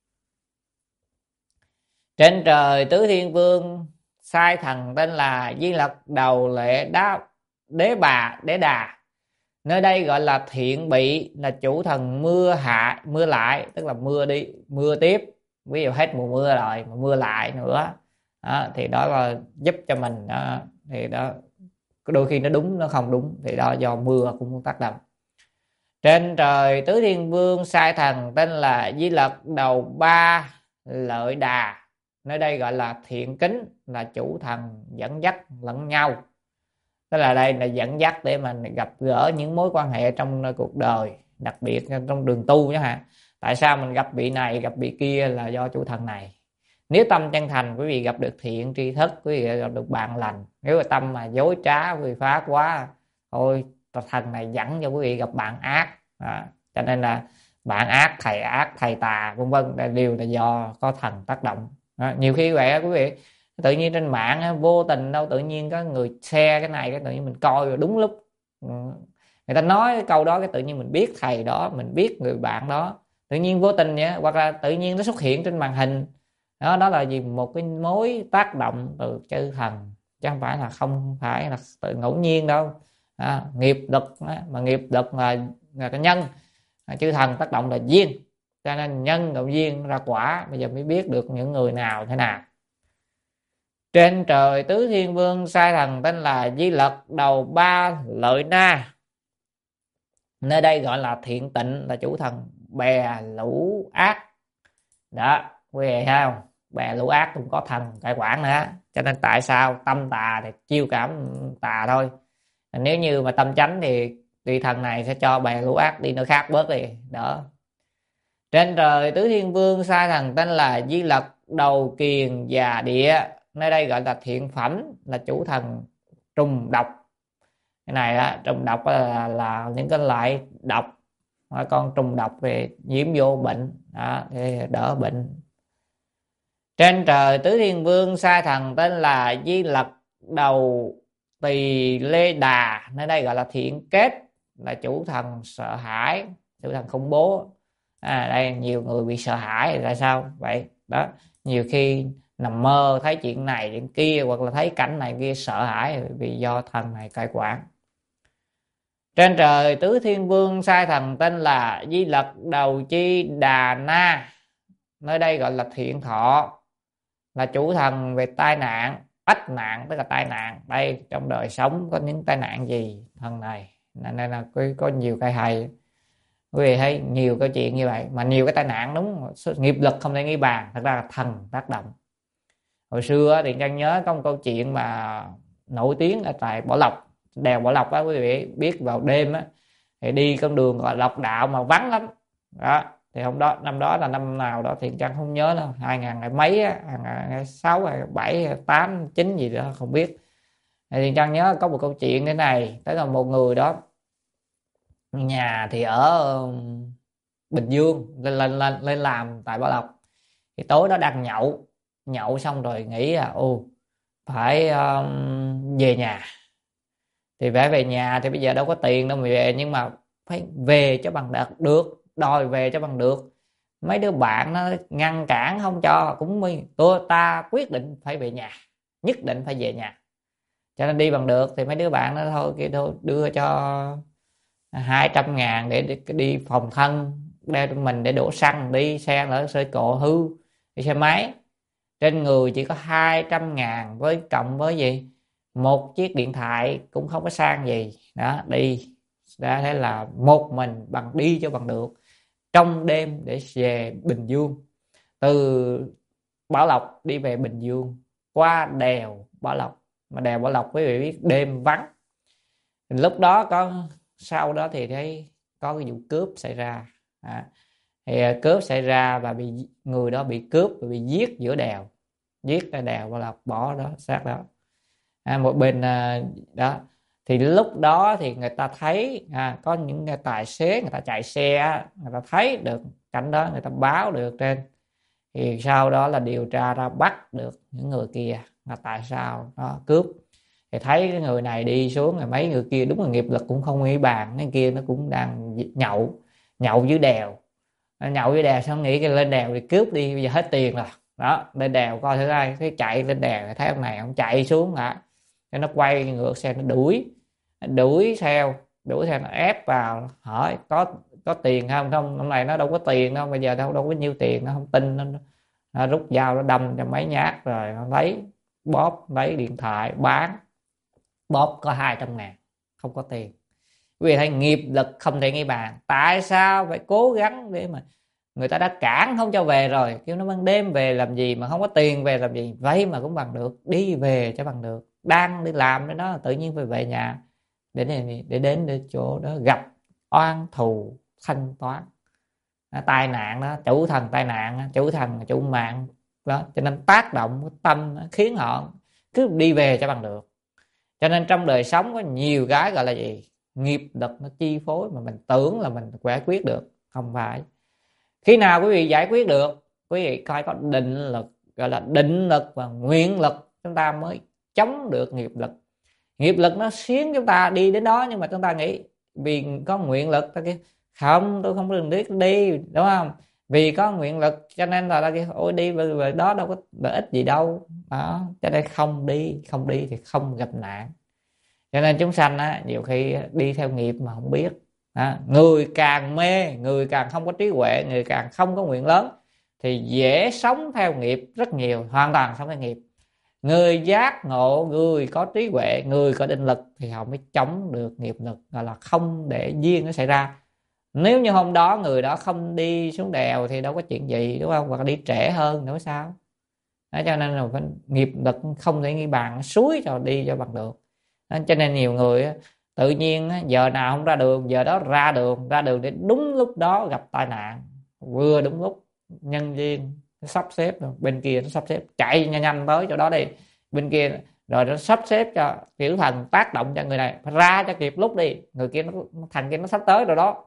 Trên trời tứ thiên vương sai thần tên là Di Lặc đầu lệ Đế Đà, nơi đây gọi là thiện bị, là chủ thần mưa lại, tức là mưa đi mưa tiếp. Ví dụ hết mùa mưa rồi mà mưa lại nữa thì đó là giúp cho mình thì đó đôi khi nó đúng nó không đúng, thì đó do mưa cũng tác động. Trên trời tứ thiên vương sai thần tên là Di Lặc đầu Ba Lợi Đà, nơi đây gọi là thiện kính, là chủ thần dẫn dắt lẫn nhau. Tức là đây là dẫn dắt để mà gặp gỡ những mối quan hệ trong cuộc đời, đặc biệt trong đường tu chẳng hạn. Tại sao mình gặp vị này gặp vị kia là do chủ thần này. Nếu tâm chân thành, quý vị gặp được thiện tri thức, quý vị gặp được bạn lành. Nếu mà tâm mà dối trá, quý vị phá quá, thôi thần này dẫn cho quý vị gặp bạn ác. Cho nên là bạn ác, thầy tà vân vân đều là do có thần tác động. Nhiều khi vậy quý vị, tự nhiên trên mạng vô tình đâu tự nhiên có người share cái này, cái tự nhiên mình coi rồi đúng lúc người ta nói cái câu đó, cái tự nhiên mình biết thầy đó, mình biết người bạn đó, tự nhiên vô tình vậy, hoặc là tự nhiên nó xuất hiện trên màn hình đó là gì? Một cái mối tác động từ chư thần, chứ không phải là tự ngẫu nhiên đâu. Nghiệp lực mà nghiệp lực là cái nhân, chư thần tác động là duyên, cho nên nhân cộng duyên ra quả. Bây giờ mới biết được những người nào thế nào. Trên trời tứ thiên vương sai thần tên là Di Lặc đầu ba lợi na, nơi đây gọi là thiện tịnh, là chủ thần bè lũ ác. Đó quý vị thấy không, bè lũ ác cũng có thần cai quản nữa. Cho nên tại sao tâm tà thì chiêu cảm tà thôi. Nếu như mà tâm chánh thì vị thần này sẽ cho bè lũ ác đi nơi khác bớt đi đỡ. Trên trời tứ thiên vương sai thần tên là Di Lặc đầu kiền và địa, nơi đây gọi là thiện phẩm, là chủ thần trùng độc. Cái này đó, trùng độc là những cái loại độc, con trùng độc về nhiễm vô bệnh đó, để đỡ bệnh. Trên trời tứ thiên vương sai thần tên là Di Lặc đầu tỳ lê đà, nơi đây gọi là thiện kết, là chủ thần sợ hãi, chủ thần khủng bố. Đây nhiều người bị sợ hãi là sao vậy đó, nhiều khi nằm mơ thấy chuyện này chuyện kia, hoặc là thấy cảnh này kia sợ hãi vì do thần này cai quản. Trên trời tứ thiên vương sai thần tên là Di Lặc đầu chi đà na, nơi đây gọi là thiện thọ, là chủ thần về tai nạn ách nạn, tức là tai nạn. Đây trong đời sống có những tai nạn gì thần này, nên là có nhiều cái hay. Quý vị thấy nhiều câu chuyện như vậy, mà nhiều cái tai nạn đúng nghiệp lực không thể nghĩ bàn, thật ra là thần tác động. Hồi xưa thì Trang nhớ có một câu chuyện mà nổi tiếng ở tại Bảo Lộc, đèo Bảo Lộc á, quý vị biết vào đêm á thì đi con đường gọi Lộc Đạo mà vắng lắm đó. Thì hôm đó, năm đó là năm nào đó thì Trang không nhớ đâu, 2000 mấy á, 2006 2007 8 9 gì đó không biết. Thì Trang nhớ có một câu chuyện thế này, tức là một người đó nhà thì ở Bình Dương, lên làm tại Bảo Lộc. Thì tối đó đang nhậu xong rồi nghĩ là phải về nhà. Thì phải về nhà thì bây giờ đâu có tiền đâu mà về, nhưng mà phải về cho bằng được, đòi về cho bằng được. Mấy đứa bạn nó ngăn cản không cho, cũng ta quyết định phải về nhà, nhất định phải về nhà, cho nên đi bằng được. Thì mấy đứa bạn nó thôi đưa cho 200.000 để đi phòng thân, đeo cho mình để đổ xăng, đi xe ở xe cộ hư, đi xe máy. Trên người chỉ có 200.000 với cộng với gì một chiếc điện thoại cũng không có sang gì đó, đi đã thế là một mình đi cho bằng được trong đêm để về Bình Dương. Từ Bảo Lộc đi về Bình Dương qua đèo Bảo Lộc, mà đèo Bảo Lộc quý vị biết đêm vắng. Lúc đó sau đó thì thấy có cái vụ cướp xảy ra. Thì cướp xảy ra và người đó bị cướp và bị giết giữa đèo, giết ra đèo Bảo Lộc, bỏ đó xác đó. Một bên đó thì lúc đó thì người ta thấy có những tài xế người ta chạy xe, người ta thấy được cảnh đó, người ta báo được trên. Thì sau đó là điều tra ra bắt được những người kia là tại sao nó cướp. Thì thấy cái người này đi xuống, rồi mấy người kia đúng là nghiệp lực cũng không nghĩ bàn, cái kia nó cũng đang nhậu dưới đèo. Nhậu dưới đèo xong nghĩ cái lên đèo thì cướp đi, bây giờ hết tiền rồi đó, lên đèo coi thử ai, thấy chạy lên đèo thấy ông này ông chạy xuống cho nó quay ngược xe, nó đuổi theo nó ép vào, hỏi có tiền không. Ông này nó đâu có tiền đâu, bây giờ đâu có nhiêu tiền, nó không tin, nó rút dao nó đâm cho mấy nhát, rồi nó lấy điện thoại bán, bóp có 200.000, không có tiền. Quý vị thấy nghiệp lực không thể nghĩ bàn. Tại sao phải cố gắng để mà người ta đã cản không cho về rồi, kêu nó ban đêm về làm gì mà không có tiền về làm gì, vậy mà cũng bằng được, đi về cho bằng được. Đang đi làm đó, đó tự nhiên phải về nhà để đến chỗ đó gặp oan thù thanh toán. Tai nạn đó, chủ thần tai nạn, chủ thần chủ mạng đó, cho nên tác động cái tâm khiến họ cứ đi về cho bằng được. Cho nên trong đời sống có nhiều cái gọi là gì, nghiệp lực nó chi phối mà mình tưởng là mình giải quyết được, không phải. Khi nào quý vị giải quyết được, quý vị coi có định lực, gọi là định lực và nguyện lực, chúng ta mới chống được nghiệp lực. Nghiệp lực nó khiến chúng ta đi đến đó, nhưng mà chúng ta nghĩ vì có nguyện lực, ta kia không, tôi không được đi, đúng không? Vì có nguyện lực cho nên là kia ôi đi về đó đâu có lợi ích gì đâu đó, cho nên không đi thì không gặp nạn. Cho nên chúng sanh á, nhiều khi đi theo nghiệp mà không biết. Người càng mê, người càng không có trí huệ, người càng không có nguyện lớn thì dễ sống theo nghiệp rất nhiều, hoàn toàn sống theo nghiệp. Người giác ngộ, người có trí huệ, người có định lực thì họ mới chống được nghiệp lực, gọi là không để duyên nó xảy ra. Nếu như hôm đó người đó không đi xuống đèo thì đâu có chuyện gì, đúng không? Hoặc đi trễ hơn nữa sao đó, cho nên là nghiệp lực không thể nghĩ bàn, suối cho đi cho bằng được đó. Cho nên nhiều người tự nhiên giờ nào không ra đường, giờ đó ra đường để đúng lúc đó gặp tai nạn, vừa đúng lúc nhân viên sắp xếp rồi, bên kia nó sắp xếp chạy nhanh tới chỗ đó đi, bên kia rồi nó sắp xếp cho tiểu thần tác động cho người này phải ra cho kịp lúc đi, người kia nó thành kia nó sắp tới rồi đó.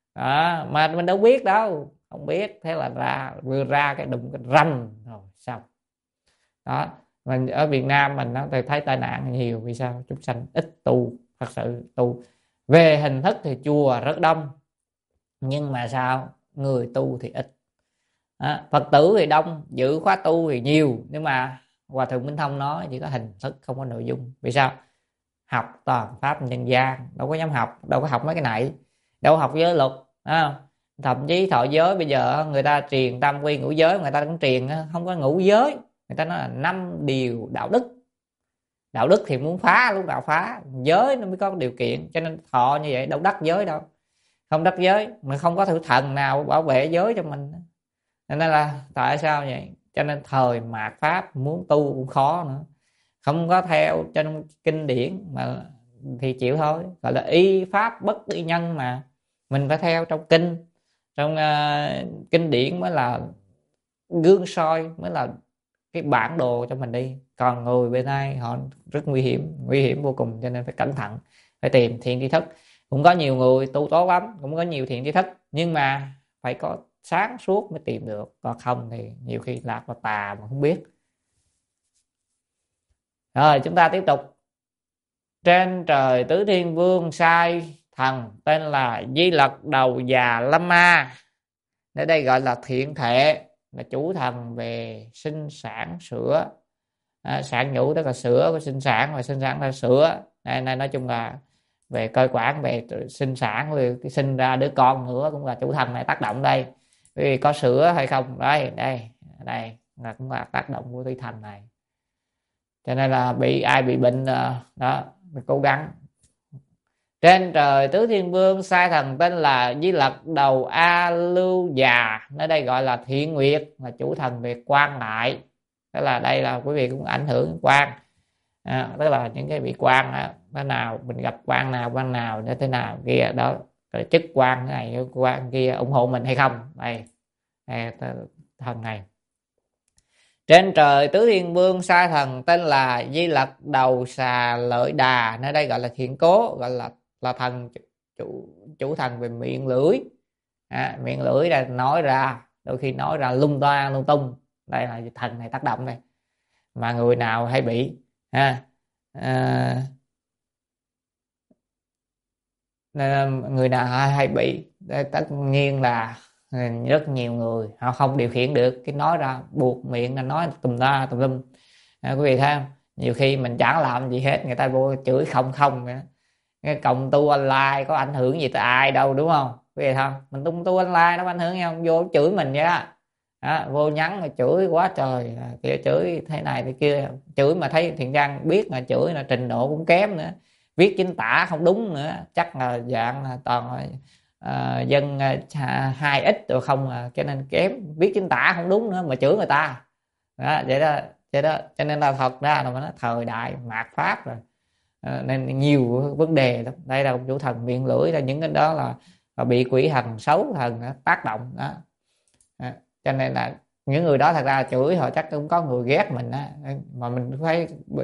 Mà mình đâu biết đâu, không biết, thế là vừa ra cái đụng cái rầm rồi xong đó. Mình ở Việt Nam mình nó thấy tai nạn nhiều, vì sao? Chúng sanh ít tu, thật sự tu về hình thức thì chùa rất đông, nhưng mà sao, người tu thì ít. Phật tử thì đông, giữ khóa tu thì nhiều, nhưng mà Hòa Thượng Minh Thông nói chỉ có hình thức không có nội dung. Vì sao? Học toàn pháp nhân gian, đâu có dám học, đâu có học mấy cái này, đâu có học giới luật. Thậm chí thọ giới bây giờ người ta truyền tam quy ngũ giới, người ta cũng truyền không có ngũ giới, người ta nói là 5 điều đạo đức. Đạo đức thì muốn phá lúc nào phá, giới nó mới có điều kiện. Cho nên thọ như vậy đâu đắc giới đâu, không đắc giới mà không có thử thần nào bảo vệ giới cho mình. Nên là tại sao vậy? Cho nên thời mạt pháp muốn tu cũng khó nữa, không có theo trên kinh điển mà thì chịu thôi, gọi là y pháp bất y nhân, mà mình phải theo trong kinh, trong kinh điển mới là gương soi, mới là cái bản đồ cho mình đi. Còn người bên đây họ rất nguy hiểm vô cùng, cho nên phải cẩn thận, phải tìm thiện tri thức. Cũng có nhiều người tu tốt lắm, cũng có nhiều thiện tri thức, nhưng mà phải có sáng suốt mới tìm được, còn không thì nhiều khi lạc vào tà mà không biết. Rồi chúng ta tiếp tục. Trên trời tứ thiên vương sai thần tên là Di Lặc Đầu Già Lâm Ma, ở đây gọi là thiện thệ, là chủ thần về sinh sản sữa, sản nhũ tức là sữa, sinh sản và sinh sản là sữa. Này nói chung là về cơ quản, về sinh sản, về sinh ra đứa con nữa cũng là chủ thần này tác động đây. Vì có sữa hay không, đây là cũng là tác động của thủy thần này. Cho nên là ai bị bệnh đó mình cố gắng. Trên trời tứ thiên vương sai thần tên là Di Lặc Đầu A Lưu Già, nơi đây gọi là Thiện Nguyệt, là chủ thần về quan lại. Tức là đây là quý vị cũng ảnh hưởng quan, tức là những cái vị quan đó, nào mình gặp quan nào như thế nào kia đó, rồi chức quan này quan kia ủng hộ mình hay không, đây thần này. Trên trời tứ thiên vương sai thần tên là Di Lặc Đầu Xà Lợi Đà, nơi đây gọi là Thiện Cố, gọi là thần chủ thần về miệng lưỡi. Miệng lưỡi là nói ra, đôi khi nói ra lung toan lung tung, đây là thần này tác động đây. Mà người nào hay bị người nào hay bị, tất nhiên là rất nhiều người họ không điều khiển được cái nói ra, buộc miệng là nói tùm lum. Quý vị thấy không, nhiều khi mình chẳng làm gì hết, người ta vô chửi không nữa. Cái cộng tu online có ảnh hưởng gì tới ai đâu, đúng không? Quý vị không, mình tu online nó có ảnh hưởng không, vô chửi mình vậy đó. Vô nhắn mà chửi quá trời, kia chửi thế này thế kia, chửi mà thấy Thiện Trang biết mà chửi là trình độ cũng kém nữa, viết chính tả không đúng nữa, chắc là dạng là toàn dân 2x rồi không cho nên kém, viết chính tả không đúng nữa mà chửi người ta đó, vậy đó cho nên là thật ra là nó thời đại mạt Pháp rồi. Nên nhiều vấn đề lắm. Đây là chủ thần miệng lưỡi, là những cái đó là bị quỷ thần xấu thần tác động đó. Cho nên là những người đó thật ra chửi họ chắc cũng có người ghét mình á, mà mình phải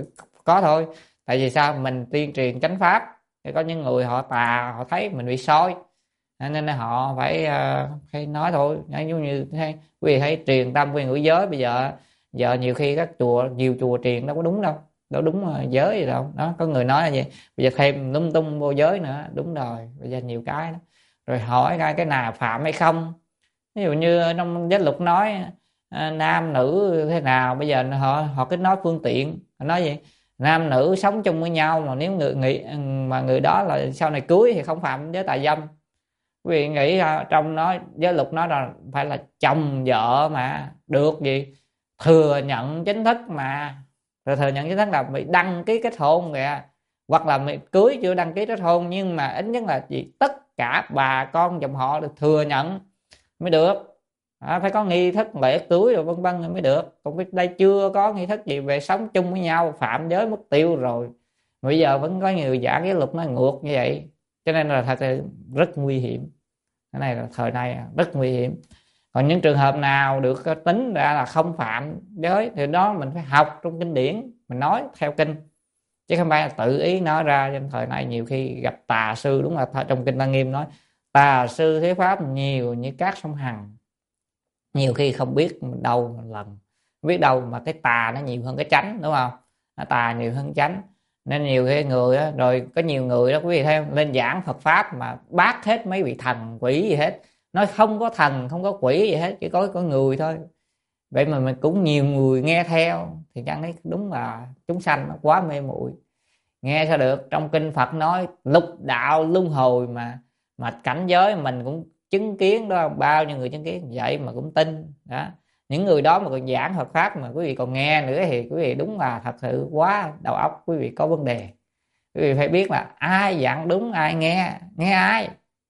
có thôi. Tại vì sao? Mình tuyên truyền chánh pháp, thì có những người họ tà, họ thấy mình bị soi nên là họ phải nói thôi. Giống như thế, quý vị thấy truyền tâm về ngữ giới bây giờ nhiều khi các nhiều chùa truyền đâu có đúng đâu, đâu đúng giới gì đâu đó. Có người nói là gì bây giờ thêm lung tung vô giới nữa, đúng rồi, bây giờ nhiều cái đó. Rồi hỏi cái nào phạm hay không, ví dụ như trong giáo luật nói nam nữ thế nào, bây giờ họ cứ nói phương tiện, họ nói gì nam nữ sống chung với nhau, mà nếu người đó là sau này cưới thì không phạm giới tà dâm. Quý vị nghĩ trong nó giới luật nói là phải là chồng vợ mà được gì thừa nhận chính thức, mà thừa nhận chính thức là bị đăng ký kết hôn kìa, hoặc là mày cưới chưa đăng ký kết hôn, nhưng mà ít nhất là gì tất cả bà con dòng họ được thừa nhận mới được. Phải có nghi thức lễ cưới rồi vân vân mới được. Còn đây chưa có nghi thức gì về sống chung với nhau, phạm giới mất tiêu rồi. Bây giờ vẫn có nhiều giả cái luật nó ngược như vậy, cho nên là thật là rất nguy hiểm. Cái này là thời nay rất nguy hiểm. Còn những trường hợp nào được tính ra là không phạm giới thì đó mình phải học trong kinh điển, mình nói theo kinh, chứ không phải là tự ý nói ra. Trên thời nay nhiều khi gặp tà sư, đúng là trong kinh Lăng Nghiêm nói tà sư thuyết pháp nhiều như cát sông Hằng, nhiều khi không biết đâu một lần, biết đâu mà cái tà nó nhiều hơn cái chánh, đúng không? Tà nhiều hơn chánh, nên nhiều khi người đó, rồi có nhiều người đó quý vị thấy lên giảng Phật pháp mà bác hết mấy vị thần quỷ gì hết, nói không có thần không có quỷ gì hết, chỉ có người thôi. Vậy mà mình cũng nhiều người nghe theo, thì chẳng thấy đúng là chúng sanh nó quá mê muội. Nghe sao được, trong kinh Phật nói lục đạo luân hồi mà cảnh giới mình cũng chứng kiến đó, bao nhiêu người chứng kiến vậy mà cũng tin đó. Những người đó mà còn giảng Phật pháp mà quý vị còn nghe nữa thì quý vị đúng là thật sự quá đầu óc quý vị có vấn đề. Quý vị phải biết là ai giảng đúng ai nghe ai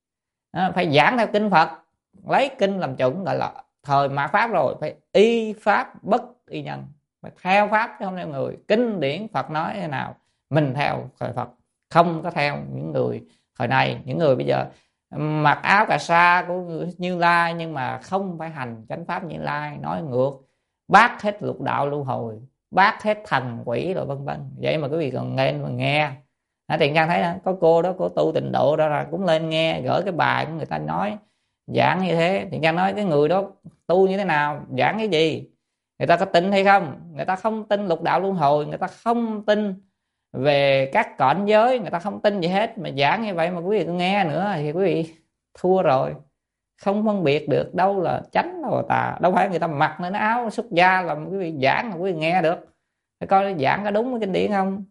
đó, phải giảng theo kinh Phật, lấy kinh làm chuẩn, gọi là thời mạt Pháp rồi, phải y pháp bất y nhân, phải theo pháp chứ không theo người. Kinh điển Phật nói thế nào mình theo thời Phật, không có theo những người thời nay. Những người bây giờ mặc áo cà sa của Như Lai nhưng mà không phải hành chánh pháp Như Lai, nói ngược, bác hết lục đạo luân hồi, bác hết thần quỷ rồi vân vân. Vậy mà quý vị còn nghe. Tiền Giang thấy đó, có cô đó, cô tu tịnh độ đó là cũng lên nghe, gửi cái bài của người ta nói giảng như thế. Tiền Giang nói cái người đó tu như thế nào, giảng cái gì, người ta có tin hay không? Người ta không tin lục đạo luân hồi, người ta không tin về các cảnh giới, người ta không tin gì hết, mà giảng như vậy mà quý vị cứ nghe nữa thì quý vị thua rồi. Không phân biệt được đâu là chánh đâu là tà. Đâu phải người ta mặc lên áo xuất gia là quý vị giảng mà quý vị nghe được, phải coi giảng có đúng với kinh điển không.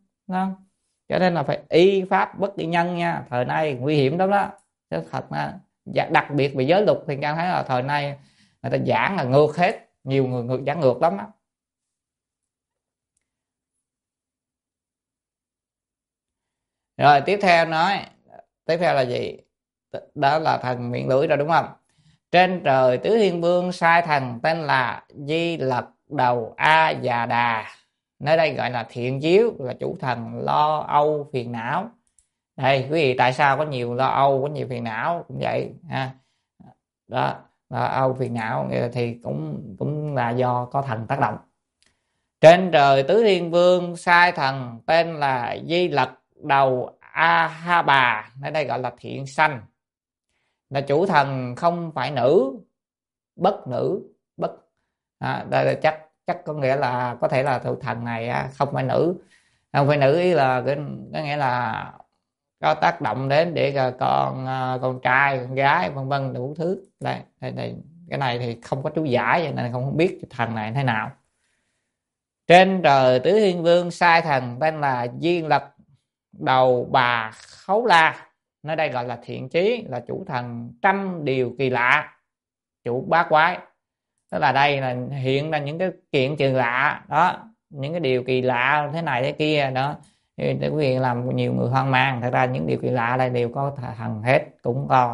Cho nên là phải y pháp bất y nhân nha. Thời nay nguy hiểm lắm đó, chứ thật là đặc biệt về giới luật thì Trang thấy là thời nay người ta giảng là ngược hết, nhiều người giảng ngược lắm á. Rồi tiếp theo là gì? Đó là thần miệng lưỡi rồi đúng không? Trên trời Tứ Thiên Vương sai thần tên là Di Lặc Đầu A Già Đà, nơi đây gọi là thiện chiếu, là chủ thần lo âu phiền não. Đây quý vị, tại sao có nhiều lo âu, có nhiều phiền não cũng vậy ha. Đó, lo âu phiền não thì cũng là do có thần tác động. Trên trời Tứ Thiên Vương sai thần tên là Di Lặc Đầu A Ha Bà, nơi đây gọi là thiện sanh, là chủ thần không phải nữ, bất nữ, bất đây là chắc có nghĩa là có thể là chủ thần này không phải nữ. Không phải nữ ý là có nghĩa là có tác động đến để con trai con gái vân vân đủ thứ. Đây cái này thì không có chú giải, nên không biết thần này thế nào. Trên trời Tứ Thiên Vương sai thần tên là Duyên Lật Đầu Bà Khấu La, nơi đây gọi là thiện chí, là chủ thần trăm điều kỳ lạ, chủ bá quái. Tức là đây là hiện ra những cái kiện kỳ lạ đó, những cái điều kỳ lạ thế này thế kia đó, để quý vị làm nhiều người hoang mang. Thật ra những điều kỳ lạ đây đều có thần hết, cũng có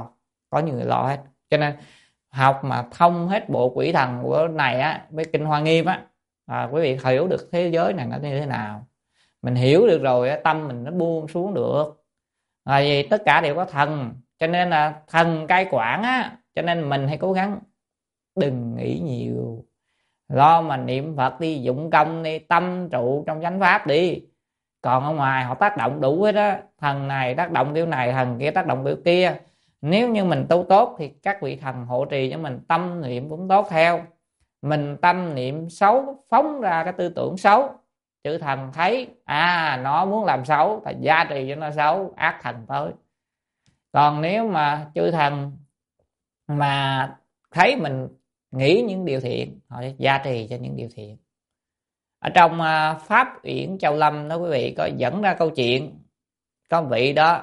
có nhiều người lo hết. Cho nên học mà thông hết bộ quỷ thần của này á, với kinh Hoa Nghiêm á, quý vị hiểu được thế giới này nó như thế nào. Mình hiểu được rồi tâm mình nó buông xuống được. Vì tất cả đều có thần, cho nên là thần cai quản á, cho nên mình hãy cố gắng đừng nghĩ nhiều, lo mà niệm Phật đi, dụng công đi, tâm trụ trong chánh pháp đi. Còn ở ngoài họ tác động đủ hết á, thần này tác động kiểu này, thần kia tác động kiểu kia. Nếu như mình tu tốt thì các vị thần hộ trì cho mình, tâm niệm cũng tốt theo. Mình tâm niệm xấu, phóng ra cái tư tưởng xấu, chư thần thấy nó muốn làm xấu thì gia trì cho nó xấu, ác thần tới. Còn nếu mà chư thần mà thấy mình nghĩ những điều thiện, họ sẽ gia trì cho những điều thiện. Ở trong Pháp Uyển Châu Lâm đó quý vị, có dẫn ra câu chuyện có vị đó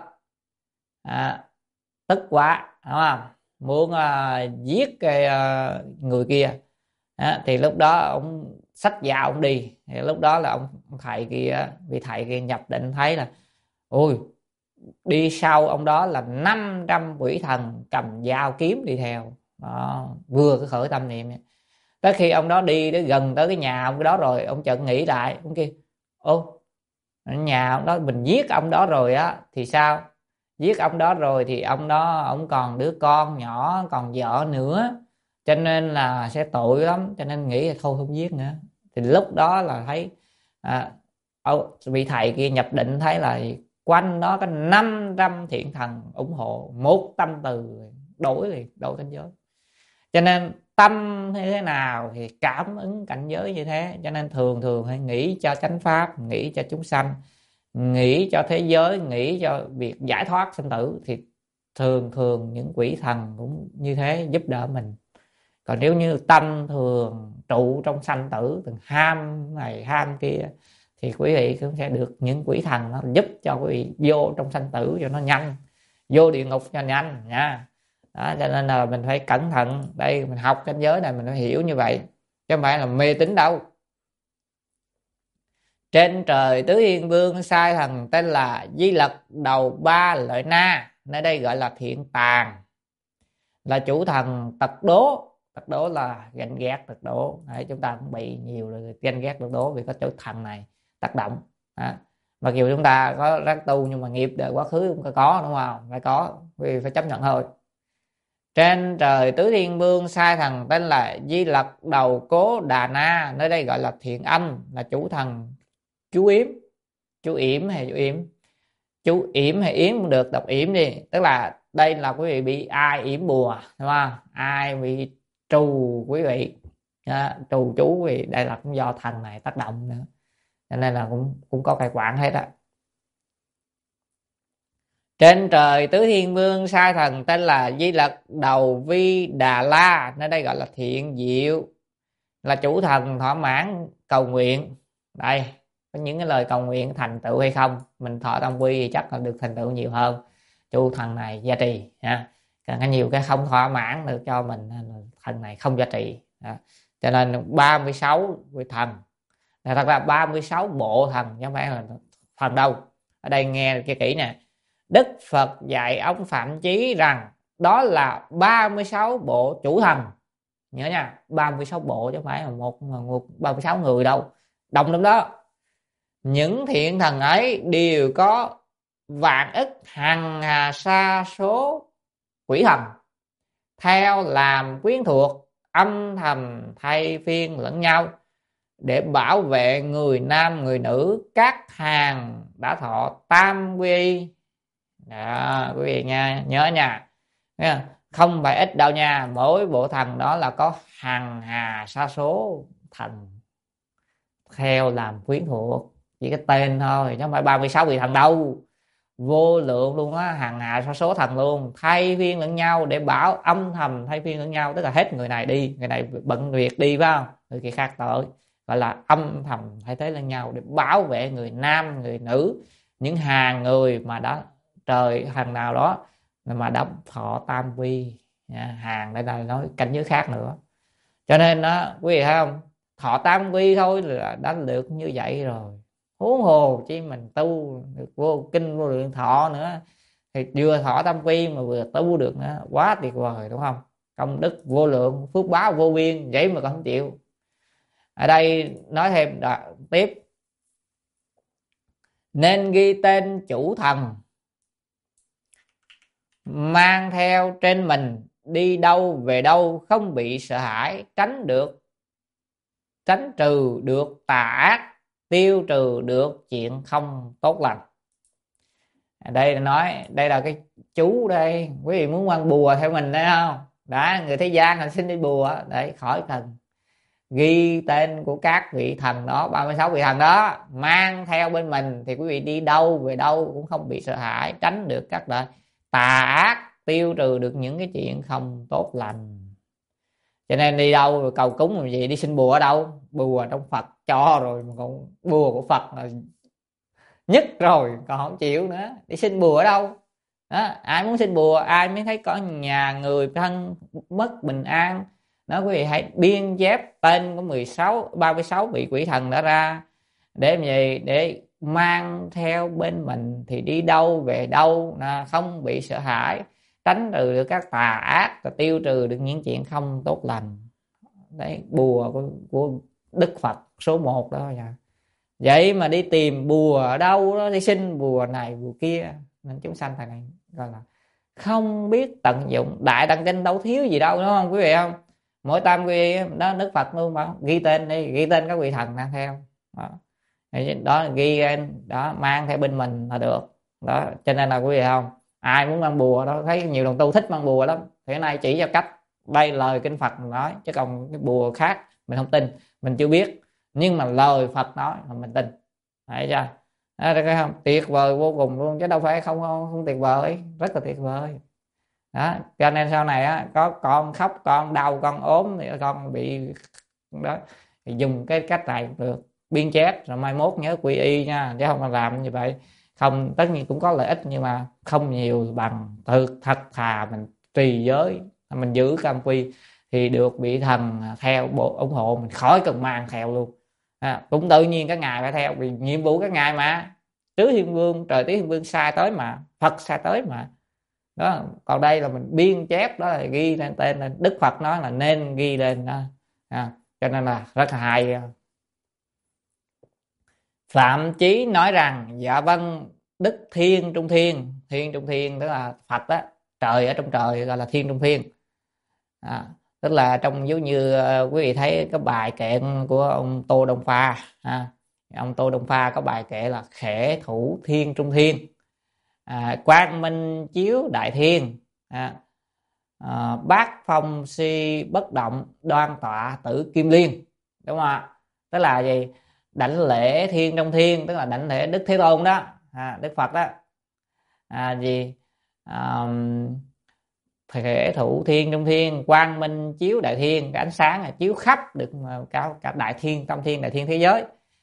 tức quá, đúng không, muốn giết cái người kia. Thì lúc đó ông xách dao ông đi. Thì lúc đó là ông thầy kia, vị thầy kia nhập định thấy là ôi, đi sau ông đó là 500 quỷ thần cầm dao kiếm đi theo đó, vừa cái khởi tâm niệm. Tới khi ông đó đi đến gần tới cái nhà ông đó rồi, ông chợt nghĩ lại, ông kia ô, nhà ông đó mình giết ông đó rồi á thì sao? Giết ông đó rồi thì ông đó ông còn đứa con nhỏ, còn vợ nữa, cho nên là sẽ tội lắm, cho nên nghĩ là thôi không giết nữa. Thì lúc đó là thấy vị thầy kia nhập định thấy là quanh đó có 500 thiện thần ủng hộ, một tâm từ đổi cảnh giới. Cho nên tâm như thế nào thì cảm ứng cảnh giới như thế. Cho nên thường thường hãy nghĩ cho chánh pháp, nghĩ cho chúng sanh, nghĩ cho thế giới, nghĩ cho việc giải thoát sinh tử, thì thường thường những quỷ thần cũng như thế giúp đỡ mình. Còn nếu như tâm thường trụ trong sanh tử, từng ham này ham kia, thì quý vị cũng sẽ được những quỷ thần nó giúp cho quý vị vô trong sanh tử cho nó nhanh, vô địa ngục cho nhanh nha. Đó, cho nên là mình phải cẩn thận. Đây mình học cảnh giới này mình phải hiểu như vậy, chứ không phải là mê tín đâu. Trên trời tứ thiên vương sai thần tên là Di Lặc đầu ba lợi na, nơi đây gọi là thiện tàn, là chủ thần tật đố. Tật đố là ganh ghét, tật đố. Đấy, chúng ta cũng bị nhiều là ganh ghét tật đố vì có chủ thần này tác động. Mặc dù chúng ta có ráng tu nhưng mà nghiệp đời quá khứ cũng có, đúng không? Phải có, vì phải chấp nhận thôi. Trên trời tứ thiên vương sai thần tên là Di Lặc đầu cố đà na, nơi đây gọi là thiện âm, là chủ thần chú yếm. Chú yểm hay chú yểm, chú yểm hay yếm cũng được, đọc yểm đi. Tức là đây là quý vị bị ai yểm bùa, đúng không? Ai bị trù quý vị, trù chú quý vị, đây là cũng do thần này tác động nữa, cho nên là cũng có cai quản hết á. Trên trời tứ thiên vương sai thần tên là Di Lặc đầu vi đà la, nơi đây gọi là thiện diệu, là chủ thần thỏa mãn cầu nguyện. Đây có những cái lời cầu nguyện thành tựu hay không, mình thọ tam quy thì chắc là được thành tựu nhiều hơn. Chủ thần này gia trì ha. Càng nhiều cái không thỏa mãn được cho mình, thần này không gia trì. Cho nên 36 vị thần, thật ra 36 bộ thần chứ không phải là thần đâu. Ở đây nghe cái kỹ nè, Đức Phật dạy ông Phạm Chí rằng đó là 36 bộ chủ thần. Nhớ nha, 36 bộ chứ không phải là một 36 người đâu, đông lắm đó. Những thiện thần ấy đều có vạn ức hằng hà sa số quỷ thần theo làm quyến thuộc, âm thầm thay phiên lẫn nhau để bảo vệ người nam người nữ các hàng đã thọ tam quy. Đó, quý vị nha, nhớ nha, không phải ít đâu nha. Mỗi bộ thần đó là có hằng hà sa số thần theo làm quyến thuộc, chỉ cái tên thôi chứ không phải 36 vị thần đâu, vô lượng luôn á, hằng hà sa số thần luôn, thay phiên lẫn nhau để bảo, âm thầm thay phiên lẫn nhau, tức là hết người này đi, người này bận việc đi phải không, người kia khác tới, gọi là âm thầm thay thế lẫn nhau để bảo vệ người nam người nữ, những hàng người mà đã trời hàng nào đó mà đã thọ tam quy. Hàng đây là nói cảnh giới khác nữa. Cho nên đó quý vị thấy không, thọ tam quy thôi là đã được như vậy rồi, huống hồ chi mình tu được vô kinh vô lượng thọ nữa, thì vừa thọ tam quy mà vừa tu được nữa, quá tuyệt vời đúng không? Công đức vô lượng, phước báo vô biên, vậy mà còn không chịu. Ở đây nói thêm tiếp, nên ghi tên chủ thần, mang theo trên mình, đi đâu về đâu không bị sợ hãi, tránh trừ được tà ác, tiêu trừ được chuyện không tốt lành. Đây là nói, đây là cái chú đây, quý vị muốn mang bùa theo mình đấy không? Đã, người thế gian là xin đi bùa để khỏi cần, ghi tên của các vị thần đó, 36 vị thần đó, mang theo bên mình thì quý vị đi đâu về đâu cũng không bị sợ hãi, tránh được các loại tà ác, tiêu trừ được những cái chuyện không tốt lành. Cho nên đi đâu cầu cúng làm gì, đi xin bùa ở đâu? Bùa trong Phật cho rồi, mà còn bùa của Phật là nhất rồi, còn không chịu nữa, đi xin bùa ở đâu đó? Ai muốn xin bùa, ai mới thấy có nhà người thân mất bình an đó, quý vị hãy biên chép tên của 36 vị quỷ thần đã ra để làm gì? Để mang theo bên mình thì đi đâu về đâu là không bị sợ hãi, tránh trừ được các tà ác và tiêu trừ được những chuyện không tốt lành. Đấy, bùa của Đức Phật số 1 đó nha. Vậy mà đi tìm bùa ở đâu đó, đi xin bùa này bùa kia, nên chúng sanh thằng này gọi là không biết tận dụng. Đại Tạng Kinh đâu thiếu gì đâu đúng không quý vị không? Mỗi tam quy đó Đức Phật luôn mà, ghi tên đi, ghi tên các vị thần mang theo đó, ghi đó, mang theo bên mình là được đó. Cho nên là quý vị không, ai muốn mang bùa đó, thấy nhiều đồng tu thích mang bùa lắm, thì cái này chỉ cho cách, đây lời kinh Phật nói, chứ còn cái bùa khác mình không tin, mình chưa biết, nhưng mà lời Phật nói là mình tin. Thấy chưa? Đó, thấy không? Tuyệt vời vô cùng luôn, chứ đâu phải không tuyệt vời, rất là tuyệt vời đó. Cho nên sau này á, có con khóc, con đau, con ốm, con bị đó, thì dùng cái cách này được, biên chép rồi mai mốt nhớ quy y nha, chứ không làm như vậy không. Tất nhiên cũng có lợi ích nhưng mà không nhiều bằng thật thà mình trì giới, mình giữ cam quy thì được vị thần theo bộ ủng hộ, mình khỏi cần mang theo luôn. Cũng tự nhiên các ngài phải theo, vì nhiệm vụ các ngài mà, tứ thiên vương, trời tứ thiên vương sai tới mà, Phật sai tới mà đó. Còn đây là mình biên chép, đó là ghi lên tên lên, Đức Phật nói là nên ghi lên đó. Cho nên là rất là hay. Phạm Chí nói rằng dạ vâng Đức Thiên Trung Thiên. Thiên Trung Thiên tức là Phật đó, trời ở trong trời gọi là Thiên Trung Thiên. Tức là trong giống như quý vị thấy cái bài kệ của ông Tô Đông Pha, ông Tô Đông Pha có bài kệ là khể thủ Thiên Trung Thiên, quang minh chiếu đại thiên, bát phong si bất động, đoan tọa tử kim liên, đúng không ạ? Tức là gì? Đảnh lễ Thiên Trong Thiên, tức là đảnh lễ Đức Thế Tôn đó, Đức Phật đó. Thể thủ Thiên Trong Thiên, quang minh chiếu đại thiên, cái ánh sáng là chiếu khắp được cả đại thiên, tâm thiên, đại thiên thế giới.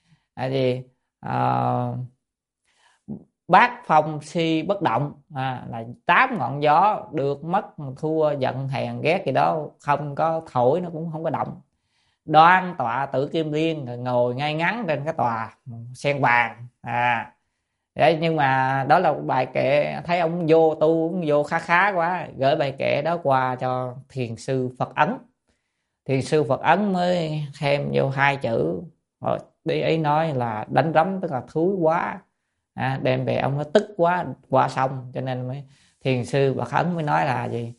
Bát phong si bất động, là 8 ngọn gió được mất thua giận hèn ghét gì đó không có thổi, nó cũng không có động. Đoan tọa tử kim liên, ngồi ngay ngắn trên cái tòa sen vàng. Đấy, nhưng mà đó là bài kệ, thấy ông vô tu, ông vô khá quá, gửi bài kệ đó qua cho thiền sư Phật Ấn. Thiền sư Phật Ấn mới thêm vô 2 chữ, đi ấy nói là đánh rắm, tức là thúi quá. Đem về ông nó tức quá qua sông, cho nên mới thiền sư Phật Ấn mới nói là gì?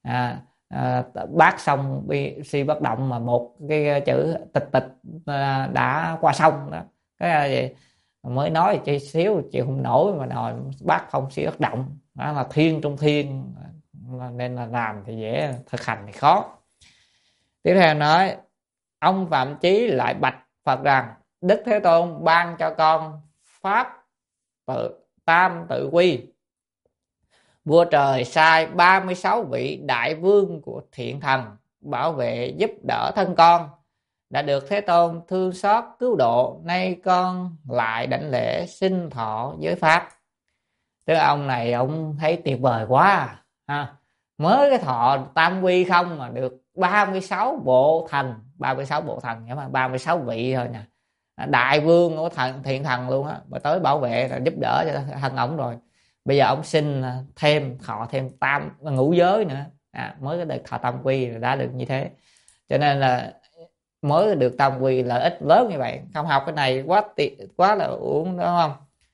Bát sông si bất động, mà một cái chữ tịch đã qua sông đó. Cái là gì? Mới nói chỉ xíu chịu không nổi mà đòi bát phong si bất động, đó là Thiên Trong Thiên, nên là làm thì dễ, thực hành thì khó. Tiếp theo nói, ông Phạm Chí lại bạch Phật rằng Đức Thế Tôn ban cho con pháp tam tự quy. Vua trời sai 36 vị đại vương của thiện thần bảo vệ giúp đỡ thân con, đã được Thế Tôn thương xót cứu độ, nay con lại đảnh lễ xin thọ giới pháp. Tức là ông này ông thấy tuyệt vời quá mới cái thọ tam quy không mà được 36 bộ thần, 36 bộ thần, nhưng mà 36 vị thôi nè, đại vương của thiện thần luôn á, mà tới bảo vệ là giúp đỡ cho thân ổng rồi, Bây giờ ông xin thêm thọ thêm tam ngũ giới nữa, mới có được thọ tam quy là đã được như thế. Cho nên là mới được tam quy lợi ích lớn như vậy. Không học cái này quá là uổng, đúng không?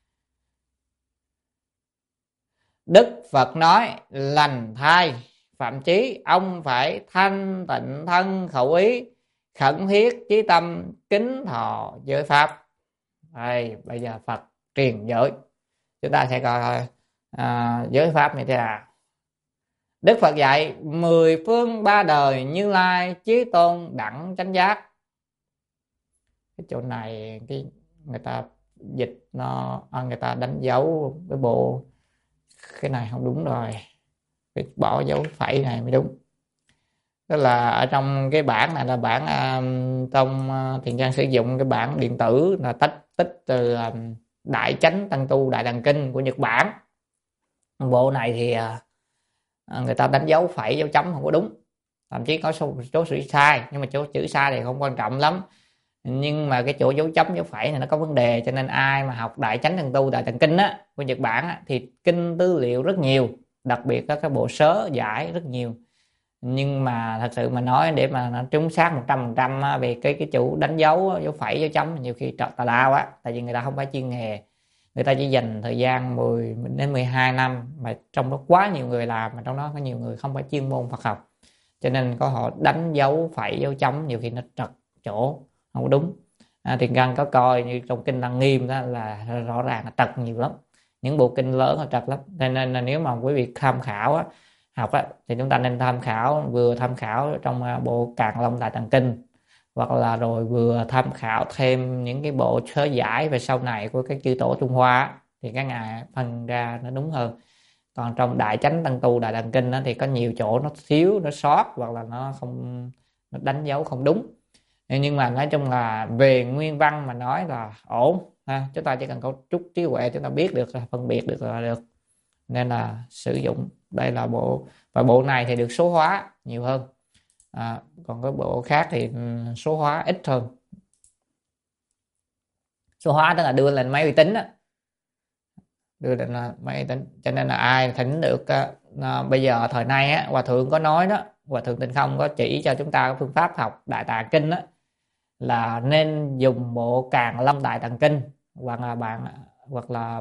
Đức Phật nói lành thai phạm chí, ông phải thanh tịnh thân khẩu ý, khẩn thiết chí tâm, kính thọ giới pháp. Đây, bây giờ Phật truyền giới, chúng ta sẽ coi giới pháp như thế nào. Đức Phật dạy 10 phương ba đời Như Lai Chí Tôn đẳng chánh giác. Cái chỗ này người ta dịch người ta đánh dấu cái bộ, cái này không đúng rồi, phải bỏ dấu phẩy này mới đúng. Tức là ở trong cái bản này là bản trong Thiện Trang sử dụng cái bản điện tử là tích từ Đại Chánh Tăng Tu Đại Đằng Kinh của Nhật Bản. Bộ này thì người ta đánh dấu phẩy dấu chấm không có đúng, thậm chí có số chữ sai, nhưng mà chỗ chữ sai thì không quan trọng lắm. Nhưng mà cái chỗ dấu chấm dấu phẩy này nó có vấn đề, cho nên ai mà học Đại Chánh Tăng Tu Đại Tạng Kinh á của Nhật Bản á, thì kinh tư liệu rất nhiều, đặc biệt các cái bộ sớ giải rất nhiều. Nhưng mà thật sự mà nói để mà nó trúng xác 100% về cái chủ đánh dấu dấu phẩy dấu chấm nhiều khi tà lao á, tại vì người ta không phải chuyên nghề, người ta chỉ dành thời gian 10 đến 12 năm mà trong đó quá nhiều người làm, mà trong đó có nhiều người không phải chuyên môn Phật học, cho nên có họ đánh dấu phẩy dấu chấm nhiều khi nó trật chỗ không đúng. Thì Ngân có coi như trong kinh Lăng Nghiêm đó là rõ ràng là trật nhiều lắm, những bộ kinh lớn là trật lắm. Cho nên là nếu mà quý vị tham khảo á, học á, thì chúng ta nên tham khảo trong bộ Càn Long Đại Tạng Kinh, hoặc là rồi vừa tham khảo thêm những cái bộ sớ giải về sau này của các chư tổ Trung Hoa thì các ngài phân ra nó đúng hơn. Còn trong Đại Chánh Tăng Tu Đại Tạng Kinh đó, thì có nhiều chỗ nó thiếu, nó sót, hoặc là nó đánh dấu không đúng. Nhưng mà nói chung là về nguyên văn mà nói là ổn ha. Chúng ta chỉ cần có chút trí huệ chúng ta biết được, phân biệt được là được, nên là sử dụng. Đây là bộ, và bộ này thì được số hóa nhiều hơn, còn cái bộ khác thì số hóa ít hơn. Số hóa tức là đưa lên máy vi tính á, đưa lên máy vi tính. Cho nên là ai thỉnh được bây giờ thời nay á, Hòa Thượng có nói đó, Hòa Thượng Tịnh Không có chỉ cho chúng ta phương pháp học Đại Tạng Kinh á, là nên dùng bộ Càn Long Đại Tạng Kinh, hoặc là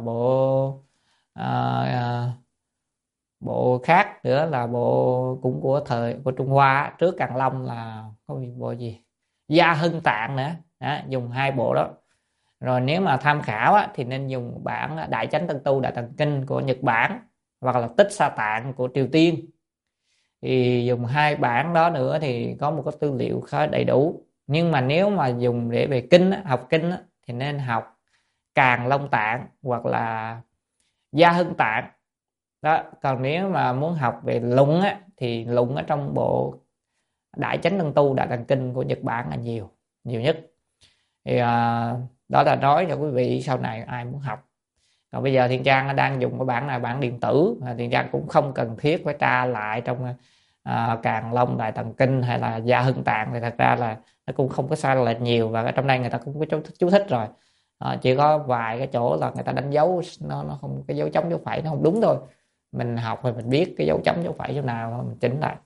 bộ khác nữa là bộ cũng của Trung Hoa. Trước Càn Long là có bộ gì Gia Hưng Tạng nữa đó, dùng hai bộ đó. Rồi nếu mà tham khảo á, thì nên dùng bản Đại Chánh Tăng Tu Đại Tạng Kinh của Nhật Bản, hoặc là Tích Sa Tạng của Triều Tiên. Thì dùng hai bản đó nữa thì có một cái tư liệu khá đầy đủ. Nhưng mà nếu mà dùng để về kinh á, học kinh á, thì nên học Càn Long Tạng hoặc là Gia Hưng Tạng đó. Còn nếu mà muốn học về luận á, thì luận ở trong bộ Đại Chánh Tăng Tu Đại Tạng Kinh của Nhật Bản là nhiều nhất. Thì đó là nói cho quý vị sau này ai muốn học. Còn bây giờ Thiện Trang đang dùng cái bản là bản điện tử, Thiện Trang cũng không cần thiết phải tra lại trong Càn Long Đại Tạng Kinh hay là Gia Hưng Tạng, thì thật ra là nó cũng không có sai lệch nhiều, và ở trong đây người ta cũng có chú thích rồi. Chỉ có vài cái chỗ là người ta đánh dấu nó không, cái dấu chấm dấu phẩy nó không đúng thôi. Mình học thì mình biết cái dấu chấm dấu phẩy chỗ nào mình chỉnh lại.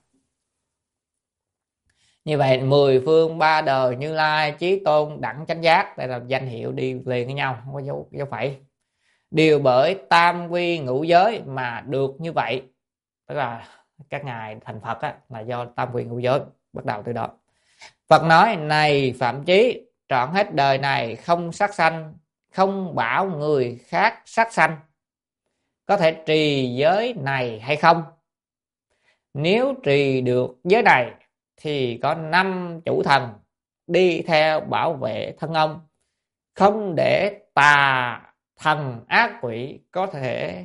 Như vậy 10 phương ba đời Như Lai Chí Tôn đẳng chánh giác, đây là danh hiệu đi liền với nhau, không có dấu phẩy. Điều bởi tam quy ngũ giới mà được như vậy, tức là các ngài thành Phật á, là do tam quy ngũ giới bắt đầu từ đó. Phật nói này Phạm Chí, trọn hết đời này không sát sanh, không bảo người khác sát sanh, có thể trì giới này hay không? Nếu trì được giới này thì có 5 chủ thần đi theo bảo vệ thân ông, không để tà thần ác quỷ có thể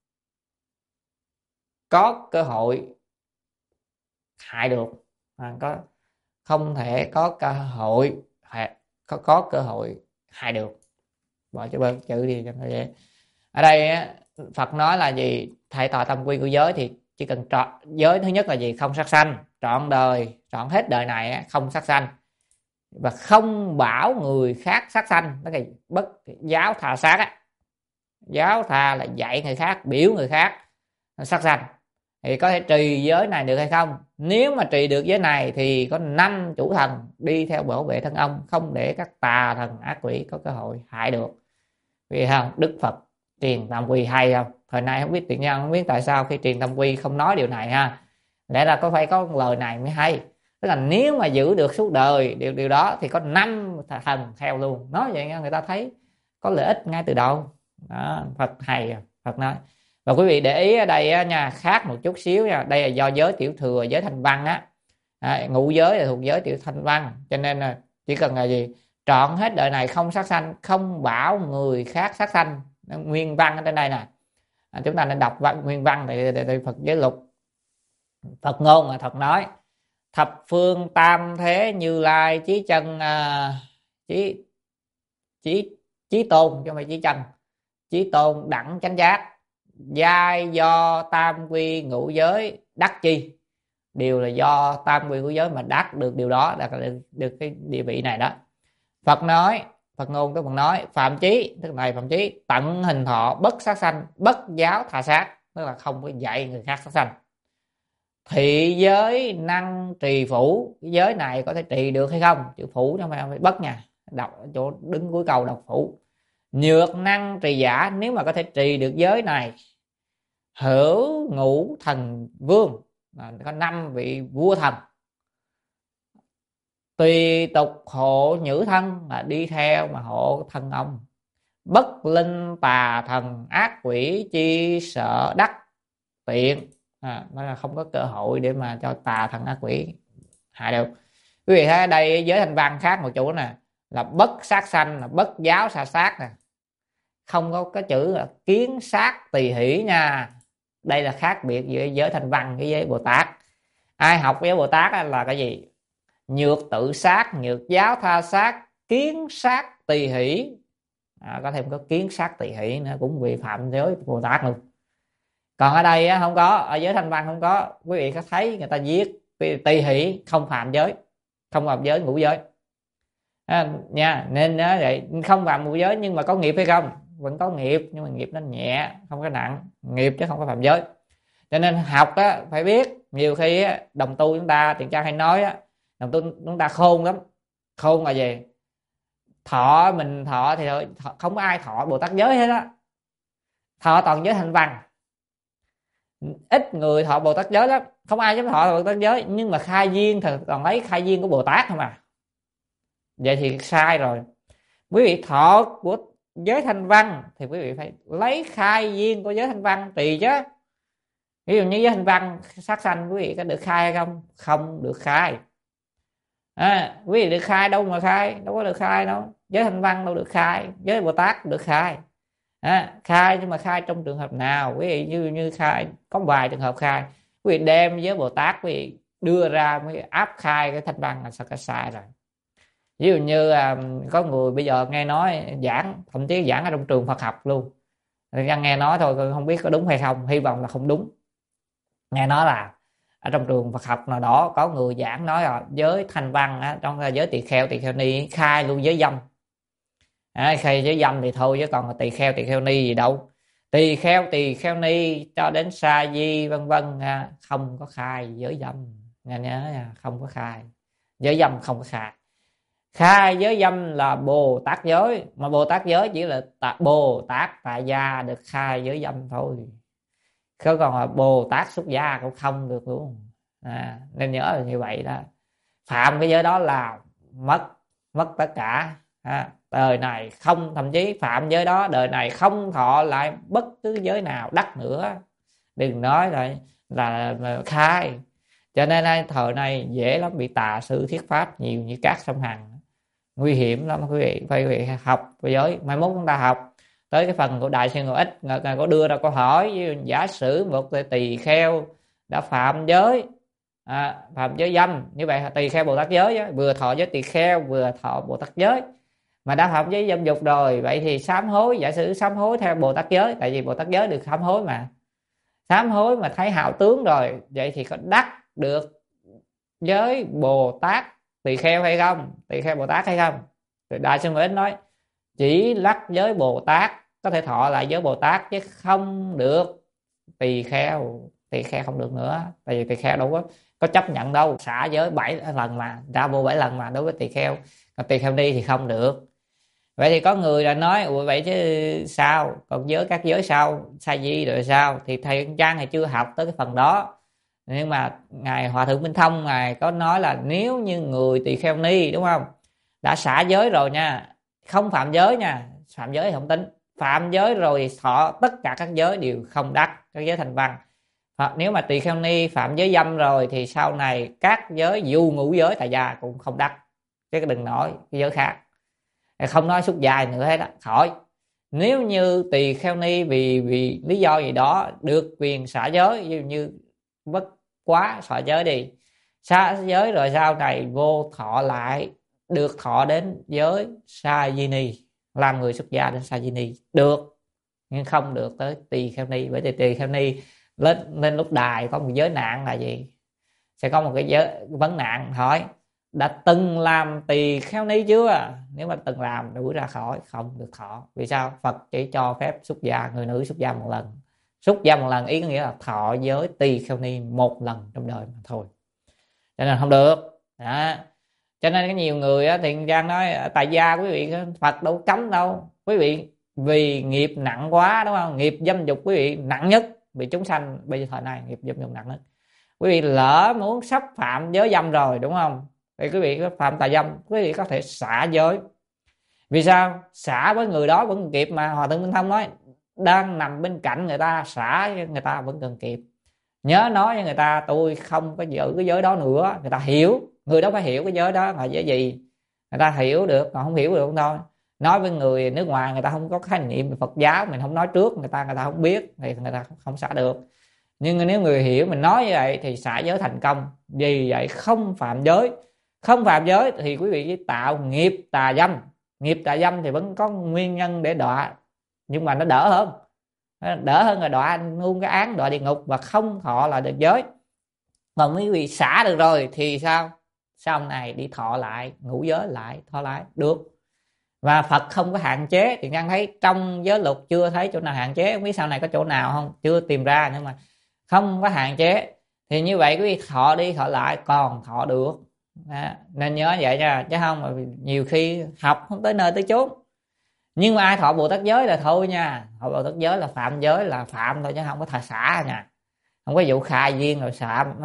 có cơ hội hại được. Không thể có cơ hội có cơ hội hại được. Bỏ chữ bớt chữ đi cho nó dễ. Ở đây Phật nói là gì? Thầy tòa tam quy của giới thì chỉ cần giới thứ nhất là gì? Không sát sanh, trọn đời, trọn hết đời này không sát sanh, và không bảo người khác sát sanh, đó là bất giáo thà sát á. Giáo tha là dạy người khác, biểu người khác sát sanh, thì có thể trì giới này được hay không? Nếu mà trì được giới này thì có 5 chủ thần đi theo bảo vệ thân ông, không để các tà thần ác quỷ có cơ hội hại được. Vì không, Đức Phật truyền tam quy hay không? Thời nay không biết tiền nhân, không biết tại sao khi truyền tam quy không nói điều này ha. Lẽ ra có phải có lời này mới hay. Tức là nếu mà giữ được suốt đời điều đó thì có 5 thần theo luôn. Nói vậy người ta thấy có lợi ích ngay từ đầu. Đó, Phật hay, Phật nói. Và quý vị để ý ở đây nha, khác một chút xíu nha. Đây là do giới tiểu thừa, giới thanh văn á. Ngũ giới là thuộc giới tiểu thanh văn, cho nên là chỉ cần là gì, trọn hết đời này không sát sanh, không bảo người khác sát sanh. Nguyên văn ở trên đây nè, chúng ta nên đọc nguyên văn để Phật giới lục. Phật ngôn là Phật nói: thập phương tam thế Như Lai chí chân, chí tôn chứ không phải chí chân, chí tôn đẳng chánh giác, giai do tam quy ngũ giới đắc chi. Điều là do tam quy ngũ giới mà đắc được điều đó, đạt được cái địa vị này đó. Phật nói, Phật ngôn tức Phật nói: phạm chí, tức này phạm chí, tận hình thọ, bất sát sanh, bất giáo tha sát, tức là không có dạy người khác sát sanh. Thị giới năng trì phủ, cái giới này có thể trì được hay không? Chữ phủ cho phải bất nha, đọc chỗ đứng cuối câu đọc phủ. Nhược năng trì giả, nếu mà có thể trì được giới này, hữu ngũ thần vương, có 5 vị vua thần, tùy tục hộ nhữ thân, là đi theo mà hộ thân ông, bất linh tà thần ác quỷ chi sợ đắc tiện. Nó là không có cơ hội để mà cho tà thần ác quỷ hại được. Quý vị thấy ở đây giới thanh văn khác một chỗ nè, là bất sát sanh, là bất giáo xa sát nè, không có cái chữ là kiến sát tỳ hỷ nha. Đây là khác biệt giữa giới thanh văn với giới Bồ Tát. Ai học với Bồ Tát là cái gì? Nhược tự sát, nhược giáo tha sát, kiến sát tỳ hỷ. Có thêm có kiến sát tỳ hỷ nữa, cũng vi phạm giới Bồ Tát luôn. Còn ở đây không có, ở giới thanh văn không có. Quý vị có thấy người ta viết tỳ hỷ không phạm giới, không phạm giới ngũ giới nha. Nên vậy không phạm ngũ giới nhưng mà có nghiệp hay không? Vẫn có nghiệp, nhưng mà nghiệp nó nhẹ, không có nặng, nghiệp chứ không có phạm giới. Cho nên học phải biết. Nhiều khi đồng tu chúng ta, tiền trang hay nói đồng tu chúng ta khôn lắm. Khôn là gì? Mình thọ thì không có ai thọ Bồ Tát giới hết á, thọ toàn giới thanh văn. Ít người thọ Bồ Tát giới lắm, không ai dám thọ Bồ Tát giới, nhưng mà khai duyên thì toàn lấy khai duyên của Bồ Tát không à. Vậy thì sai rồi. Quý vị thọ của giới thanh văn thì quý vị phải lấy khai duyên của giới thanh văn tùy chứ. Ví dụ như giới thanh văn sát sanh, quý vị có được khai hay không? Không được khai. Quý vị được khai đâu mà khai, đâu có được khai đâu. Giới thanh văn đâu được khai, giới Bồ Tát được khai. Khai, nhưng mà khai trong trường hợp nào? Quý vị như khai có vài trường hợp khai, quý vị đem với Bồ Tát quý vị đưa ra mới áp khai cái thanh văn là sao cái sai rồi. Ví dụ như có người bây giờ nghe nói giảng, thậm chí giảng ở trong trường Phật học luôn, nghe nói thôi không biết có đúng hay không, hy vọng là không đúng. Nghe nói là ở trong trường Phật học nào đó có người giảng nói là giới thanh văn trong giới tỳ kheo ni khai luôn giới dâm. Khai giới dâm thì thôi, chứ còn tỳ kheo ni gì đâu. Tỳ kheo ni cho đến sa di vân vân không có khai giới dâm. Nghe nhớ nha, không có khai giới dâm, không có khai. Khai giới dâm là Bồ Tát giới, mà Bồ Tát giới chỉ là Bồ Tát tại gia được khai giới dâm thôi, chứ còn là Bồ Tát xuất gia cũng không được luôn. Nên nhớ là như vậy đó. Phạm cái giới đó là mất tất cả. Đời này không, thậm chí phạm giới đó đời này không thọ lại bất cứ giới nào đắc nữa, đừng nói là khai. Cho nên thời này dễ lắm bị tà sư thuyết pháp nhiều như cát sông Hằng, nguy hiểm lắm. Quý vị phải học về giới. Mai mốt chúng ta học tới cái phần của Đại Sư Ngộ Ích, ngài có đưa ra câu hỏi: giả sử một tỳ kheo đã phạm giới dâm, như vậy tỳ kheo Bồ Tát giới vừa thọ giới tỳ kheo vừa thọ Bồ Tát giới, mà đã phạm giới dâm dục rồi, vậy thì sám hối, giả sử sám hối theo Bồ Tát giới, tại vì Bồ Tát giới được sám hối mà, sám hối mà thấy hào tướng rồi, vậy thì có đắc được giới Bồ Tát tỳ kheo hay không, tỳ kheo Bồ Tát hay không? Đại Sư Ngộ Ích nói chỉ lắc giới Bồ Tát có thể thọ lại giới Bồ Tát, chứ không được tỳ kheo. Tỳ kheo không được nữa, tại vì tỳ kheo đâu có chấp nhận đâu, xả giới 7 lần mà, ra vô 7 lần mà đối với tỳ kheo. Còn tỳ kheo ni thì không được. Vậy thì có người là nói ủa vậy chứ sao, còn các giới sau sa di rồi sao? Thì thầy Trang thì chưa học tới cái phần đó, nhưng mà ngài Hòa Thượng Minh Thông ngài có nói là nếu như người tỳ kheo ni, đúng không, đã xả giới rồi nha, không phạm giới nha, phạm giới thì không tính, phạm giới rồi thì thọ tất cả các giới đều không đắc, các giới thành văn. Nếu mà tỳ kheo ni phạm giới dâm rồi thì sau này các giới dù ngũ giới tại gia cũng không đắc, chứ đừng nói cái giới khác, không nói xuất gia nữa hết đó, khỏi. Nếu như tỳ kheo ni vì lý do gì đó được quyền xả giới, như bất quá xả giới đi, xả giới rồi sau này vô thọ lại, được thọ đến giới sa di ni, làm người xuất gia đến sa di ni được, nhưng không được tới tỳ kheo ni. Bởi vì tỳ kheo ni lên lúc đài có một giới nạn là gì? Sẽ có một cái giới vấn nạn hỏi đã từng làm tỳ kheo ni chưa? Nếu mà từng làm đuổi ra khỏi, không được thọ. Vì sao? Phật chỉ cho phép xuất gia, người nữ xuất gia một lần. Xuất gia một lần ý có nghĩa là thọ giới tỳ kheo ni một lần trong đời mà thôi, cho nên không được đó. Cho nên có nhiều người á, Thiện Giang nói tại gia quý vị, Phật đâu cấm đâu quý vị, vì nghiệp nặng quá, đúng không? Nghiệp dâm dục quý vị nặng nhất, bị chúng sanh bây giờ thời này nghiệp dâm dục nặng nhất. Quý vị lỡ muốn sắp phạm giới dâm rồi, đúng không, thì quý vị có phạm tà dâm, quý vị có thể xả giới. Vì sao? Xả với người đó vẫn kịp mà. Hòa Thượng Minh Thông nói đang nằm bên cạnh người ta, xả người ta vẫn cần kịp. Nhớ nói với người ta tôi không có giữ cái giới đó nữa, người ta hiểu, người đó phải hiểu cái giới đó là giới gì, người ta hiểu được, còn không hiểu được không thôi. Nói với người nước ngoài người ta không có khái niệm về Phật giáo, mình không nói trước người ta không biết thì người ta không xả được. Nhưng nếu người hiểu mình nói như vậy thì xả giới thành công. Vì vậy không phạm giới. Không phạm giới thì quý vị tạo nghiệp tà dâm. Nghiệp tà dâm thì vẫn có nguyên nhân để đọa, nhưng mà nó đỡ hơn là đọa luôn cái án đọa địa ngục và không thọ lại được giới. Còn quý vị xả được rồi thì sao? Sau này đi thọ lại ngũ giới lại, thọ lại được. Và Phật không có hạn chế. Thì Nhân thấy trong giới luật chưa thấy chỗ nào hạn chế, không biết sau này có chỗ nào không, chưa tìm ra, nhưng mà không có hạn chế. Thì như vậy quý vị thọ đi thọ lại còn thọ được đó. Nên nhớ vậy nha, chứ không mà nhiều khi học không tới nơi tới chốn. Nhưng mà ai thọ Bồ Tát giới là thôi nha. Thọ Bồ Tát giới là phạm giới là phạm thôi, chứ không có thà xả nha. Không có vụ khai duyên rồi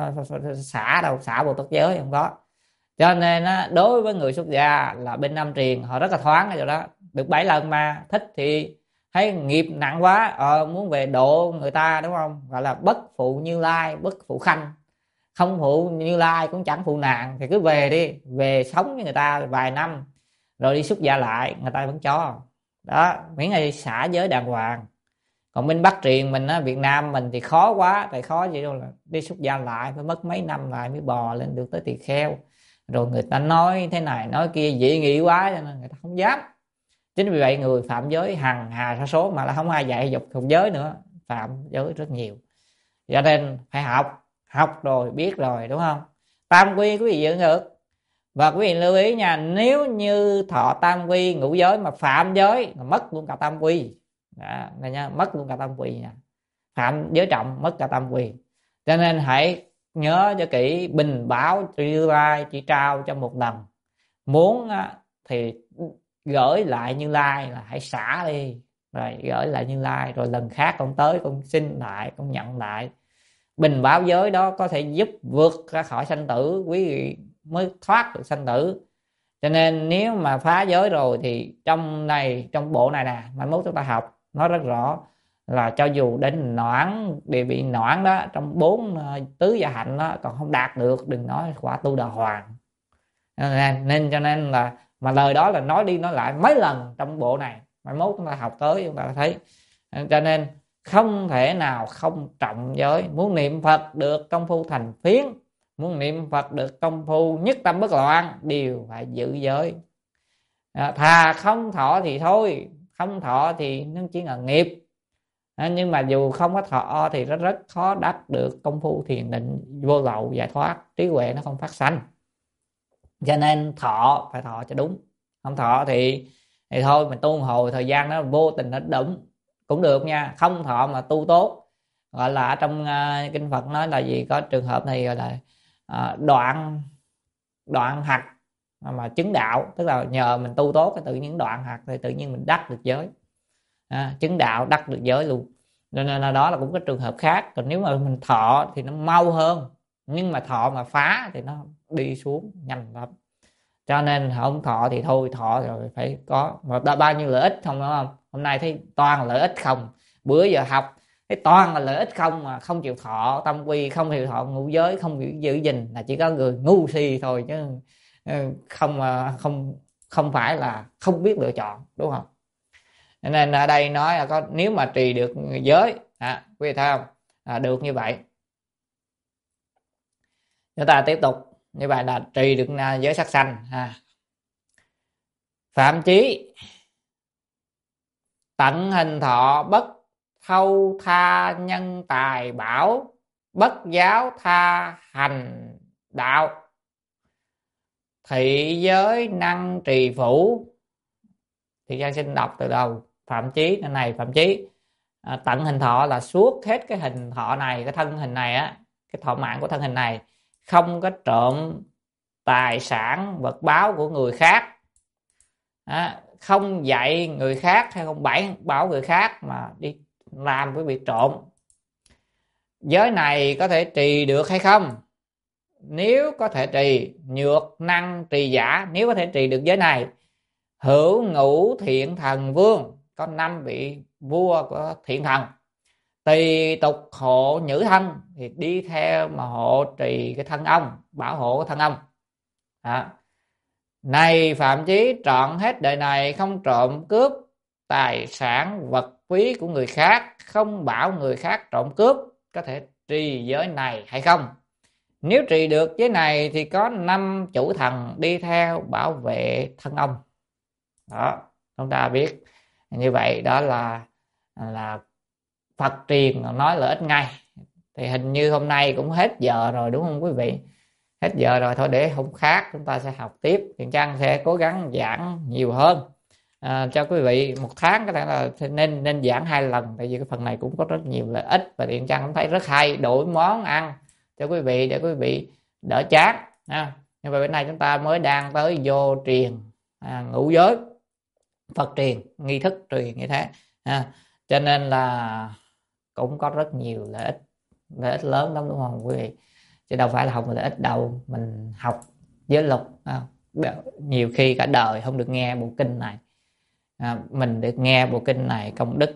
xả đâu, xả Bồ Tát giới không có. Cho nên á, đối với người xuất gia là bên Nam Truyền họ rất là thoáng cái chỗ đó, được 7 lần mà. Thích thì thấy nghiệp nặng quá muốn về độ người ta, đúng không, gọi là bất phụ Như Lai, bất phụ Khanh, không phụ Như Lai cũng chẳng phụ nàng, thì cứ về đi, về sống với người ta vài năm rồi đi xuất gia lại, người ta vẫn cho đó, miễn là xả giới đàng hoàng. Còn bên Bắc Truyền mình á, Việt Nam mình thì khó quá, tại khó gì đâu là đi xuất gia lại phải mất mấy năm lại mới bò lên được tới tỳ kheo. Rồi người ta nói thế này nói kia dị nghị quá cho nên người ta không dám. Chính vì vậy người phạm giới hằng hà sa số, mà là không ai dạy dục thuộc giới nữa, phạm giới rất nhiều. Cho nên phải học rồi biết rồi, đúng không? Tam quy quý vị giữ được. Và quý vị lưu ý nha, nếu như thọ tam quy ngũ giới mà phạm giới mà mất luôn cả tam quy đó, này nha, mất luôn cả tam quy nha. Phạm giới trọng mất cả tam quy. Cho nên hãy nhớ cho kỹ, bình bảo Như Lai chỉ trao cho một lần, muốn thì gửi lại Như Lai là hãy xả đi, rồi gửi lại Như Lai, rồi lần khác con tới con xin lại, con nhận lại. Bình bảo giới đó có thể giúp vượt ra khỏi sanh tử, quý vị mới thoát được sanh tử. Cho nên nếu mà phá giới rồi thì trong bộ này nè, mai mốt chúng ta học nói rất rõ là cho dù đến noãn đều bị noãn đó, trong 4 tứ gia hạnh đó còn không đạt được, đừng nói quả tu đà hoàng. Nên cho nên là mà lời đó là nói đi nói lại mấy lần trong bộ này, mai mốt chúng ta học tới chúng ta thấy. Cho nên không thể nào không trọng giới. Muốn niệm Phật được công phu thành phiến, muốn niệm Phật được công phu nhất tâm bất loạn, đều phải giữ giới. Thà không thọ thì thôi, không thọ thì nó chỉ là nghiệp. Nhưng mà dù không có thọ thì rất khó đắc được công phu thiền định vô lậu giải thoát, trí huệ nó không phát sanh. Cho nên thọ phải thọ cho đúng, không thọ thì thôi mình tu hồi thời gian đó vô tình nó đúng, cũng được nha, không thọ mà tu tốt, gọi là ở trong kinh Phật nói là gì, có trường hợp này gọi là đoạn hạt mà chứng đạo, tức là nhờ mình tu tốt cái tự nhiên đoạn hạt thì tự nhiên mình đắc được giới, chứng đạo đắc được giới luôn. Nên là đó là cũng có trường hợp khác. Còn nếu mà mình thọ thì nó mau hơn, nhưng mà thọ mà phá thì nó đi xuống nhanh lắm. Cho nên không thọ thì thôi, thọ rồi phải có mà bao nhiêu lợi ích không, đúng không? Hôm nay thấy toàn lợi ích không, bữa giờ học thấy toàn là lợi ích không, mà không chịu thọ tâm quy, không chịu thọ ngũ giới, không chịu giữ gìn là chỉ có người ngu si thôi, chứ không phải là không biết lựa chọn, đúng không? Nên ở đây nói là có, nếu mà trì được giới, quý vị thấy không, được như vậy. Chúng ta tiếp tục như vậy là trì được giới sắc sanh. Phạm chí tận hình thọ, bất thâu tha nhân tài bảo, bất giáo tha hành đạo, thị giới năng trì phủ. Thì Giang xin đọc từ đầu. Phạm chí này, phạm chí tận hình thọ là suốt hết cái hình thọ này, cái thân hình này á, cái thọ mạng của thân hình này, không có trộm tài sản vật báo của người khác, không dạy người khác hay không bảo người khác mà đi làm cái việc trộm. Giới này có thể trì được hay không? Nếu có thể trì, nhược năng trì giả. Nếu có thể trì được giới này, hữu ngũ thiện thần vương, có 5 vị vua của thiện thần, tùy tục hộ nhữ thân, thì đi theo mà hộ trì cái thân ông, bảo hộ cái thân ông. Này phạm chí trọn hết đời này không trộm cướp tài sản vật quý của người khác, không bảo người khác trộm cướp, có thể trì giới này hay không? Nếu trì được giới này thì có 5 chủ thần đi theo bảo vệ thân ông. Đó, chúng ta biết như vậy. Đó là Phật truyền nói lợi ích ngay. Thì hình như hôm nay cũng hết giờ rồi, đúng không quý vị? Hết giờ rồi, thôi để hôm khác chúng ta sẽ học tiếp. Thiện Trang sẽ cố gắng giảng nhiều hơn cho quý vị. Một tháng có thể là nên giảng 2 lần, tại vì cái phần này cũng có rất nhiều lợi ích, và Thiện Trang cũng thấy rất hay, đổi món ăn cho quý vị để quý vị đỡ chán. Nhưng mà bữa nay chúng ta mới đang tới vô truyền ngũ giới, Phật truyền, nghi thức truyền như thế, cho nên là cũng có rất nhiều lợi ích lớn lắm, đúng không quý vị? Chứ đâu phải là học lợi ích đâu. Mình học giới luật nhiều khi cả đời không được nghe bộ kinh này, mình được nghe bộ kinh này công đức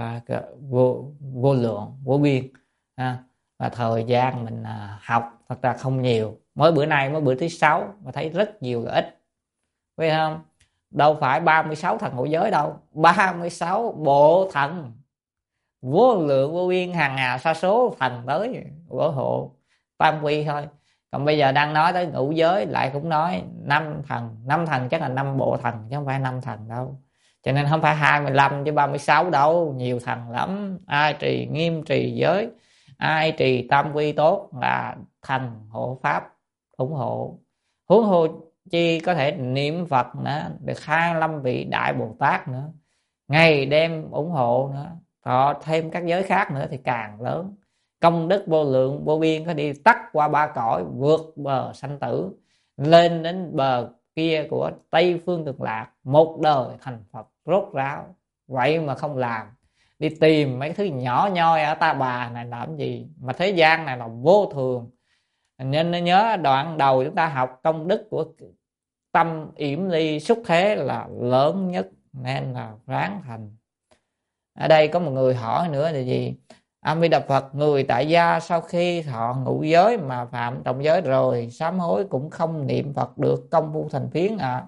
vô lượng vô biên, và thời gian mình học thật ra không nhiều. Mới bữa thứ 6 mà thấy rất nhiều lợi ích, biết không? Đâu phải 36 thần hộ giới đâu, 36 bộ thần vô lượng vô biên, hàng hà sa số thần tới bảo hộ tam quy thôi. Còn bây giờ đang nói tới ngũ giới lại cũng nói 5 thần chắc là 5 bộ thần chứ không phải 5 thần đâu. Cho nên không phải 25 chứ 36 đâu, nhiều thần lắm. Ai trì nghiêm trì giới, ai trì tam quy tốt là thần hộ pháp ủng hộ. Huống hồ chi có thể niệm Phật nữa, được 25 vị đại Bồ Tát nữa, ngày đêm ủng hộ nữa, họ thêm các giới khác nữa thì càng lớn. Công đức vô lượng vô biên, có đi tắt qua 3 cõi, vượt bờ sanh tử, lên đến bờ kia của Tây phương Cực Lạc, một đời thành Phật rốt ráo. Vậy mà không làm, đi tìm mấy thứ nhỏ nhoi ở Ta Bà này làm gì? Mà thế gian này là vô thường. Nên nhớ đoạn đầu chúng ta học công đức của tâm yểm ly xúc thế là lớn nhất, nên là ráng thành. Ở đây có một người hỏi nữa là gì? A Di Đà Phật, người tại gia sau khi thọ ngũ giới mà phạm trọng giới rồi sám hối cũng không niệm Phật được, công phu thành phiến à?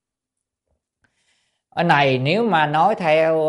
Ở này nếu mà nói theo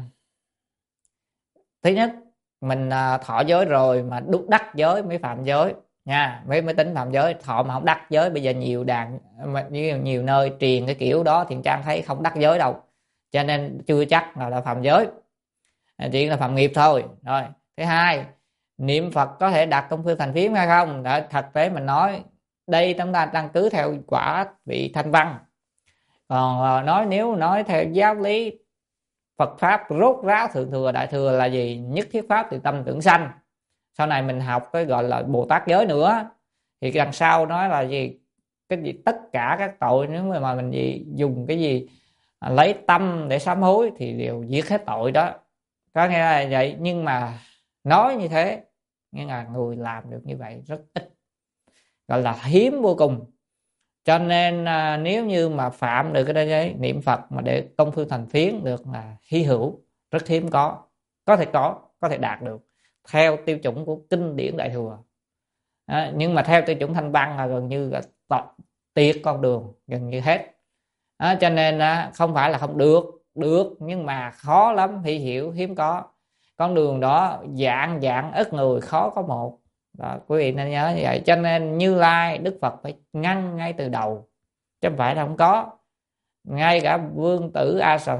thứ nhất, mình thọ giới rồi mà đắc giới mới phạm giới nha, mới tính phạm giới. Thọ mà không đắc giới, bây giờ nhiều nơi truyền cái kiểu đó, Thiện Trang thấy không đắc giới đâu, cho nên chưa chắc là phạm giới, chỉ là phạm nghiệp thôi. Rồi thứ hai, niệm Phật có thể đạt công phu thành phiến hay không? Đó, thực tế mình nói đây chúng ta căn cứ theo quả vị thanh văn. Còn nếu nói theo giáo lý Phật pháp rốt ráo thượng thừa đại thừa là gì? Nhất thiết pháp thì tâm tưởng sanh. Sau này mình học cái gọi là Bồ Tát giới nữa, thì đằng sau nói là gì? Cái gì tất cả các tội, nếu mà mình gì dùng cái gì lấy tâm để sám hối thì đều giết hết tội đó. Có nghĩa là vậy, nhưng mà nói như thế, nghĩa là người làm được như vậy rất ít, gọi là hiếm vô cùng. Cho nên nếu như mà phạm được cái đấy, niệm Phật mà để công phu thành phiến được là hy hữu, rất hiếm có thể đạt được theo tiêu chuẩn của kinh điển đại thừa. Nhưng mà theo tiêu chuẩn Thanh Văn là gần như là tiệt con đường gần như hết. Cho nên không phải là không được, nhưng mà khó lắm, hy hữu hiếm có. Con đường đó dạng ít người, khó có một đó, quý vị nên nhớ như vậy. Cho nên Như Lai Đức Phật phải ngăn ngay từ đầu, chứ không phải là không có. Ngay cả vương tử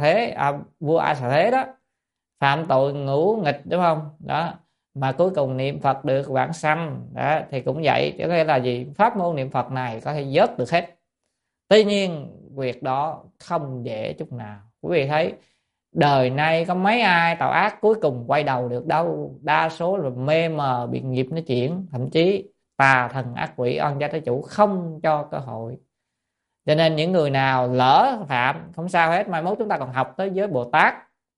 vua A Xà Thế đó, phạm tội ngũ nghịch, đúng không đó, mà cuối cùng niệm Phật được vãng sanh đó, thì cũng vậy. Chứ nghĩa là gì? Pháp môn niệm Phật này có thể vớt được hết. Tuy nhiên việc đó không dễ chút nào. Quý vị thấy đời nay có mấy ai tạo ác cuối cùng quay đầu được đâu. Đa số là mê mờ bị nghiệp nó chuyển, thậm chí tà thần ác quỷ oan gia trái chủ không cho cơ hội. Cho nên những người nào lỡ phạm không sao hết, mai mốt chúng ta còn học tới giới Bồ Tát.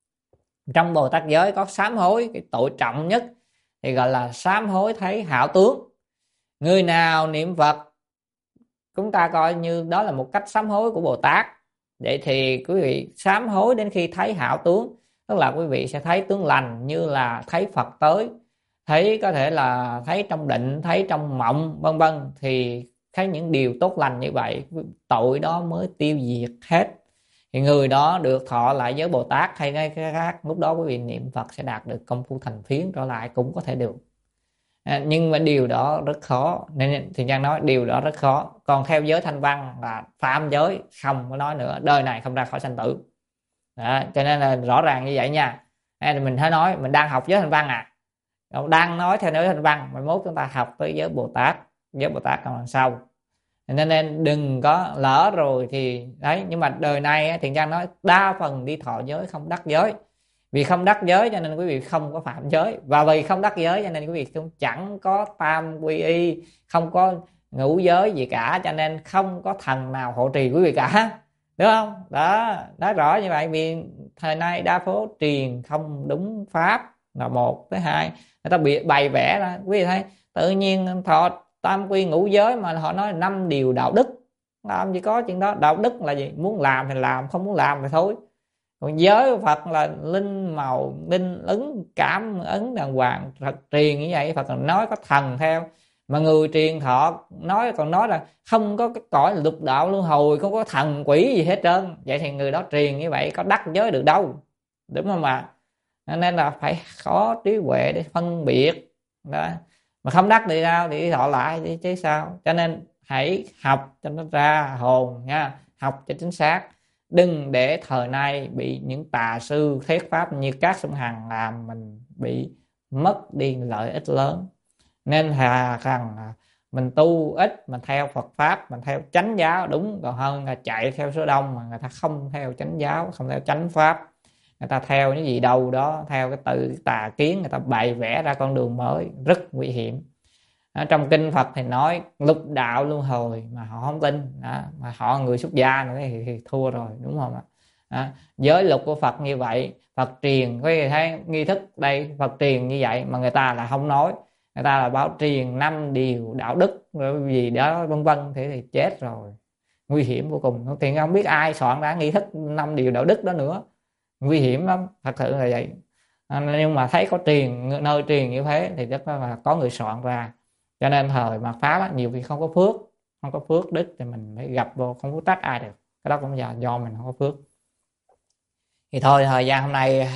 Trong Bồ Tát giới có sám hối, cái tội trọng nhất thì gọi là sám hối thấy hảo tướng. Người nào niệm Phật, chúng ta coi như đó là một cách sám hối của Bồ Tát. Vậy thì quý vị sám hối đến khi thấy hảo tướng, tức là quý vị sẽ thấy tướng lành, như là thấy Phật tới, thấy có thể là thấy trong định, thấy trong mộng, vân vân. Thì thấy những điều tốt lành như vậy, tội đó mới tiêu diệt hết, thì người đó được thọ lại với Bồ Tát hay cái khác. Lúc đó quý vị niệm Phật sẽ đạt được công phu thành phiến trở lại, cũng có thể được. Nhưng mà điều đó rất khó, nên thì Giang nói điều đó rất khó. Còn theo giới Thanh Văn là phạm giới không có nói nữa, đời này không ra khỏi sanh tử đó. Cho nên là rõ ràng như vậy nha. Mình thấy nói mình đang học giới Thanh Văn đang nói theo giới Thanh Văn, mai mốt chúng ta học tới giới Bồ Tát còn đằng sau. Nên đừng có lỡ rồi thì đấy. Nhưng mà đời này thì Giang nói đa phần đi thọ giới không đắc giới. Vì không đắc giới cho nên quý vị không có phạm giới, và vì không đắc giới cho nên quý vị cũng chẳng có tam quy y, không có ngũ giới gì cả, cho nên không có thần nào hộ trì quý vị cả, đúng không? Đó, nói rõ như vậy. Vì thời nay đa phố truyền không đúng pháp là một. Thứ hai, người ta bị bày vẽ ra, quý vị thấy tự nhiên thọ tam quy ngũ giới mà họ nói 5 điều đạo đức, làm gì có chuyện đó. Đạo đức là gì? Muốn làm thì làm, không muốn làm thì thôi. Còn giới Phật là linh màu, linh ứng, cảm ứng đàng hoàng. Phật truyền như vậy, Phật nói có thần theo. Mà người truyền thọ còn nói là không có cái cõi lục đạo luân hồi, không có thần quỷ gì hết trơn. Vậy thì người đó truyền như vậy có đắc giới được đâu, đúng không ạ? Nên là phải có trí huệ để phân biệt đó. Mà không đắc thì sao? Thì thọ lại chứ sao. Cho nên hãy học cho nó ra hồn nha, học cho chính xác. Đừng để thời nay bị những tà sư thuyết pháp như Các Xung Hằng làm mình bị mất đi lợi ích lớn. Nên thà rằng mình tu ít, mình theo Phật pháp, mình theo chánh giáo đúng, còn hơn là chạy theo số đông mà người ta không theo chánh giáo, không theo chánh pháp. Người ta theo những gì đâu đó, theo cái tự tà kiến, người ta bày vẽ ra con đường mới rất nguy hiểm. Trong kinh Phật thì nói lục đạo luân hồi mà họ không tin đó, mà họ người xuất gia nữa thì thua rồi, đúng không ạ? Giới luật của Phật như vậy, Phật truyền có thấy nghi thức đây, Phật truyền như vậy mà người ta là không nói, người ta là bảo truyền 5 điều đạo đức rồi gì đó vân vân, thì chết rồi, nguy hiểm vô cùng. Thì không biết ai soạn ra nghi thức 5 điều đạo đức đó nữa, nguy hiểm lắm, thật sự là vậy. Nhưng mà thấy có truyền, nơi truyền như thế thì rất là có người soạn ra. Cho nên thời mạt Pháp nhiều khi không có phước đức thì mình mới gặp vô, không có trách ai được. Cái đó cũng do mình không có phước. Thì thôi, thời gian hôm nay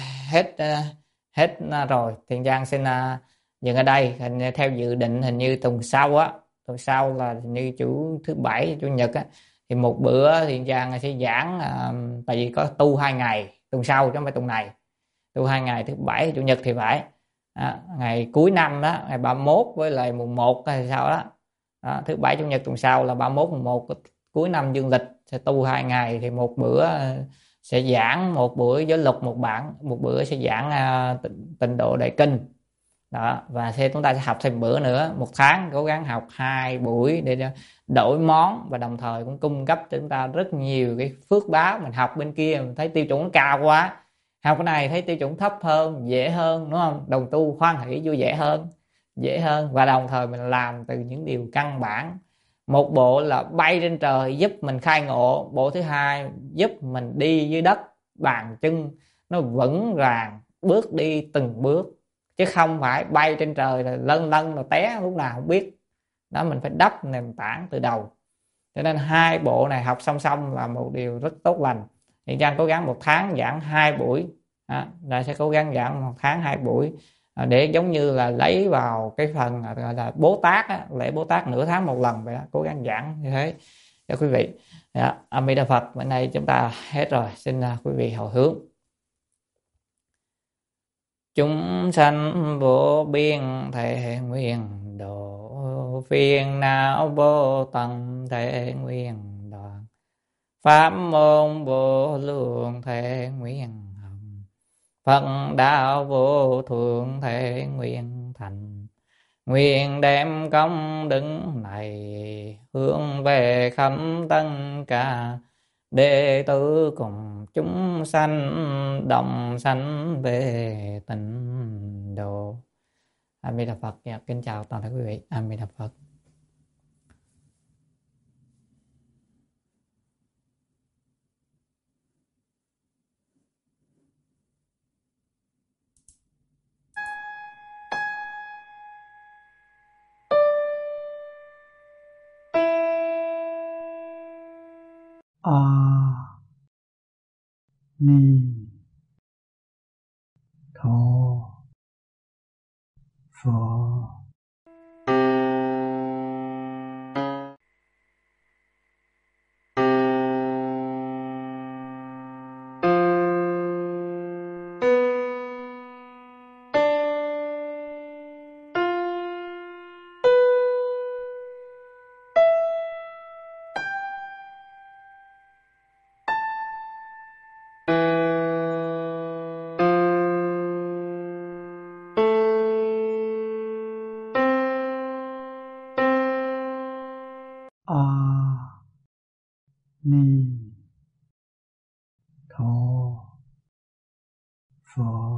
hết rồi. Thiện Giang xin dừng ở đây. Theo dự định hình như tuần sau là như thứ Bảy Chủ nhật thì một bữa Thiện Giang sẽ giảng, tại vì có tu 2 ngày tuần sau chứ không phải tuần này. Tu 2 ngày thứ Bảy Chủ nhật thì phải. Ngày cuối năm đó, ngày 31 với lại mùng 1 hay sao đó. Thứ Bảy Chủ nhật tuần sau là 31 mùng 1 cuối năm dương lịch sẽ tu 2 ngày, thì một bữa sẽ giảng một buổi giới luật một bữa sẽ giảng tịnh độ đại kinh đó, và chúng ta sẽ học thêm bữa nữa. Một tháng cố gắng học 2 buổi để đổi món, và đồng thời cũng cung cấp cho chúng ta rất nhiều cái phước báo. Mình học bên kia mình thấy tiêu chuẩn nó cao quá, học cái này thấy tiêu chuẩn thấp hơn, dễ hơn, đúng không? Đồng tu hoan hỷ vui vẻ hơn, và đồng thời mình làm từ những điều căn bản. Một bộ là bay trên trời giúp mình khai ngộ, bộ thứ hai giúp mình đi dưới đất, bàn chân nó vững vàng, bước đi từng bước, chứ không phải bay trên trời là lân lân rồi té lúc nào không biết. Đó, mình phải đắp nền tảng từ đầu. Cho nên 2 bộ này học song song là một điều rất tốt lành. Thì Giang cố gắng 1 tháng giảng 2 buổi, là sẽ cố gắng giảng 1 tháng 2 buổi, để giống như là lấy vào cái phần gọi là Bố Tát á, lễ Bố Tát nửa tháng 1 lần vậy đó, cố gắng giảng như thế cho quý vị. A Di Đà Phật. Bữa nay chúng ta hết rồi, xin quý vị hồi hướng. Chúng sanh vô biên thể nguyện độ, phiền não vô tận thể nguyện đoạn, pháp môn vô lượng thể nguyện hồng, Phật đạo vô thượng thể nguyện thành. Nguyện đem công đức này hướng về khắp tất cả đệ tử cùng chúng sanh đồng sanh về tịnh độ. A Di Đà Phật. Kính chào toàn thể quý vị. A Di Đà Phật. A Ni Tho Phật. A Ni Tho Phật.